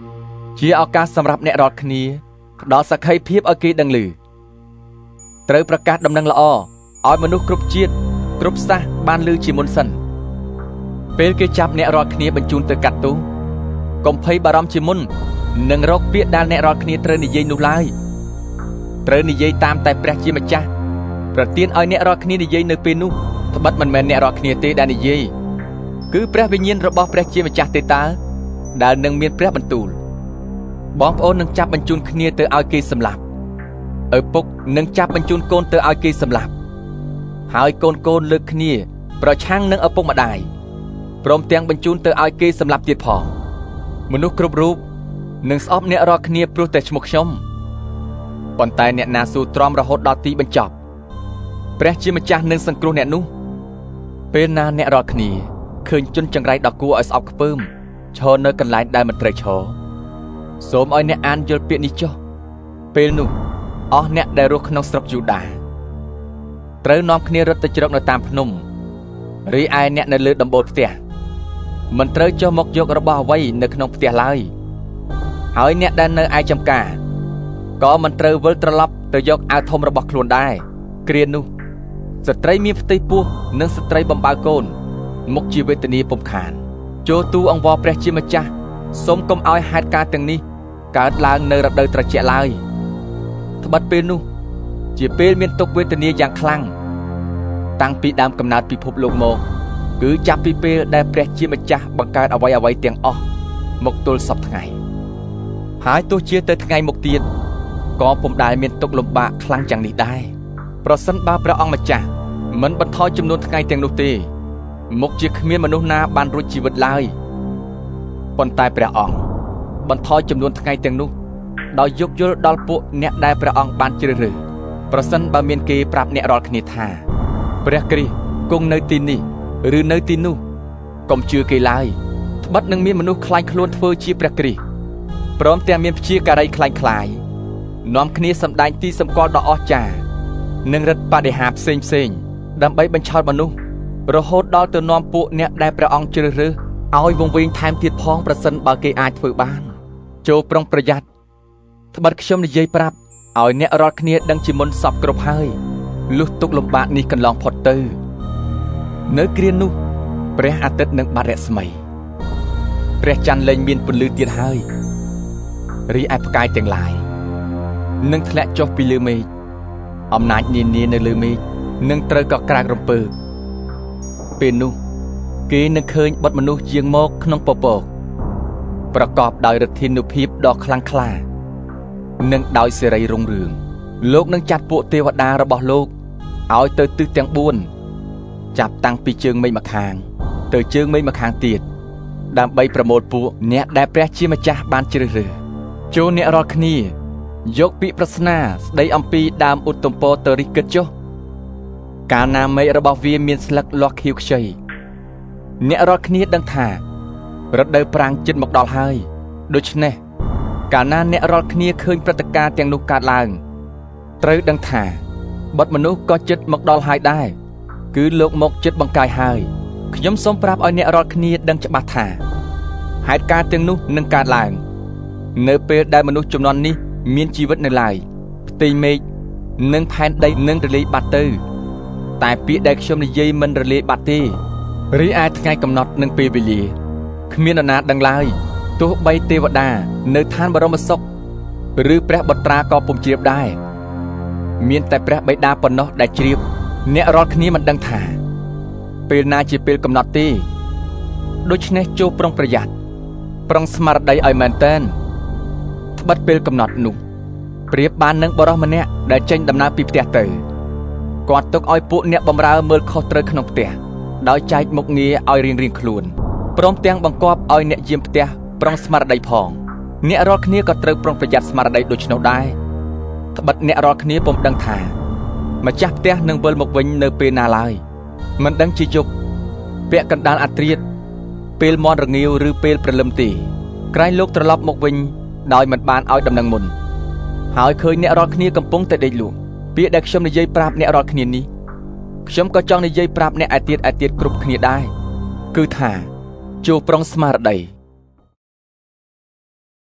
ជាឱកាសសម្រាប់អ្នករាល់គ្នាផ្ដល់សក្ខីភាពឲ្យគេដឹងឮត្រូវប្រកាសដំណឹងល្អឲ្យមនុស្សគ្រប់ជាតិគ្រប់សាសបានឮជាមុនសិនពេលគេចាប់អ្នករាល់គ្នាបញ្ជូនទៅកាត់ទោសកុំភ័យបារម្ភជាមុននឹងរកពាក្យដែលអ្នករាល់គ្នាត្រូវនិយាយនោះឡើយត្រូវនិយាយតាមតែព្រះជាម្ចាស់ប្រទានឲ្យអ្នករាល់គ្នានិយាយនៅពេលនោះត្បិតមិនមែនអ្នករាល់គ្នាទេដែលនិយាយគឺព្រះវិញ្ញាណរបស់ព្រះជាម្ចាស់ទេតើដែលនឹងមានព្រះបន្ទូលបងប្អូននឹងចាប់បញ្ជូនគ្នាទៅឲ្យគេសម្លាប់ឪពុកនឹងចាប់បញ្ជូនកូនទៅឲ្យគេសម្លាប់ហើយកូនកូនលើកគ្នាប្រឆាំងនឹងឪពុកម្ដាយព្រមទាំងបញ្ជូនទៅឲ្យគេសម្លាប់ទៀតផងមនុស្សគ្រប់រូបនឹងស្អប់អ្នករាល់គ្នាព្រោះតែឈ្មោះខ្ញុំប៉ុន្តែអ្នកណាស៊ូទ្រាំរហូតដល់ទីបញ្ចប់ព្រះជាម្ចាស់នឹងសង្គ្រោះអ្នកនោះពេលណាអ្នករាល់គ្នាឃើញជនចង្រៃដ៏គួរឲ្យស្អប់ខ្ពើមឈរនៅកន្លែងដែលមិនត្រូវឈរសូមឲ្យអ្នកអានយល់ពាក្យនេះចុះពេលនោះអស់អ្នកដែលរស់ក្នុងស្រុកយូដាត្រូវនាំគ្នារត់ទៅជ្រកនៅតាមភ្នំរីឯអ្នកនៅលើដំបូលផ្ទះមិនត្រូវចុះមកយករបស់អ្វីនៅក្នុងផ្ទះឡើយហើយអ្នកដែលនៅឯចំការក៏មិនត្រូវវិលត្រឡប់ទៅយកអាវធំរបស់ខ្លួនដែរគ្រានោះស្ត្រីមានផ្ទៃពោះនិងស្ត្រីបំបើកូនមុខជាវេទនាពុំខានចូលទូអង្វរព្រះជាម្ចាស់សូមកុំឲ្យហេតុការណ៍ទាំងនេះកើតឡើងនៅរដូវត្រជាក់ឡើយត្បិតពេលនោះជាពេលមានទុក្ខវេទនាយ៉ាងខ្លាំងតាំងពីដើមកំណើតពិភពលោកមកគឺចាប់ពីពេលដែលព្រះជាម្ចាស់បង្កើតអ្វីអ្វីទាំងអស់មកទល់សពថ្ងៃហើយទោះជាទៅថ្ងៃមុខទៀតក៏ពុំដែលមានទុក្ខលំបាកខ្លាំងយ៉ាងនេះដែរប្រសិនបើព្រះអង្គម្ចាស់មិនបន្ថយចំនួនថ្ងៃទាំងនោះទេមុខជាគ្មានមនុស្សណាបានរួចជីវិតឡើយប៉ុន្តែព្រះអង្គបន្ថយចំនួនថ្ងៃទាំងនោះដោយយោគយល់ដល់ពួកអ្នកដែលព្រះអង្គបានជ្រើសរើសប្រសិនបើមានគេប្រាប់អ្នករាល់គ្នាថាព្រះគ្រីស្ទគង់នៅទីនេះឬនៅទីនោះកុំជឿគេឡើយត្បិតនឹងមានមនុស្សខ្លាញ់ខ្លួនធ្វើជាព្រះគ្រីស្ទព្រមទាំងមានព្យាការីខ្លាញ់ខ្លាយនាំគ្នាសម្ដែងទីសម្គាល់ដ៏អស្ចារ្យនិងឫទ្ធិបដិហាផ្សេងផ្សេងដើម្បីបញ្ឆោតមនុស្សរហូតដល់ទៅនាំពួកអ្នកដែលព្រះអង្គជ្រើសរើសឲ្យវង្វេងថែមទៀតផងប្រសិនបើគេអាចធ្វើបានចូលប្រុងប្រយ័ត្នត្បិតខ្ញុំនិយាយប្រាប់ឲ្យអ្នករាល់គ្នាដឹងជាមុនសពគ្រប់ហើយលុះទុកលំបាកនេះកន្លងផុតទៅនៅគ្រានោះព្រះអាទិត្យនឹងបាត់រស្មីព្រះច័ន្ទលែងមានពន្លឺទៀតហើយរីឯផ្កាយទាំងឡាយនឹងធ្លាក់ចុះពីលើមេឃអំណាចនានានៅលើមេឃនឹងត្រូវកក្រើករំពើពេលនោះគេនឹងឃើញបុត្រមនុស្សយាងមកក្នុងពពកប្រកបដោយឫទ្ធានុភាពដ៏ខ្លាំងក្លានិងដោយសេរីរុងរឿងលោកនឹងចាត់ពួកទេវតារបស់លោកឲ្យទៅទិសទាំងបួនចាប់តាំងពីជើងមេឃម្ខាងទៅជើងមេឃម្ខាងទៀតដើម្បីប្រមូលពួកអ្នកដែលព្រះជាម្ចាស់បានជ្រើសរើសចូលអ្នករាល់គ្នាយកពាក្យប្រស្នាស្ដីអំពីដើមឧត្តមពរទៅរិះគិតចុះកាលណាមេឃរបស់វាមានស្លឹកលាស់ខៀវខ្ចីអ្នករាល់គ្នាដឹងថារដូវប្រាំងជិតមកដល់ហើយដូច្នេះកាលណាអ្នករាល់គ្នាឃើញព្រឹត្តិការណ៍ទាំងនោះកើតឡើងត្រូវដឹងថាបុត្រមនុស្សក៏ជិតមកដល់ហើយដែរគឺលោកមកជិតបង្កាយហើយខ្ញុំសូមប្រាប់ឲ្យអ្នករាល់គ្នាដឹងច្បាស់ថាហេតុការណ៍ទាំងនោះនឹងកើតឡើងនៅពេលដែលមនុស្សជំនាន់នេះមានជីវិតនៅឡើយផ្ទៃមេឃនិងផែនដីនឹងរលាយបាត់ទៅតែពាក្យដែលខ្ញុំនិយាយមិនរលាយបាត់ទេរីឯថ្ងៃកំណត់និងពេលវេលាគ្មាននរណាដឹងឡើយទោះបីទេវតានៅឋានបរមសុខឬព្រះបុត្រាក៏ពុំជ្រាបដែរមានតែព្រះបិតាប៉ុណ្ណោះដែលជ្រាបអ្នករាល់គ្នាមិនដឹងថាពេលណាជាពេលកំណត់ទេដូច្នេះចូលប្រុងប្រយ័ត្នប្រុងស្មារតីឲ្យមែនទែនត្បិតពេលកំណត់នោះប្រៀបបាននឹងបុរសម្នាក់ដែលចេញដំណើរពីផ្ទះទៅគាត់ទុកឲ្យពួកអ្នកបម្រើមើលខុសត្រូវក្នុងផ្ទះដោយចែកមុខងារឲ្យរៀងរៀងខ្លួនព្រមទាំងបង្គាប់ឲ្យអ្នកយាមផ្ទះប្រុងស្មារតីផងអ្នករាល់គ្នាក៏ត្រូវប្រុងប្រយ័ត្នស្មារតីដូច្នោះដែរត្បិតអ្នករាល់គ្នាពុំដឹងថាម្ចាស់ផ្ទះនឹងវិលមកវិញនៅពេលណាឡើយមិនដឹងជាយប់ពាក់កណ្ដាលអាត្រៀតពេលមាន់រងាវឬពេលព្រលឹមទេក្រែងលោកត្រឡប់មកវិញដោយមិនបានឲ្យដំណឹងមុនហើយឃើញអ្នករាល់គ្នាកំពុងតែដេកលក់ពាក្យដែលខ្ញុំនិយាយប្រាប់អ្នករាល់គ្នានេះខ្ញុំក៏ចង់និយាយប្រាប់អ្នកឯទៀតឯទៀតគ្រប់គ្នាដែរគឺថាចូលប្រុងស្មារតី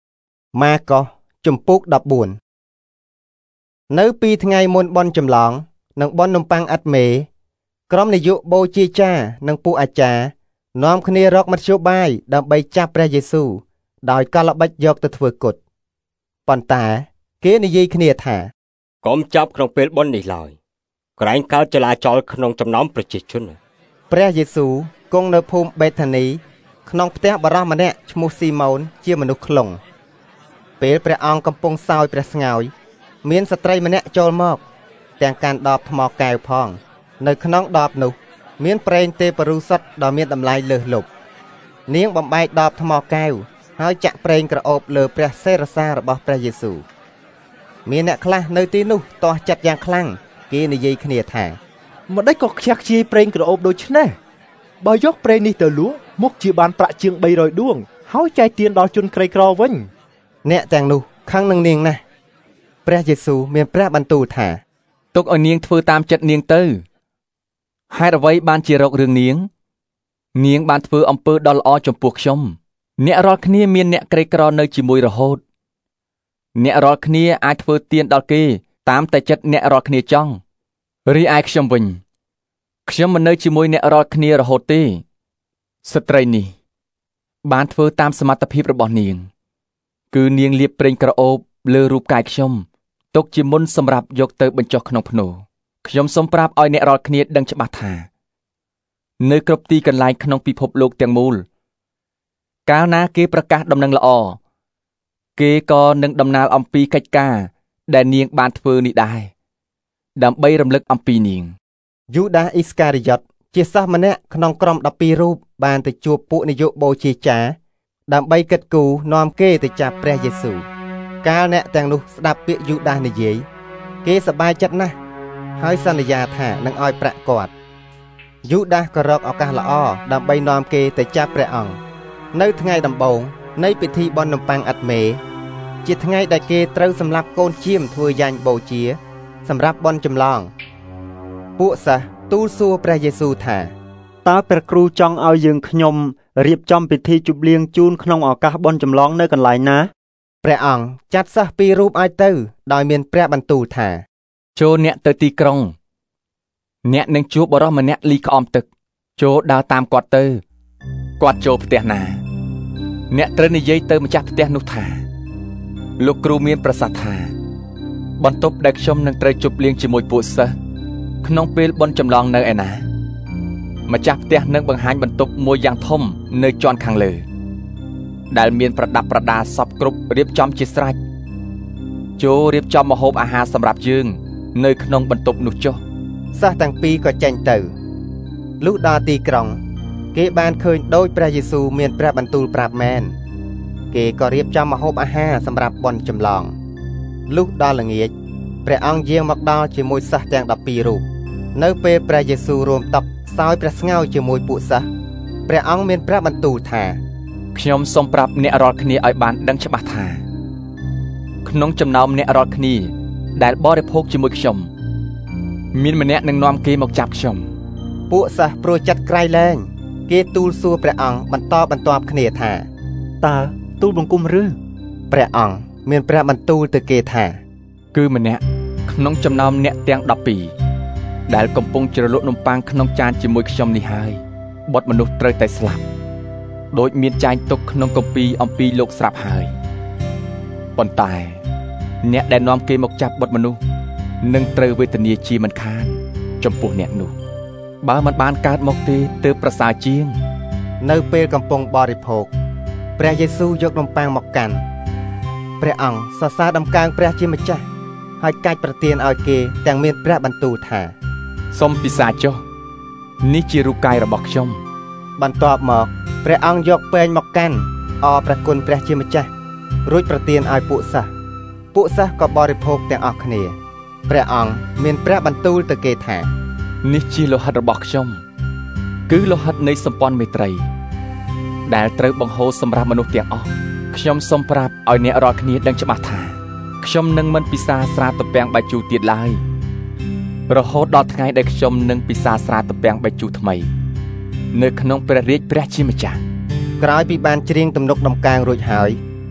ម៉ាកុសជំពូកដប់បួននៅពីថ្ងៃមុនបុណ្យចម្លងនិងបុណ្យនំប៉័ងអាត់មេក្រុមនាយកបូជាចារ្យនិងពួកអាចារ្យនាំគ្នារកមធ្យោបាយដើម្បីចាប់ព្រះយេស៊ូវដោយកលល្បិចយកទៅធ្វើគុតប៉ុន្តែគេនិយាយគ្នាថាកុំចាប់ក្នុងពេលបុណ្យនេះឡើយក្រែងកើតចលាចលក្នុងចំណោមប្រជាជនព្រះយេស៊ូវគង់នៅភូមិបេថានីក្នុងផ្ទះបរិសម្នាក់ឈ្មោះស៊ីម៉ូនជាមនុស្សខ្លងពេលព្រះអង្គកំពុងសោយព្រះស្ងោយមានស្ត្រីម្នាក់ចូលមកទាំងកាន់ដបថ្មកែវផងនៅក្នុងដបនោះមានប្រេងទេពរូសុទ្ធដ៏មានតម្លៃលើសលប់នាងបំបែកដបថ្មកែវហើយចាក់ប្រេងក្រអូបលើព្រះសេរសារបស់ព្រះយេស៊ូវមានអ្នកខ្លះនៅទីនោះទាស់ចិត្តយ៉ាងខ្លាំងគេនិយាយគ្នាថាម្ដេចក៏ខ្ជះខ្ជាយប្រេងក្រអូបដូច្នេះបើយកប្រេងនេះទៅលក់មុខជាបានប្រាក់ជាងបីរយដួងហើយចែកទានដល់ជនក្រីក្រវិញអ្នកទាំងនោះខឹងនឹងនាងណាស់ព្រះយេស៊ូវមានព្រះបន្ទូលថាទុកឲ្យនាងធ្វើតាមចិត្តនាងទៅហេតុអ្វីបានជារករឿងនាងនាងបានធ្វើអំពើដ៏ល្អចំពោះខ្ញុំអ្នករាល់គ្នាមានអ្នកក្រីក្រនៅជាមួយរហូតអ្នករាល់គ្នាអាចធ្វើទានដល់គេតាមតែចិត្តអ្នករាល់គ្នាចង់រីឯខ្ញុំវិញខ្ញុំមិននៅជាមួយអ្នករាល់គ្នារហូតទេស្ត្រីនេះបានធ្វើតាមសមត្ថភាពរបស់នាងគឺនាងលាបប្រេងក្រអូបលើរូបកាយខ្ញុំទុកជាមុនសម្រាប់យកទៅបញ្ចុះក្នុងភ្នូរខ្ញុំសូមប្រាប់ឲ្យអ្នករាល់គ្នាដឹងច្បាស់ថានៅគ្រប់ទីកន្លែងក្នុងពិភពលោកទាំងមូលកាលណាគេប្រកាសដំណឹងល្អគេក៏នឹងដំណាលអំពីកិច្ចការដែលនាងបានធ្វើនេះដែរដើម្បីរំលឹកអំពីនាងយូដាសអ៊ីស្ការីយ៉ុតជាសិស្សម្នាក់ក្នុងក្រុមដប់ពីររូបបានទៅជួបពួកនាយកបូជាចារ្យដើម្បីគិតគូរនាំគេទៅចាប់ព្រះយេស៊ូវកាលអ្នកទាំងនោះស្ដាប់ពាក្យយូដាសនិយាយគេសប្បាយចិត្តណាស់ហើយសន្យាថានឹងឲ្យប្រាក់គាត់យូដាសក៏រកឱកាសល្អដើម្បីនាំគេទៅចាប់ព្រះអង្គនៅថ្ងៃដំបូងនៃពិធីបុណ្យនំប៉័ងអាត់មេជាថ្ងៃដែលគេត្រូវសម្លាប់កូនជៀមធ្វើយ៉ាញ់បូជាសម្រាប់បុណ្យចម្លងពួកសិស្សទូលសួរព្រះយេស៊ូវថាតើព្រះគ្រូចង់ឲ្យយើងខ្ញុំរៀបចំពិធីជប់លៀងជូនក្នុងឱកាសបុណ្យចម្លងនៅកន្លែងណាព្រះអង្គចាត់សិស្សពីររូបឲ្យទៅដោយមានព្រះបន្ទូលថាចូលអ្នកទៅទីក្រុងអ្នកនឹងជួបបុរសម្នាក់លីក្អមទឹកចូលដើរតាមគាត់ទៅគាត់ចូលផ្ទះណាអ្នកត្រូវនិយាយទៅម្ចាស់ផ្ទះនោះថាលោកគ្រូមានប្រសាសន៍ថាបន្ទប់ដែលខ្ញុំនឹងត្រូវជប់លៀងជាមួយពួកសិស្សក្នុងពេលបុណ្យចម្លងនៅឯណាម្ចាស់ផ្ទះនឹងបង្ហាញបន្ទប់មួយយ៉ាងធំនៅជាន់ខាងលើដែលមានប្រដាប់ប្រដាសពគ្រប់រៀបចំជាស្រេចចូលរៀបចំម្ហូបអាហារសម្រាប់យើងនៅក្នុងបន្ទប់នោះចុះសិស្សទាំងពីរក៏ចេញទៅលុះដល់ទីក្រុងគេបានឃើញដោយព្រះយេស៊ូវមានព្រះបន្ទូលប្រាប់មែនគេក៏រៀបចំម្ហូបអាហារសម្រាប់បុណ្យចម្លងលុះដល់ល្ងាចព្រះអង្គយាងមកដល់ជាមួយសិស្សទាំងដប់ពីររូបនៅពេលព្រះយេស៊ូវរួមតុសោយព្រះស្ងោយជាមួយពួកសិស្សព្រះអង្គមានព្រះបន្ទូលថាខ្ញុំសូមប្រាប់អ្នករាល់គ្នាឲ្យបានដឹងច្បាស់ថាក្នុងចំណោមអ្នករាល់គ្នាដែលបរិភោគជាមួយខ្ញុំមានម្នាក់នឹងនាំគេមកចាប់ខ្ញុំពួកសិស្សព្រោះចិត្តក្រៃលែងគេទូលសួរព្រះអង្គបន្តបន្ទាប់គ្នាថាតើទូលបង្គំឬព្រះអង្គមានព្រះបន្ទូលទៅគេថាគឺម្នាក់ក្នុងចំណោមអ្នកទាំងដប់ពីរដែលកំពុងជ្រលក់នំប៉័ងក្នុងចានជាមួយខ្ញុំនេះហើយបុត្រមនុស្សត្រូវតែស្លាប់ដោយមានចែងទុកក្នុងគម្ពីរអំពីលោកស្រាប់ហើយប៉ុន្តែអ្នកដែលនាំគេមកចាប់បុត្រមនុស្សនឹងត្រូវវេទនាជាមិនខានចំពោះអ្នកនោះបើមិនបានកើតមកទេទើបប្រសើរជាងនៅពេលកំពុងបរិភោគព្រះយេស៊ូវយកនំប៉័ងមកកាន់ព្រះអង្គសរសើរដំកើងព្រះជាម្ចាស់ហើយកាច់ប្រទានឲ្យគេទាំងមានព្រះបន្ទូលថាសូមពិសាចុះនេះជារូបកាយរបស់ខ្ញុំបន្ទាប់មកព្រះអង្គយកពែងមកកាន់អរព្រះគុណព្រះជាម្ចាស់រួចប្រទានឲ្យពួកសិស្សពួកសិស្សក៏បរិភោគទាំងអស់គ្នាព្រះអង្គមានព្រះបន្ទូលទៅគេថានេះជាលោហិតរបស់ខ្ញុំគឺលោហិតនៃសម្ព័ន្ធមេត្រីដែលត្រូវបង្ហូរសម្រាប់មនុស្សទាំងអស់ខ្ញុំសូមប្រាប់ឲ្យអ្នករាល់គ្នាដឹងច្បាស់ថាខ្ញុំនឹងមិនពិសាស្រាទំពាំងបាយជូរទៀតឡើយរហូតដល់ថ្ងៃដែលខ្ញុំនឹងពិសាស្រាទំពាំងបាយជូរថ្មីនៅក្នុងព្រះរាជព្រះជាម្ចាស់ក្រោយពីបានច្រៀងទំនុកដំកើងរួចហើយ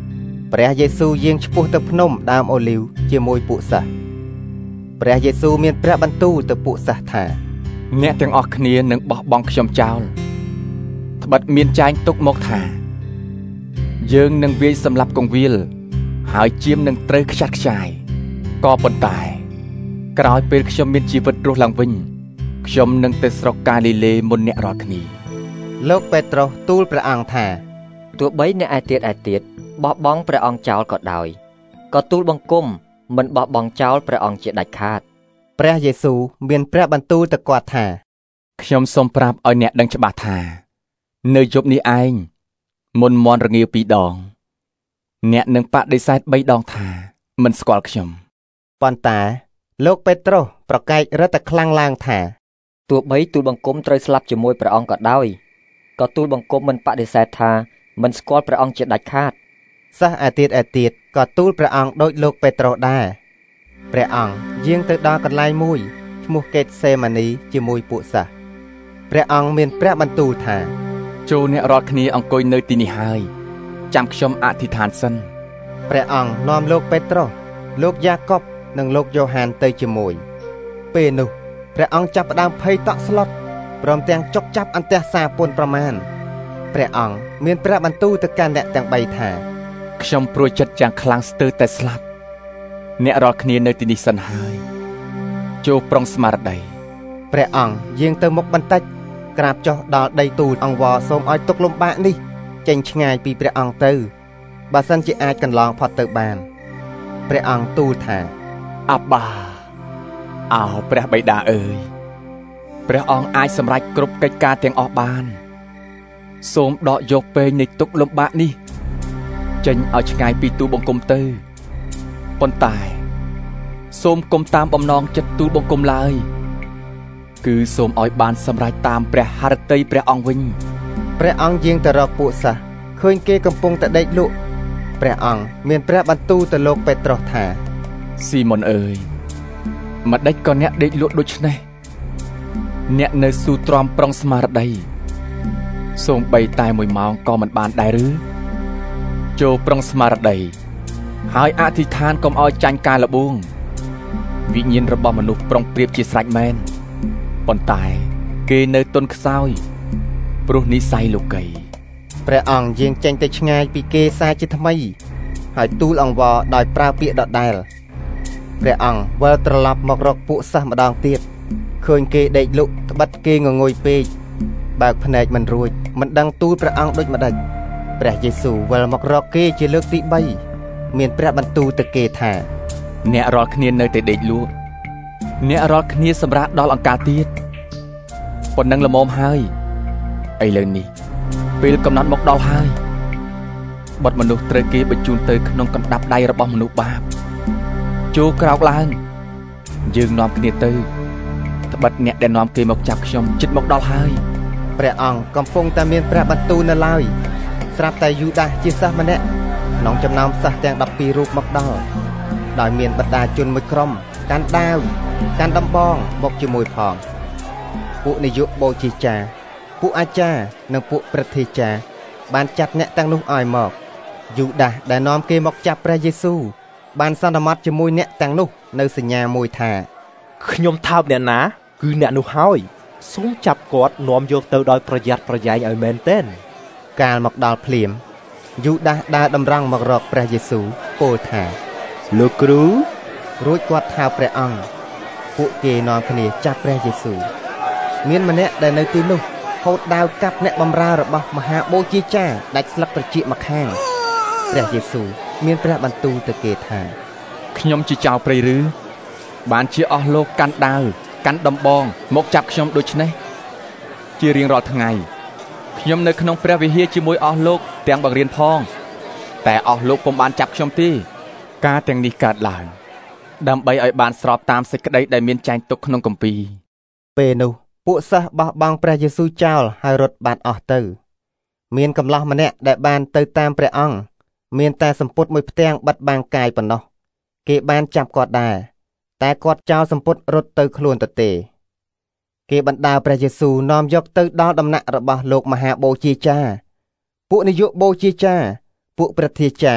ព្រះយេស៊ូវយាងឆ្ពោះទៅភ្នំដើមអូលីវជាមួយពួកសិស្សព្រះយេស៊ូវមានព្រះបន្ទូលទៅពួកសិស្សថាអ្នកទាំងអស់គ្នានឹងបោះបង់ខ្ញុំចោលត្បិតមានចែងទុកមកថាយើងនឹងវាយសម្លាប់កងវិលហើយជាមនឹងត្រូវខ្ចាត់ខ្ចាយក៏ប៉ុន្តែក្រោយពេលខ្ញុំមានជីវិតរស់ឡើងវិញខ្ញុំនឹងទៅស្រុកកាលីលេមុនអ្នករាល់គ្នាលោកពេត្រុសទូលព្រះអង្គថាទោះបីអ្នកឯទៀតឯទៀតបោះបង់ព្រះអង្គចោលក៏ដោយក៏ទូលបង្គំមិនបោះបង់ចោលព្រះអង្គជាដាច់ខាតព្រះយេស៊ូវមានព្រះបន្ទូលទៅគាត់ថាខ្ញុំសូមប្រាប់ឲ្យអ្នកដឹងច្បាស់ថានៅយប់នេះឯងមុនមន់រងាវពីរដងអ្នកនឹងបដិសេធបីដងថាមិនស្គាល់ខ្ញុំប៉ុន្តែលោកពេត្រុសប្រកែករឹតតែខ្លាំងឡើងថាទោះបីទូលបង្គំត្រូវស្លាប់ជាមួយព្រះអង្គក៏ដោយក៏ទូលបង្គំមិនបដិសេធថាមិនស្គាល់ព្រះអង្គជាដាច់ខាតសិស្សឯទៀតឯទៀតក៏ទូលព្រះអង្គដូចលោកពេត្រុសដែរព្រះអង្គយាងទៅដល់កន្លែងមួយឈ្មោះកេតសេម៉ានីជាមួយពួកសិស្សព្រះអង្គមានព្រះបន្ទូលថាចូលអ្នករាល់គ្នាអង្គុយនៅទីនេះហើយចាំខ្ញុំអធិដ្ឋានសិនព្រះអង្គនាំលោកពេត្រុសលោកយ៉ាកុបនិងលោកយ៉ូហានទៅជាមួយពេលនោះព្រះអង្គចាប់ផ្ដើមភ័យតក់ស្លុតព្រមទាំងចុកចាប់អន្ទះសារពន់ប្រមាណព្រះអង្គមានព្រះបន្ទូលទៅកាន់អ្នកទាំងបីថាខ្ញុំព្រួយចិត្តយ៉ាងខ្លាំងស្ទើរតែស្លាប់អ្នករាល់គ្នានៅទីនេះសិនហើយចូលប្រុងស្មារតីព្រះអង្គយាងទៅមុខបន្តិចក្រាបចុះដល់ដីទូលអង្វរសូមឲ្យទុកលំបាកនេះចេញឆ្ងាយពីព្រះអង្គទៅបើសិនជាអាចកន្លងផុតទៅបានព្រះអង្គទូលថាអាបាអោព្រះបិតាអើយព្រះអង្គអាចសម្រេចគ្រប់កិច្ចការទាំងអស់បានសូមដកយកពេញនៃទុក្ខលំបាកនេះចេញឲ្យឆ្ងាយពីទូលបង្គំទៅប៉ុន្តែសូមកុំតាមបំណងចិត្តទូលបង្គំឡើយគឺសូមឲ្យបានសម្រេចតាមព្រះハរតីព្រះអង្គវិញព្រះអង្គយាងទៅរកពួកសិស្សឃើញគេកំពុងតែដេកលក់ព្រះអង្គមានព្រះបន្ទូលទៅលោកពេត្រុសថាស៊ីម៉ុនអើយម្ដេចក៏អ្នកដេកលក់ដូច្នេះអ្នកនៅស៊ូទ្រាំប្រុងស្មារតីសូមបីតែមួយម៉ោងក៏មិនបានដែរឬចូលប្រុងស្មារតីហើយអធិដ្ឋានកុំឲ្យចាញ់ការលបួងវិញ្ញាណរបស់មនុស្សប្រុងប្រៀបជាស្រេចមែនប៉ុន្តែគេនៅទន់ខ្សោយព្រោះនិស្ស័យលោកីព្រះអង្គយាងចេញទៅឆ្ងាយពីគេសាជាថ្មីហើយទូលអង្វរដោយប្រើពាក្យដដែលព្រះអង្គវិលត្រឡប់មករកពួកសិស្សម្ដងទៀតឃើញគេដេកលក់ត្បិតគេងងុយពេកបើកភ្នែកមិនរួចមិនដឹងទូលព្រះអង្គដូចម្ដេចព្រះយេស៊ូវវិលមករកគេជាលើកទីបីមានព្រះបន្ទូលទៅគេថាអ្នករាល់គ្នានៅតែដេកលក់អ្នករាល់គ្នាសម្រាប់ដល់អង្ការទៀតប៉ុណ្ណឹងល្មមហើយឥឡូវនេះពេលកំណត់មកដល់ហើយបុត្រមនុស្សត្រូវគេបញ្ជូនទៅក្នុងកណ្ដាប់ដៃរបស់មនុស្សបាបចូលក្រោកឡើងយើងនាំគ្នាទៅត្បិតអ្នកដែលនាំគេមកចាប់ខ្ញុំជិតមកដល់ហើយព្រះអង្គកំពុងតែមានព្រះបន្ទូលនៅឡើយស្រាប់តែយូដាសជាសិស្សម្នាក់ក្នុងចំណោមសិស្សទាំងដប់ពីររូបមកដល់ដោយមានបដាជនមួយក្រុមកាន់ដាវកាន់ដំបងមកជាមួយផងពួកនាយកបូជាចារ្យពួកអាចារ្យនិងពួកព្រឹទ្ធាចារ្យបានចាត់អ្នកទាំងនោះឲ្យមកយូដាសដែលនាំគេមកចាប់ព្រះយេស៊ូវបានសន្មត់ជាមួយអ្នកទាំងនោះនៅសញ្ញាមួយថាខ្ញុំថើបអ្នកណាគឺអ្នកនោះហើយសូមចាប់គាត់នាំយកទៅដោយប្រយ័ត្នប្រយែងឲ្យមែនទែនកាលមកដល់ភ្លាមយូដាសដើរតម្រង់មករកព្រះយេស៊ូវពោលថាលោកគ្រូរួចគាត់ថើបព្រះអង្គពួកគេនាំគ្នាចាប់ព្រះយេស៊ូវមានម្នាក់ដែលនៅទីនោះហូតដាវកាប់អ្នកបម្រើរបស់មហាបូជាចារ្យដាច់ស្លឹកត្រចៀកម្ខាងព្រះយេស៊ូវមានព្រះបន្ទូលទៅគេថាខ្ញុំជាចៅព្រៃឬបានជាអស់លោកកាន់ដាវកាន់ដំបងមកចាប់ខ្ញុំដូចនេះជារៀងរាល់ថ្ងៃខ្ញុំនៅក្នុងព្រះវិហារជាមួយអស់លោកទាំងបង្រៀនផងតែអស់លោកពុំបានចាប់ខ្ញុំទេការទាំងនេះកើតឡើងដើម្បីឲ្យបានស្របតាមសេចក្តីដែលមានចែងទុកក្នុងគម្ពីរពេលនោះពួកសិស្សបោះបង់ព្រះយេស៊ូវចោលហើយរត់បាត់អស់ទៅមានកំឡោះម្នាក់ដែលបានទៅតាមព្រះអង្គមានតែសម្ពុតមួយផ្ទាំងបិទបាំងកាយប៉ុណ្ណោះគេបានចាប់គាត់ដែរតែគាត់ចោលសម្ពុតរត់ទៅខ្លួនទៅទេគេបណ្ដាព្រះយេស៊ូវនាំយកទៅដល់ដំណាក់របស់លោកមហាបូជាចារ្យពួកនាយកបូជាចារ្យពួកព្រឹទ្ធាចារ្យ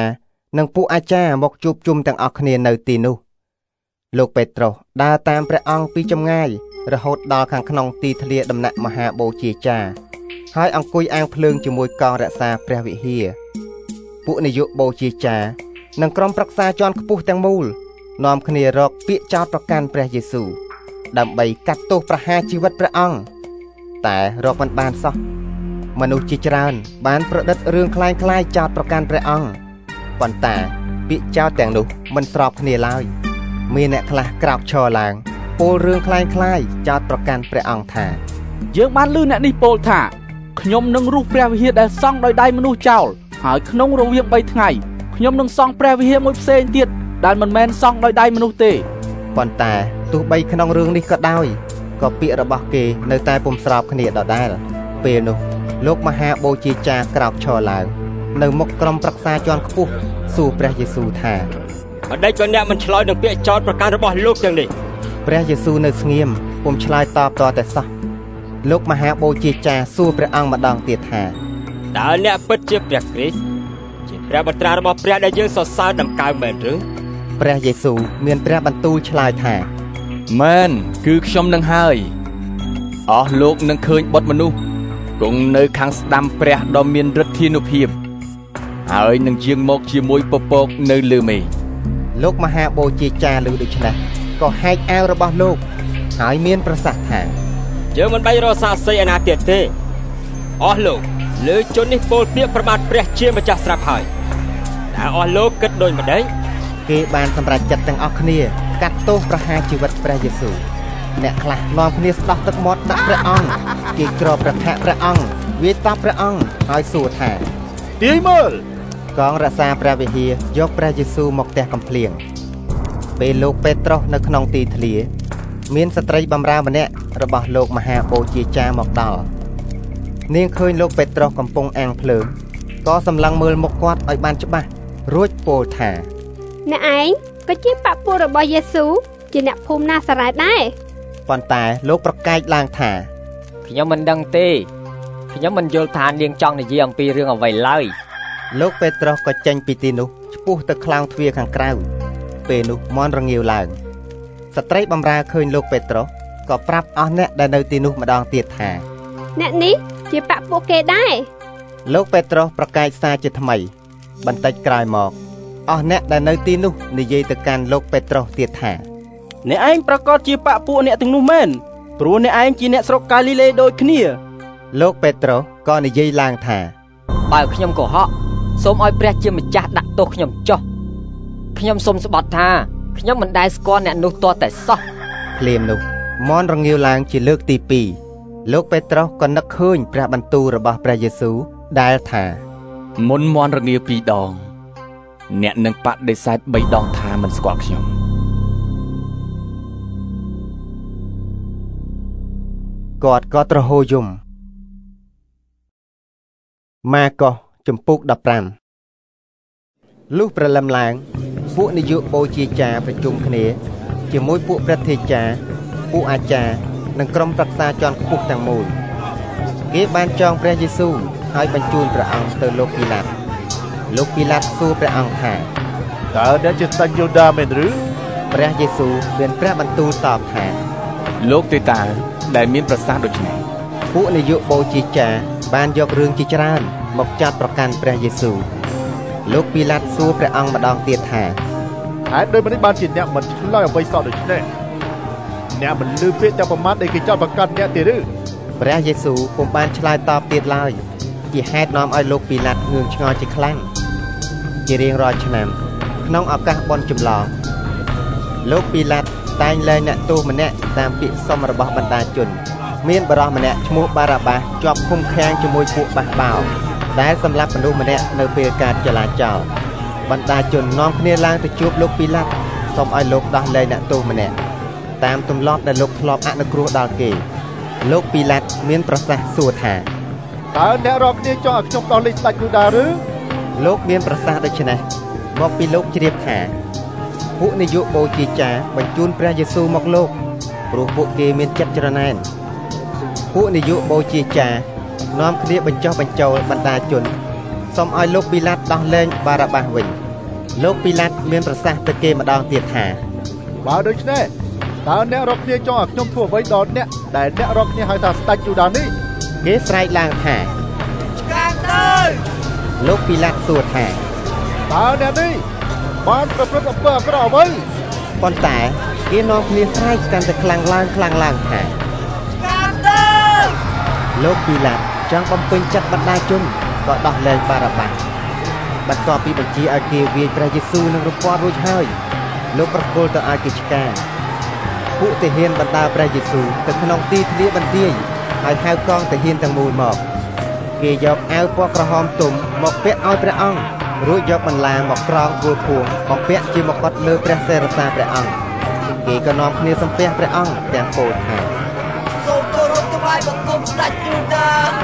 និងពួកអាចារ្យមកជួបជុំទាំងអស់គ្នានៅទីនោះលោកពេត្រុសដើរតាមព្រះអង្គពីចម្ងាយរហូតដល់ខាងក្នុងទីធ្លាដំណាក់មហាបូជាចារ្យហើយអង្គុយអាងភ្លើងជាមួយកងរក្សាព្រះវិហារពួកនាយកបូជាចារ្យនិងក្រុមប្រឹក្សាជាន់ខ្ពស់ទាំងមូលនាំគ្នារកពាក្យចោទប្រកាន់ព្រះយេស៊ូវដើម្បីកាត់ទោសប្រហារជីវិតព្រះអង្គតែរកមិនបានសោះមនុស្សជាច្រើនបានប្រឌិតរឿងคล้ายៗចោទប្រកាន់ព្រះអង្គប៉ុន្តែពាក្យចោទទាំងនោះមិនស្របគ្នាឡើយមានអ្នកខ្លះក្រោកឈរឡើងពោលរឿងคล้ายៗចោទប្រកាន់ព្រះអង្គថាយើងបានឮអ្នកនេះពោលថាខ្ញុំនឹងរុះព្រះវិហារដែលសង់ដោយដៃមនុស្សចោលហើយក្នុងរវាងបីថ្ងៃខ្ញុំនឹងសង់ព្រះវិហារមួយផ្សេងទៀតដែលមិនមែនសង់ដោយដៃមនុស្សទេប៉ុន្តែទោះបីក្នុងរឿងនេះក៏ដោយក៏ពាក្យរបស់គេនៅតែពុំស្របគ្នាដដែលពេលនោះលោកមហាបូជាចារ្យក្រោកឈរឡើងនៅមុខក្រុមប្រឹក្សាជាន់ខ្ពស់សួរព្រះយេស៊ូវថាម្ដេចក៏អ្នកមិនឆ្លើយនឹងពាក្យចោទប្រកាន់របស់លោកទាំងនេះព្រះយេស៊ូវនៅស្ងៀមពុំឆ្លើយតបតតែសោះលោកមហាបូជាចារ្យសួរព្រះអង្គម្ដងទៀតថាតើអ្នកពិតជាព្រះគ្រីស្ទជាព្រះបុត្រារបស់ព្រះដែលយើងសរសើរដង្កើងមែនឬព្រះយេស៊ូវមានព្រះបន្ទូលឆ្លើយថាមែនគឺខ្ញុំនឹងហើយអស់លោកនឹងឃើញបុត្រមនុស្សគង់នៅខាងស្ដាំព្រះដ៏មានឫទ្ធានុភាពហើយនឹងយាងមកជាមួយពពកនៅលើមេឃលោកមហាបូជាចារ្យឮដូច្នេះក៏ហែកអាវរបស់លោកហើយមានប្រសាសន៍ថាយើងមិនបាច់រកសាក្សីឯណាទៀតទេអស់លោកលើជននេះពោលពាក្យប្រមាថព្រះជាម្ចាស់ស្រាប់ហើយតែអស់លោកគិតដូចម្ដេចគេបានសម្រេចចិត្តទាំងអស់គ្នាកាត់ទោសប្រហារជីវិតព្រះយេស៊ូវអ្នកខ្លះនាំគ្នាស្ដោះទឹកមាត់ដាក់ព្រះអង្គគេគ្របព្រះភ័ក្ត្រព្រះអង្គវាយតប់ព្រះអង្គហើយសួរថាទាយមើលកងរក្សាព្រះវិហារយកព្រះយេស៊ូវមកផ្ទះកំភ្លៀងពេលលោកពេត្រុសនៅក្នុងទីធ្លាមានស្ត្រីបម្រើម្នាក់របស់លោកមហាបូជាចារ្យមកដល់នាងឃើញលោកពេត្រុសកំពុងអាំងភ្លើងក៏សម្លឹងមើលមុខគាត់ឲ្យបានច្បាស់រួចពោលថាអ្នកឯងក៏ជាបពុរបស់យេស៊ូវជាអ្នកភូមិណាសារ៉េតដែរប៉ុន្តែលោកប្រកែកឡើងថាខ្ញុំមិនដឹងទេខ្ញុំមិនយល់ថានាងចង់និយាយអំពីរឿងអ្វីឡើយលោកពេត្រុសក៏ចេញពីទីនោះឆ្ពោះទៅខ្លោងទ្វារខាងក្រៅពេលនោះមន់រងាវឡើងស្ត្រីបម្រើឃើញលោកពេត្រុសក៏ប្រាប់អស់អ្នកដែលនៅទីនោះម្ដងទៀតថាអ្នកនេះជាបពុគេដែរលោកពេត្រុសប្រកែកសារជាថ្មីបន្តិចក្រោយមកអស់អ្នកដែលនៅទីនោះនិយាយទៅកាន់លោកពេត្រុសទៀតថាអ្នកឯងប្រកាសជាបពុអ្នកទាំងនោះមែនព្រោះអ្នកឯងជាអ្នកស្រុកកាលីលេដូចគ្នាលោកពេត្រុសក៏និយាយឡើងថាបើខ្ញុំកុហកសូមឲ្យព្រះជាម្ចាស់ដាក់ទោសខ្ញុំចុះខ្ញុំសូមស្បត់ថាខ្ញុំមិនដែលស្គាល់អ្នកនោះទាល់តែសោះភ្លាមនោះមន់រងាវឡើងជាលើកទីពីរលោកពេត្រុសក៏នឹកឃើញព្រះបន្ទូលរបស់ព្រះយេស៊ូវដែលថាមុនមន់រងាវពីរដងអ្នកនឹងបដិសេធបីដងថាមិនស្គាល់ខ្ញុំគាត់ក៏ទ្រហោយំម៉ាកុសជំពូកដប់ប្រាំលុះព្រលឹមឡើងពួកនាយកបូជាចារ្យប្រជុំគ្នាជាមួយពួកព្រះធេចារ្យពួកអាចារ្យនិងក្រុមប្រឹក្សាជាន់ខ្ពស់ទាំងមូលគេបានចងព្រះយេស៊ូវហើយបញ្ជូនព្រះអង្គទៅលោកពីឡាតលោកពីឡាតសួរព្រះអង្គថាតើអ្នកជាស្ដេចយូដាមែនឬព្រះយេស៊ូវមានព្រះបន្ទូលតបថាលោកទេតាដែលមានប្រសាសន៍ដូចនេះពួកនាយកបូជាចារ្យបានយករឿងជាច្រើនមកចាត់ប្រកាន់ព្រះយេស៊ូវលោកពីឡាតសួរព្រះអង្គម្ដងទៀតថាហេតុដូចម្តេចបានជាអ្នកមិនឆ្លើយអ្វីសោះដូច្នេះអ្នកមិនឮពាក្យតែប្រមាថដែលគេចោទប្រកាន់អ្នកទេឬព្រះយេស៊ូវពុំបានឆ្លើយតបទៀតឡើយជាហេតុនាំឲ្យលោកពីឡាតងឿងឆ្ងល់ជាខ្លាំងជារៀងរាល់ឆ្នាំក្នុងឱកាសបុណ្យចម្លងលោកពីឡាតតែងលែងអ្នកទោសម្នាក់តាមពាក្យសុំរបស់បណ្ដាជនមានបរិសម្នាក់ឈ្មោះបារ៉ាបាសជាប់ឃុំឃាំងជាមួយពួកបះបោរដែលសម្លាប់មនុស្សម្នាក់នៅពេលការចលាចលបណ្ដាជននាំគ្នាឡើងទៅជួបលោកពីឡាតសូមឲ្យលោកដោះលែងអ្នកទោសម្នាក់តាមទម្លាប់ដែលលោកធ្លាប់អនុគ្រោះដល់គេលោកពីឡាតមានប្រសាសន៍សួរថាតើអ្នករកគ្នាចង់ឲ្យខ្ញុំដោះលែងស្ដេចយូដាឬលោកមានប្រសាសន៍ដូច្នេះមកពីលោកជ្រាបថាពួកនាយកបូជាចារ្យបញ្ជូនព្រះយេស៊ូវមកលោកព្រោះពួកគេមានចិត្តច្រណែនពួកនាយកបូជាចារ្យនាំគ្នាបញ្ចុះបញ្ចូលបណ្ដាជនសូមឲ្យលោកពីឡាតដោះលែងបារ៉ាបាសវិញលោកពីឡាតមានប្រសាសន៍ទៅគេម្ដងទៀតថាបើដូច្នេះតើអ្នករកគ្នាចង់ឲ្យខ្ញុំធ្វើអ្វីដល់អ្នកដែលអ្នករកគ្នាហៅថាស្ដេចយូដានេះគេស្រែកឡើងថាឆ្កាងទៅលោកពីឡាតសួរថាតើអ្នកនេះបានប្រព្រឹត្តអំពើអាក្រក់អ្វីប៉ុន្តែគេនាំគ្នាស្រែកកាន់តែខ្លាំងឡើងខ្លាំងឡើងថាឆ្កាងទៅលោកពីឡាតចង់បំពេញចិត្តបណ្ដាជនក៏ដោះលែងបារ៉ាបាសបន្ទាប់ពីបញ្ជាឲ្យគេវាយព្រះយេស៊ូវនឹងរូបព័ទ្ធរួចហើយលោកប្រគល់ទៅឲ្យគេឆ្កាងពួកទាហានបណ្ដាព្រះយេស៊ូវទៅក្នុងទីធ្លាបន្ទាយហើយហៅកងទាហានទាំងមូលមកគេយកអាវពណ៌ក្រហមទុំមកពាក់ឲ្យព្រះអង្គរួចយកបន្លាមកក្រងធ្វើភួងមកពាក់ជាមកុដលើព្រះសិរសាព្រះអង្គគេក៏នាំគ្នាសំពះព្រះអង្គទាំងពោលថាសូមគោរពថ្វាយបង្គំស្ដេចយូដា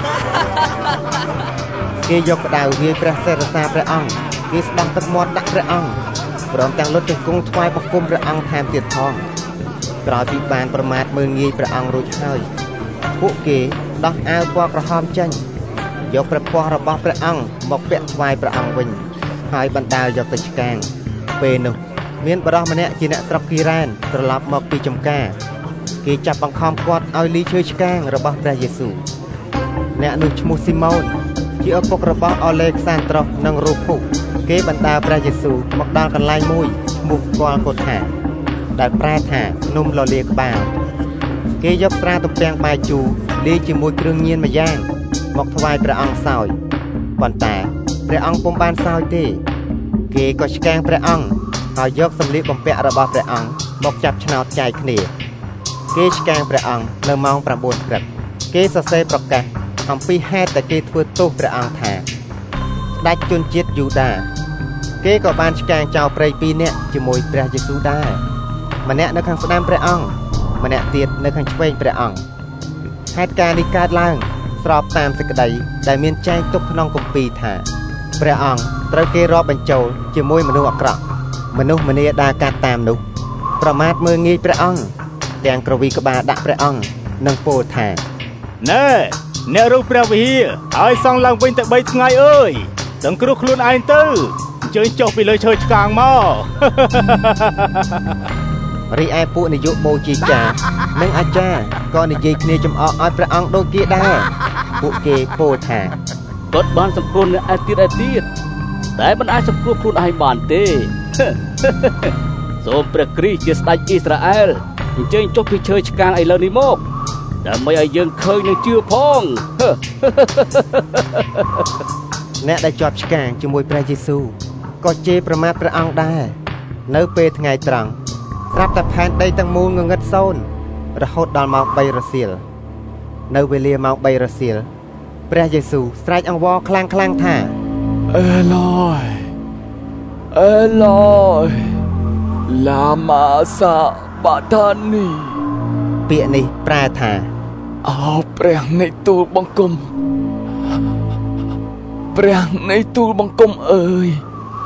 គេយកក្តៅវាយព្រះសិរសាព្រះអង្គគេស្ដំទឹកមាត់ដាក់ព្រះអង្គព្រមទាំងលុតជង្គង់ថ្វាយបង្គំព្រះអង្គថែមទៀតផងក្រោយពីបានប្រមាថមើលងាយព្រះអង្គរួចហើយពួកគេដោះអាវពណ៌ក្រហមចេញយកព្រះពណ៌របស់ព្រះអង្គមកពាក់ថ្វាយព្រះអង្គវិញហើយបណ្ដាលយកទៅឆ្កាងពេលនោះមានបរិសម្នាក់ជាអ្នកស្រុកគីរ៉ានត្រឡប់មកពីចំការគេចាប់បង្ខំគាត់ឲ្យលីឈើឆ្កាងរបស់ព្រះយេស៊ូវអ្នកនោះឈ្មោះស៊ីម៉ូនជាឪពុករបស់អូលេខ្សានត្រុសនិងរូភុគេបណ្ដាព្រះយេស៊ូវមកដល់កន្លែងមួយឈ្មោះកលកូថាដែលប្រែថាភ្នំលលាក្បាលគេយកស្រាទំពាំងបាយជូរលាយជាមួយគ្រឿងញៀនម្យ៉ាងមកថ្វាយព្រះអង្គសោយប៉ុន្តែព្រះអង្គពុំបានសោយទេគេក៏ឆ្កាងព្រះអង្គហើយយកសម្លៀកបំពាក់របស់ព្រះអង្គមកចាប់ឆ្នោតចែកគ្នាគេឆ្កាងព្រះអង្គនៅម៉ោងប្រាំបួនព្រឹកគេសរសេរប្រកាសអំពីហេតុដែលគេធ្វើទោសព្រះអង្គថាស្ដេចជនជាតិយូដាគេក៏បានឆ្កាងចោលព្រៃពីរនាក់ជាមួយព្រះយេស៊ូវដែរម្នាក់នៅខាងស្ដាំព្រះអង្គម្នាក់ទៀតនៅខាងឆ្វេងព្រះអង្គហេតុការណ៍នេះកើតឡើងស្របតាមសេចក្តីដែលមានចែងទុកក្នុងគម្ពីរថាព្រះអង្គត្រូវគេរាប់បញ្ចូលជាមួយមនុស្សអាក្រក់មនុស្សម្នាដើរកាត់តាមនោះប្រមាថមើលងាយព្រះអង្គទាំងក្រវីក្បាលដាក់ព្រះអង្គនិងពោលថាណែអ្នករុះព្រះវិហារហើយសង់ឡើងវិញតែបីថ្ងៃអើយសង្គ្រោះខ្លួនឯងទៅអញ្ជើញចុះពីលើឈើឆ្កាងមករីឯពួកនាយកបូជាចារ្យនិងអាចារ្យក៏និយាយគ្នាចំអកឲ្យព្រះអង្គដូចគេដែរពួកគេពោលថាគាត់បានសង្គ្រោះអ្នកឯទៀតឯទៀតតែមិនអាចសង្គ្រោះខ្លួនឯងបានទេសូមព្រះគ្រីស្ទជាស្ដេចអ៊ីស្រាអែលអញ្ជើញចុះពីឈើឆ្កាងឥឡូវនេះមកដើម្បីឲ្យយើងឃើញនិងជឿផងអ្នកដែលជាប់ឆ្កាងជាមួយព្រះយេស៊ូវក៏ជេរប្រមាថព្រះអង្គដែរនៅពេលថ្ងៃត្រង់ស្រាប់តែផែនដីទាំងមូលងងឹតសូន្យរហូតដល់ម៉ោងបីរសៀលនៅវេលាម៉ោងបីរសៀលព្រះយេស៊ូវស្រែកអង្វរខ្លាំងខ្លាំងថាអេឡូយអេឡូយឡាម៉ាសាបាតានីពាក្យនេះប្រែថាអោព្រះនៃទូលបង្គំព្រះនៃទូលបង្គំអើយ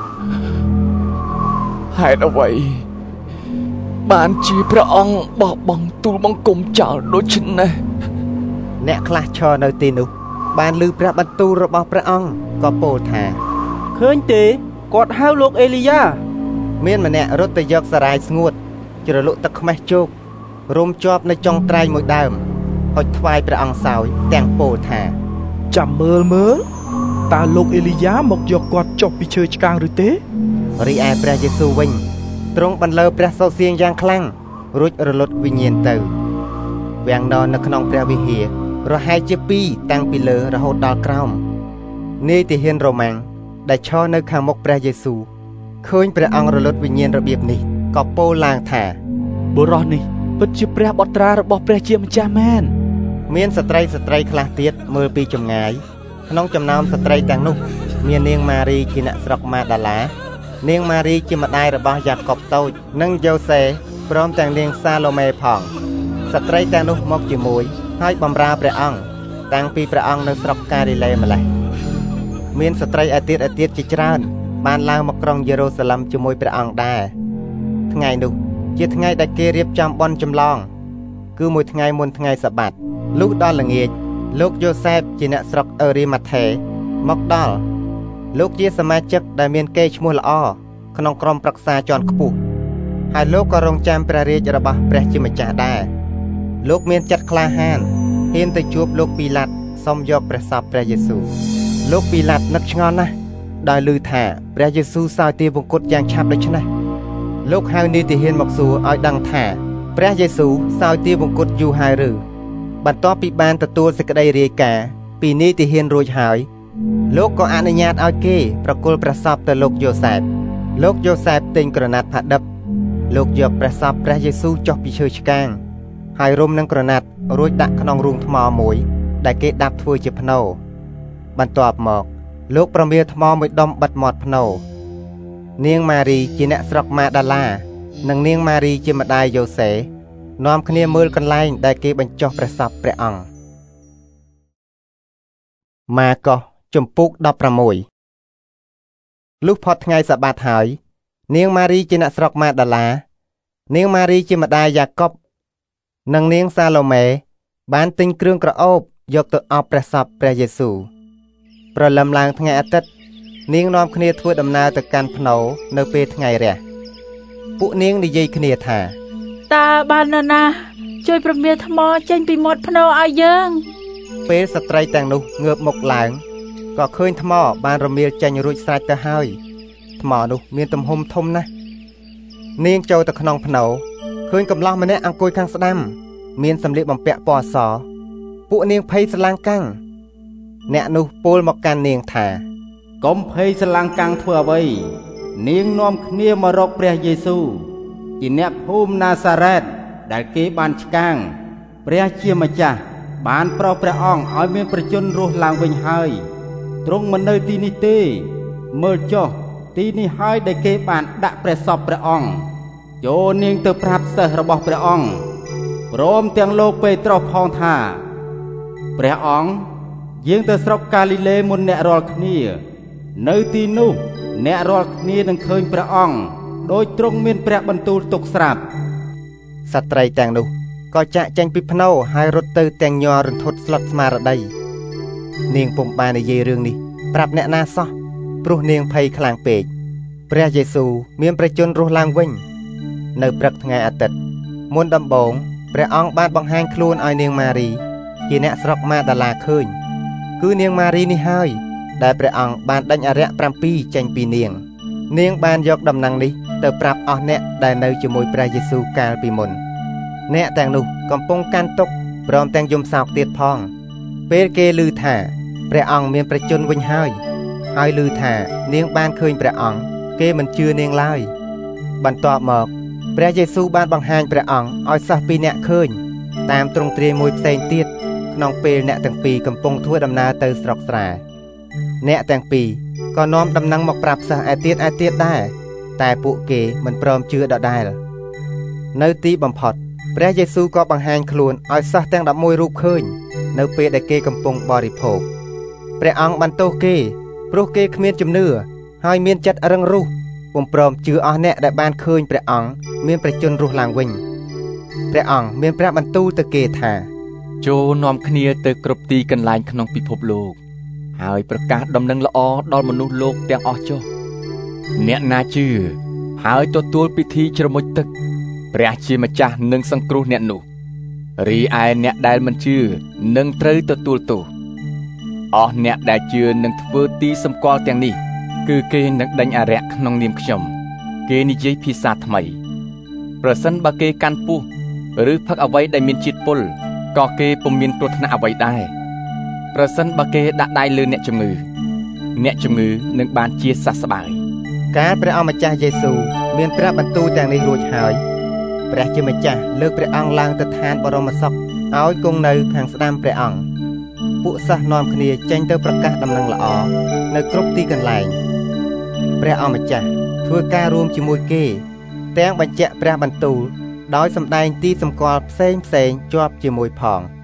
ហេតុអ្វីបានជាព្រះអង្គបោះបង់ទូលបង្គំចោលដូច្នេះអ្នកខ្លះឈរនៅទីនោះបានឮព្រះបន្ទូលរបស់ព្រះអង្គក៏ពោលថាឃើញទេគាត់ហៅលោកអេលីយ៉ាមានម្នាក់រត់ទៅយកសារាយស្ងួតជ្រលក់ទឹកខ្មេះជោករុំជាប់នៅចុងត្រែងមួយដើមហុចថ្វាយព្រះអង្គសោយទាំងពោលថាចាំមើលមើលតើលោកអេលីយ៉ាមកយកគាត់ចុះពីឈើឆ្កាងឬទេរីឯព្រះយេស៊ូវវិញទ្រង់បន្លឺព្រះសូរសៀងយ៉ាងខ្លាំងរួចរលត់វិញ្ញាណទៅវាំងនរនៅក្នុងព្រះវិហាររហែកជាពីរតាំងពីលើរហូតដល់ក្រោមនាយទាហានរ៉ូម៉ាំងដែលឈរនៅខាងមុខព្រះយេស៊ូវឃើញព្រះអង្គរលត់វិញ្ញាណរបៀបនេះក៏ពោលឡើងថាបុរសនេះពិតជាព្រះបុត្រារបស់ព្រះជាម្ចាស់មែនមានស្ត្រីស្ត្រីខ្លះទៀតមើលពីចម្ងាយក្នុងចំណោមស្ត្រីទាំងនោះមាននាងម៉ារីជាអ្នកស្រុកម៉ាដាឡានាងម៉ារីជាម្ដាយរបស់យ៉ាកុបតូចនិងយ៉ូសេព្រមទាំងនាងសាឡូមេផងស្ត្រីទាំងនោះមកជាមួយហើយបម្រើព្រះអង្គតាំងពីព្រះអង្គនៅស្រុកការីឡេម្លេះមានស្ត្រីឯទៀតឯទៀតជាច្រើនបានឡើងមកក្រុងយេរូសាឡឹមជាមួយព្រះអង្គដែរថ្ងៃនោះជាថ្ងៃដែលគេរៀបចំបុណ្យចម្លងគឺមួយថ្ងៃមុនថ្ងៃសាបាតលុះដល់ល្ងាចលោកយ៉ូសេបជាអ្នកស្រុកអឺរីម៉ាថេមកដល់លោកជាសមាជិកដែលមានកេរ្តិ៍ឈ្មោះល្អក្នុងក្រុមប្រឹក្សាជាន់ខ្ពស់ហើយលោកក៏រងចាំព្រះរាជរបស់ព្រះជាម្ចាស់ដែរលោកមានចិត្តក្លាហានហ៊ានទៅជួបលោកពីឡាត់សុំយកព្រះសពព្រះយេស៊ូវលោកពីឡាត់នឹកឆ្ងល់ណាស់ដោយឮថាព្រះយេស៊ូវសោយទាវង្គតយ៉ាងឆាប់ដូច្នេះលោកហៅនីតិហានមកសួរឲ្យដឹងថាព្រះយេស៊ូវសោយទាវង្គតយូរហើយឬបន្ទាប់ពីបានទទួលសេចក្តីរាយការណ៍ពីនីតិហានរួចហើយលោកក៏អនុញ្ញាតឲ្យគេប្រគល់ព្រះសពទៅលោកយ៉ូសែបលោកយ៉ូសែបទិញក្រណាត់ផាឌិបលោកយកព្រះសពព្រះយេស៊ូវចុះពីឈើឆ្កាងហើយរុំនឹងក្រណាត់រួចដាក់ក្នុងរូងថ្មមួយដែលគេដាប់ធ្វើជាភ្នោបន្ទាប់មកលោកប្រមៀលថ្មមួយដុំបិទមាត់ភ្នោនាងម៉ារីជាអ្នកស្រុកម៉ាដាឡានិងនាងម៉ារីជាម្ដាយយ៉ូសេនាំគ្នាមើលកន្លែងដែលគេបញ្ចុះព្រះសពព្រះអង្គម៉ាកុសជំពូកដប់ប្រាំមួយលុះផុតថ្ងៃសបាតហើយនាងម៉ារីជាអ្នកស្រុកម៉ាដាឡានាងម៉ារីជាម្ដាយយ៉ាកុបនិងនាងសាឡូមេបានទិញគ្រឿងក្រអូបយកទៅអប់ព្រះសពព្រះយេស៊ូវប្រលឹមឡើងថ្ងៃអាទិត្យនាងនាំគ្នាធ្វើដំណើរទៅកាន់ភ្នោនៅពេលថ្ងៃរះពួកនាងនិយាយគ្នាថាតើបានណាណាជួយប្រមៀលថ្មចេញពីមាត់ភ្នោឲ្យយើងពេលស្ត្រីទាំងនោះងើបមុខឡើងក៏ឃើញថ្មបានរមៀលចេញរួចស្រេចទៅហើយថ្មនោះមានទំហំធំណាស់នាងចូលទៅក្នុងភ្នោឃើញកំឡោះម្នាក់អង្គុយខាងស្ដាំមានសម្លៀកបំពាក់ពណ៌សពួកនាងភ័យស្រឡាំងកាំងអ្នកនោះពោលមកកាន់នាងថាកុំភ័យស្រឡាំងកាំងធ្វើអ្វីនាងនាំគ្នាមករកព្រះយេស៊ូវជាអ្នកភូមិណាសារ៉េតដែលគេបានឆ្កាងព្រះជាម្ចាស់បានប្រោសព្រះអង្គឲ្យមានប្រជញ្ញរស់ឡើងវិញហើយទ្រង់មិននៅទីនេះទេមើលចុះទីនេះហើយដែលគេបានដាក់ព្រះសពព្រះអង្គចូលនាងទៅប្រាប់សិស្សរបស់ព្រះអង្គព្រមទាំងលោកពេត្រុសផងថាព្រះអង្គយើងទៅស្រុកកាលីលេមុនអ្នករាល់គ្នានៅទីនោះអ្នករាល់គ្នានឹងឃើញព្រះអង្គដោយទ្រង់មានព្រះបន្ទូលទុកស្រាប់ស្ត្រីទាំងនោះក៏ចាក់ចេញពីភ្នោហើយរត់ទៅទាំងញ័ររន្ធត់ស្លុតស្មារតីនាងពុំបាននិយាយរឿងនេះប្រាប់អ្នកណាសោះព្រោះនាងភ័យខ្លាំងពេកព្រះយេស៊ូវមានប្រជញ្ញរស់ឡើងវិញនៅព្រឹកថ្ងៃអាទិត្យមុនដំបូងព្រះអង្គបានបង្ហាញខ្លួនឲ្យនាងម៉ារីជាអ្នកស្រុកម៉ាដាឡាឃើញគឺនាងម៉ារីនេះហើយដែលព្រះអង្គបានដេញអារក្សប្រាំពីរចេញពីនាងនាងបានយកដំណឹងនេះទៅប្រាប់អស់អ្នកដែលនៅជាមួយព្រះយេស៊ូវកាលពីមុនអ្នកទាំងនោះកំពុងកាន់ទុក្ខព្រមទាំងយំសោកទៀតផងពេលគេឮថាព្រះអង្គមានប្រជញ្ញវិញហើយហើយឮថានាងបានឃើញព្រះអង្គគេមិនជឿនាងឡើយបន្ទាប់មកព្រះយេស៊ូវបានបង្ហាញព្រះអង្គឲ្យសិស្សពីរនាក់ឃើញតាមទ្រង់ទ្រាយមួយផ្សេងទៀតក្នុងពេលអ្នកទាំងពីរកំពុងធ្វើដំណើរទៅស្រុកស្រែអ្នកទាំងពីរក៏នាំដំណឹងមកប្រាប់សិស្សឯទៀតឯទៀតដែរតែពួកគេមិនព្រមជឿដដែលនៅទីបំផុតព្រះយេស៊ូវក៏បង្ហាញខ្លួនឲ្យសិស្សទាំងដប់មួយរូបឃើញនៅពេលដែលគេកំពុងបរិភោគព្រះអង្គបានទោសគេព្រោះគេគ្មានជំនឿហើយមានចិត្តរឹងរូសពុំព្រមជឿអស់អ្នកដែលបានឃើញព្រះអង្គមានប្រជញ្ញរស់ឡើងវិញព្រះអង្គមានព្រះបន្ទូលទៅគេថាចូលនាំគ្នាទៅគ្រប់ទីកន្លែងក្នុងពិភពលោកហើយប្រកាសដំណឹងល្អដល់មនុស្សលោកទាំងអស់ចុះអ្នកណាជឿហើយទទួលពិធីជ្រមុជទឹកព្រះជាម្ចាស់នឹងសង្គ្រោះអ្នកនោះរីឯអ្នកដែលមិនជឿនឹងត្រូវទទួលទោសអស់អ្នកដែលជឿនឹងធ្វើទីសម្គាល់ទាំងនេះគឺគេនឹងដេញអារក្សក្នុងនាមខ្ញុំគេនិយាយភាសាថ្មីប្រសិនបើគេកាន់ពស់ឬផឹកអ្វីដែលមានជាតិពុលក៏គេពុំមានគ្រោះថ្នាក់អ្វីដែរប្រសិនបើគេដាក់ដៃលើអ្នកជំងឺអ្នកជំងឺនឹងបានជាសះស្បើយកាលព្រះអម្ចាស់យេស៊ូវមានព្រះបន្ទូលទាំងនេះរួចហើយព្រះជាម្ចាស់លើកព្រះអង្គឡើងទៅឋានបរមសុខឲ្យគង់នៅខាងស្ដាំព្រះអង្គពួកសិស្សនាំគ្នាចេញទៅប្រកាសដំណឹងល្អនៅគ្រប់ទីកន្លែងព្រះអម្ចាស់ធ្វើការរួមជាមួយគេទាំងបញ្ជាក់ព្រះបន្ទូលដោយសម្ដែងទីសម្គាល់ផ្សេងផ្សេងជាប់ជាមួយផង